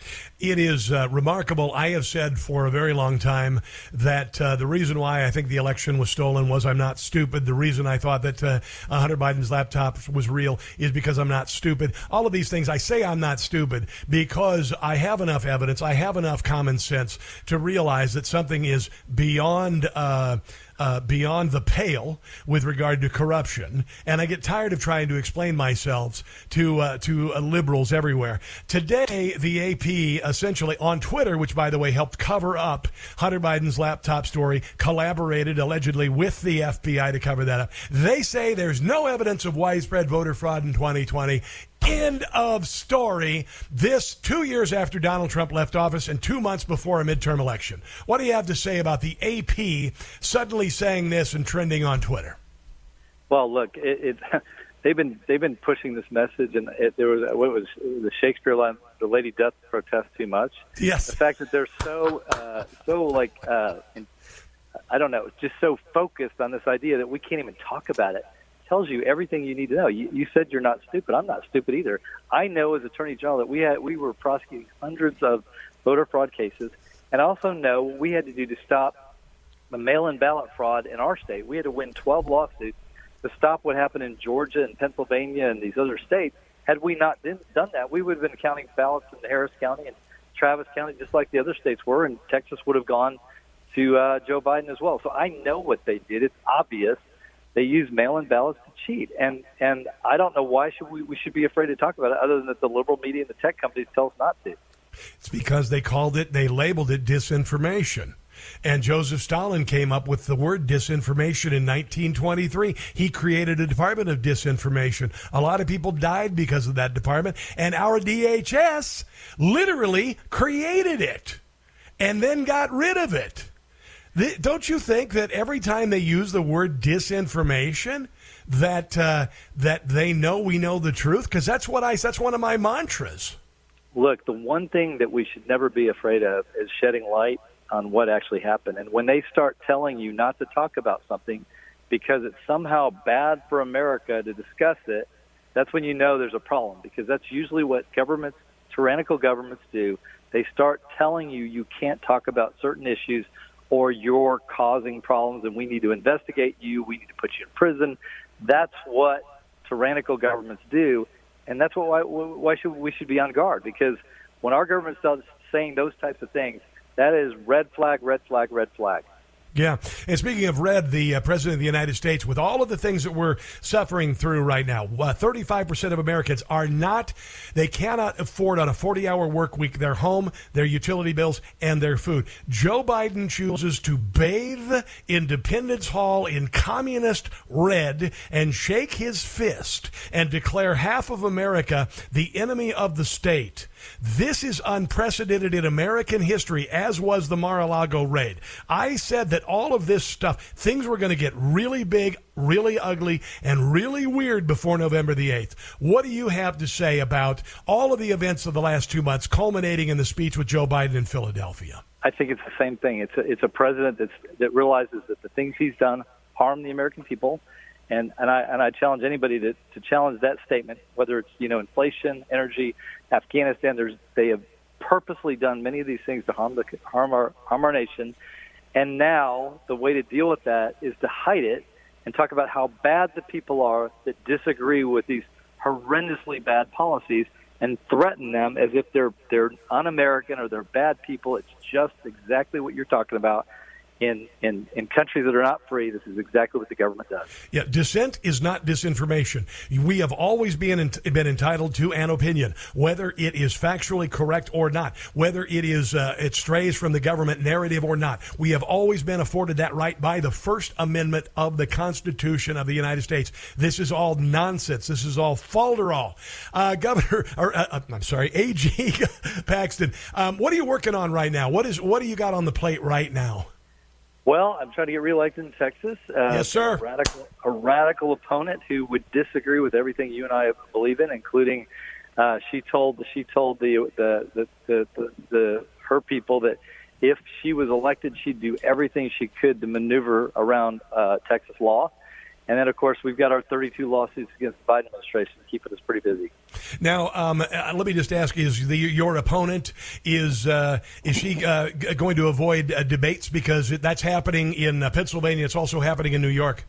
It is uh, remarkable. I have said for a very long time that uh, the reason why I think the election was stolen was I'm not stupid. The reason I thought that uh, Hunter Biden's laptop was real is because I'm not stupid. All of these things, I say I'm not stupid because I have enough evidence, I have enough common sense to realize that something is beyond uh, uh, beyond the pale with regard to corruption, and I get tired of trying to explain myself to uh, to uh, liberals everywhere. Today, the A P essentially on Twitter, which by the way helped cover up Hunter Biden's laptop story, collaborated allegedly with the F B I to cover that up. They say there's no evidence of widespread voter fraud in twenty twenty. End of story. This two years after Donald Trump left office and two months before a midterm election. What do you have to say about the A P suddenly saying this and trending on Twitter? Well, look, it, it they've been they've been pushing this message, and it, there was what was the Shakespeare line, "The lady doth protest too much." Yes. The fact that they're so uh, so like uh, in, I don't know, just so focused on this idea that we can't even talk about it. Tells you everything you need to know. You, you said you're not stupid. I'm not stupid either. I know as Attorney General that we had we were prosecuting hundreds of voter fraud cases, and I also know what we had to do to stop the mail-in ballot fraud in our state. We had to win twelve lawsuits to stop what happened in Georgia and Pennsylvania and these other states. Had we not been, done that, we would have been counting ballots in Harris County and Travis County just like the other states were, and Texas would have gone to uh, Joe Biden as well. So I know what they did. It's obvious. They use mail-in ballots to cheat, and and I don't know why should we, we should be afraid to talk about it, other than that the liberal media and the tech companies tell us not to. It's because they called it, they labeled it disinformation. And Joseph Stalin came up with the word disinformation in nineteen twenty-three. He created a department of disinformation. A lot of people died because of that department, and our D H S literally created it and then got rid of it. The, don't you think that every time they use the word disinformation, that uh, that they know we know the truth? Because that's what I. That's one of my mantras. Look, the one thing that we should never be afraid of is shedding light on what actually happened. And when they start telling you not to talk about something because it's somehow bad for America to discuss it, that's when you know there's a problem. Because that's usually what governments, tyrannical governments, do. They start telling you you can't talk about certain issues, or you're causing problems and we need to investigate you, we need to put you in prison. That's what tyrannical governments do, and that's what why, why should we should be on guard, because when our government starts saying those types of things, that is red flag, red flag, red flag. Yeah. And speaking of red, the uh, President of the United States, with all of the things that we're suffering through right now, uh, thirty-five percent of Americans are not, they cannot afford on a forty-hour work week their home, their utility bills, and their food. Joe Biden chooses to bathe Independence Hall in communist red and shake his fist and declare half of America the enemy of the state. This is unprecedented in American history, as was the Mar-a-Lago raid. I said that all of this stuff, things were going to get really big, really ugly, and really weird before November the eighth. What do you have to say about all of the events of the last two months, culminating in the speech with Joe Biden in Philadelphia? I think it's the same thing. It's a, it's a president that's, that realizes that the things he's done harm the American people. And, and I and I challenge anybody to, to challenge that statement, whether it's, you know, inflation, energy, Afghanistan. There's they have purposely done many of these things to harm the harm our harm our nation, and now the way to deal with that is to hide it and talk about how bad the people are that disagree with these horrendously bad policies and threaten them as if they're they're un-American or they're bad people. It's just exactly what you're talking about. In, in, in countries that are not free, this is exactly what the government does. Yeah, dissent is not disinformation. We have always been been entitled to an opinion, whether it is factually correct or not, whether it is uh, it strays from the government narrative or not. We have always been afforded that right by the First Amendment of the Constitution of the United States. This is all nonsense. This is all falderall. Uh, Governor, or uh, I'm sorry, A G Paxton, um, what are you working on right now? What is what do you got on the plate right now? Well, I'm trying to get reelected in Texas. Uh, yes, sir. A radical, a radical opponent who would disagree with everything you and I believe in, including uh, she told she told the the, the the the the her people that if she was elected, she'd do everything she could to maneuver around uh, Texas law. And then, of course, we've got our thirty-two lawsuits against the Biden administration, keeping us pretty busy. Now, um, let me just ask: Is the, your opponent is uh, is she uh, g- going to avoid uh, debates, because that's happening in uh, Pennsylvania? It's also happening in New York.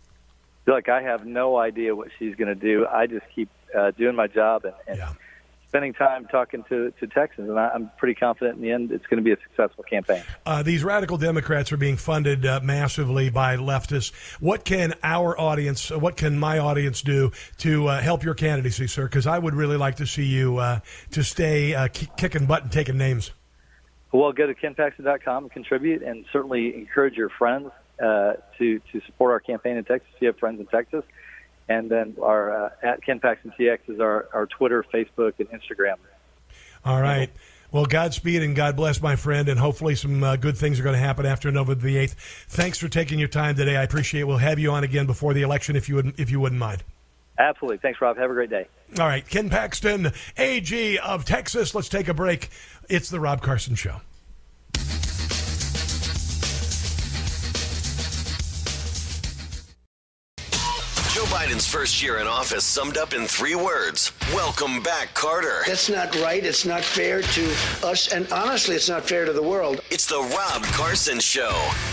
Look, I have no idea what she's going to do. I just keep uh, doing my job, and, and yeah. spending time talking to, to Texans, and I, I'm pretty confident in the end it's going to be a successful campaign. Uh, these radical Democrats are being funded uh, massively by leftists. What can our audience, uh, what can my audience do to uh, help your candidacy, sir? Because I would really like to see you uh, to stay uh, k- kicking butt and taking names. Well, go to ken paxton dot com and contribute, and certainly encourage your friends uh, to, to support our campaign in Texas if you have friends in Texas. And then our uh, at Ken Paxton T X is our, our Twitter, Facebook, and Instagram. All right. Well, Godspeed and God bless, my friend, and hopefully some uh, good things are going to happen after November the eighth. Thanks for taking your time today. I appreciate it. We'll have you on again before the election if you would, if you wouldn't mind. Absolutely. Thanks, Rob. Have a great day. All right. Ken Paxton, A G of Texas. Let's take a break. It's the Rob Carson Show. Joe Biden's first year in office summed up in three words. Welcome back, Carter. That's not right. It's not fair to us. And honestly, it's not fair to the world. It's the Rob Carson Show.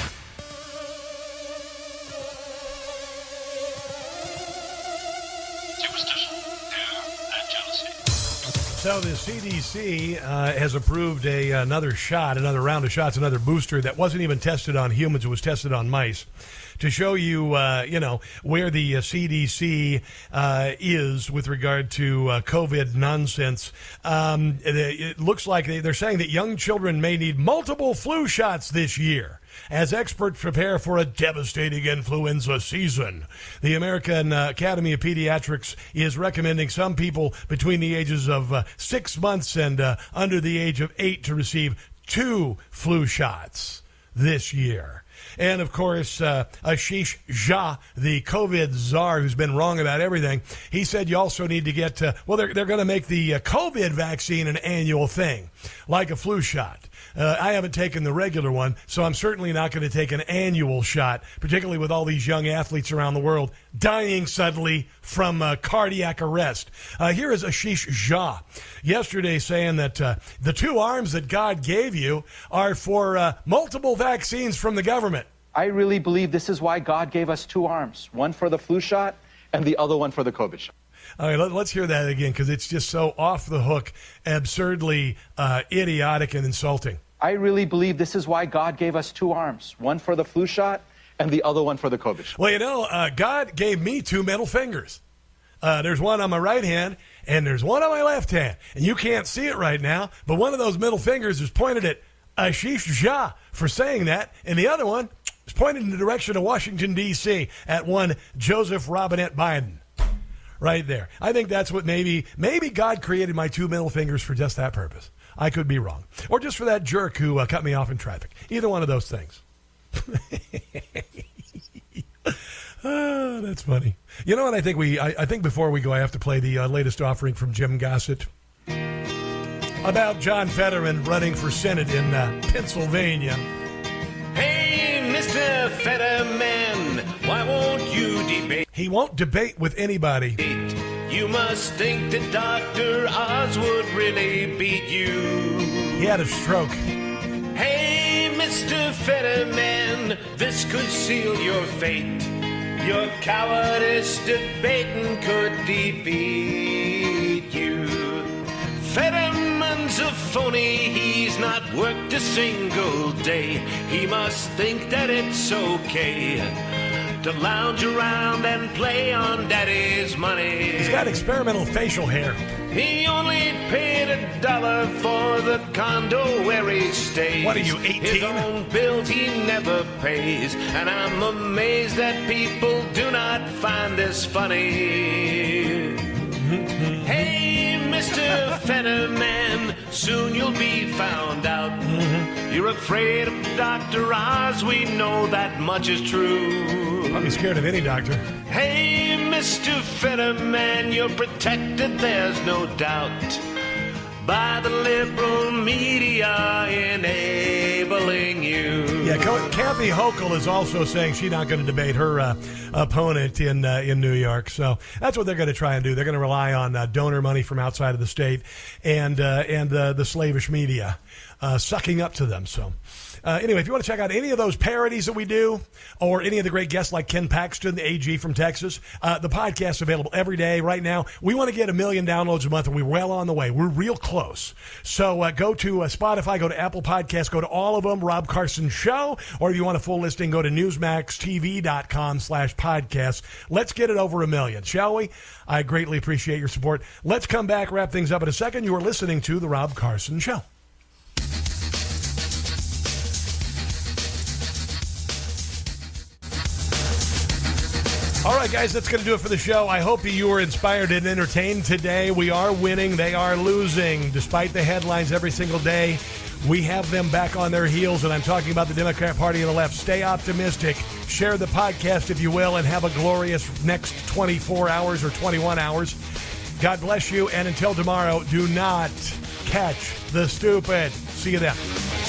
So the C D C uh, has approved a another shot, another round of shots, another booster that wasn't even tested on humans. It was tested on mice to show you, uh, you know, where the uh, C D C uh, is with regard to uh, COVID nonsense. Um, it, it looks like they, they're saying that young children may need multiple flu shots this year as experts prepare for a devastating influenza season. The American uh, Academy of Pediatrics is recommending some people between the ages of uh, six months and uh, under the age of eight to receive two flu shots this year. And, of course, uh, Ashish Jha, the COVID czar who's been wrong about everything, he said you also need to get, uh, well, they're, they're going to make the uh, COVID vaccine an annual thing, like a flu shot. Uh, I haven't taken the regular one, so I'm certainly not going to take an annual shot, particularly with all these young athletes around the world dying suddenly from uh, cardiac arrest. Uh, here is Ashish Jha yesterday saying that uh, the two arms that God gave you are for uh, multiple vaccines from the government. I really believe this is why God gave us two arms, one for the flu shot and the other one for the COVID shot. All right, let, let's hear that again, because it's just so off the hook, absurdly uh, idiotic and insulting. I really believe this is why God gave us two arms, one for the flu shot and the other one for the COVID shot. Well, you know, uh, God gave me two middle fingers. Uh, there's one on my right hand, and there's one on my left hand. And you can't see it right now, but one of those middle fingers is pointed at Ashish Jha for saying that, and the other one is pointed in the direction of Washington, D C at one Joseph Robinette Biden. Right there. I think that's what maybe, maybe God created my two middle fingers for just that purpose. I could be wrong. Or just for that jerk who uh, cut me off in traffic. Either one of those things. Oh, that's funny. You know what I think we, I, I think before we go, I have to play the uh, latest offering from Jim Gossett about John Fetterman running for Senate in uh, Pennsylvania. Hey, Mister Fetterman, why won't you debate? He won't debate with anybody. You must think that Doctor Oz would really beat you. He had a stroke. Hey, Mister Fetterman, this could seal your fate. Your cowardice debating could defeat you. Fetterman's a phony, he's not worked a single day. He must think that it's okay to lounge around and play on daddy's money. He's got experimental facial hair. He only paid a dollar for the condo where he stays. What are you, eighteen? His own bills he never pays. And I'm amazed that people do not find this funny. Hey, Mister Fetterman, soon you'll be found out. Mm-hmm. You're afraid of Doctor Oz, we know that much is true. I'll be scared of any doctor. Hey, Mister Fetterman, you're protected, there's no doubt, by the liberal media in every labeling you. Yeah, Kathy Hochul is also saying she's not going to debate her uh, opponent in uh, in New York. So that's what they're going to try and do. They're going to rely on uh, donor money from outside of the state and uh, and uh, the slavish media uh, sucking up to them. So. Uh, anyway, if you want to check out any of those parodies that we do or any of the great guests like Ken Paxton, the A G from Texas, uh, the podcast is available every day right now. We want to get a million downloads a month, and we're well on the way. We're real close. So uh, go to uh, Spotify, go to Apple Podcasts, go to all of them, Rob Carson Show, or if you want a full listing, go to newsmaxtv.com slash podcast. Let's get it over a million, shall we? I greatly appreciate your support. Let's come back, wrap things up in a second. You are listening to The Rob Carson Show. All right, guys, that's going to do it for the show. I hope you were inspired and entertained today. We are winning. They are losing. Despite the headlines every single day, we have them back on their heels, and I'm talking about the Democrat Party and the left. Stay optimistic. Share the podcast, if you will, and have a glorious next twenty-four hours or twenty-one hours. God bless you, and until tomorrow, do not catch the stupid. See you then.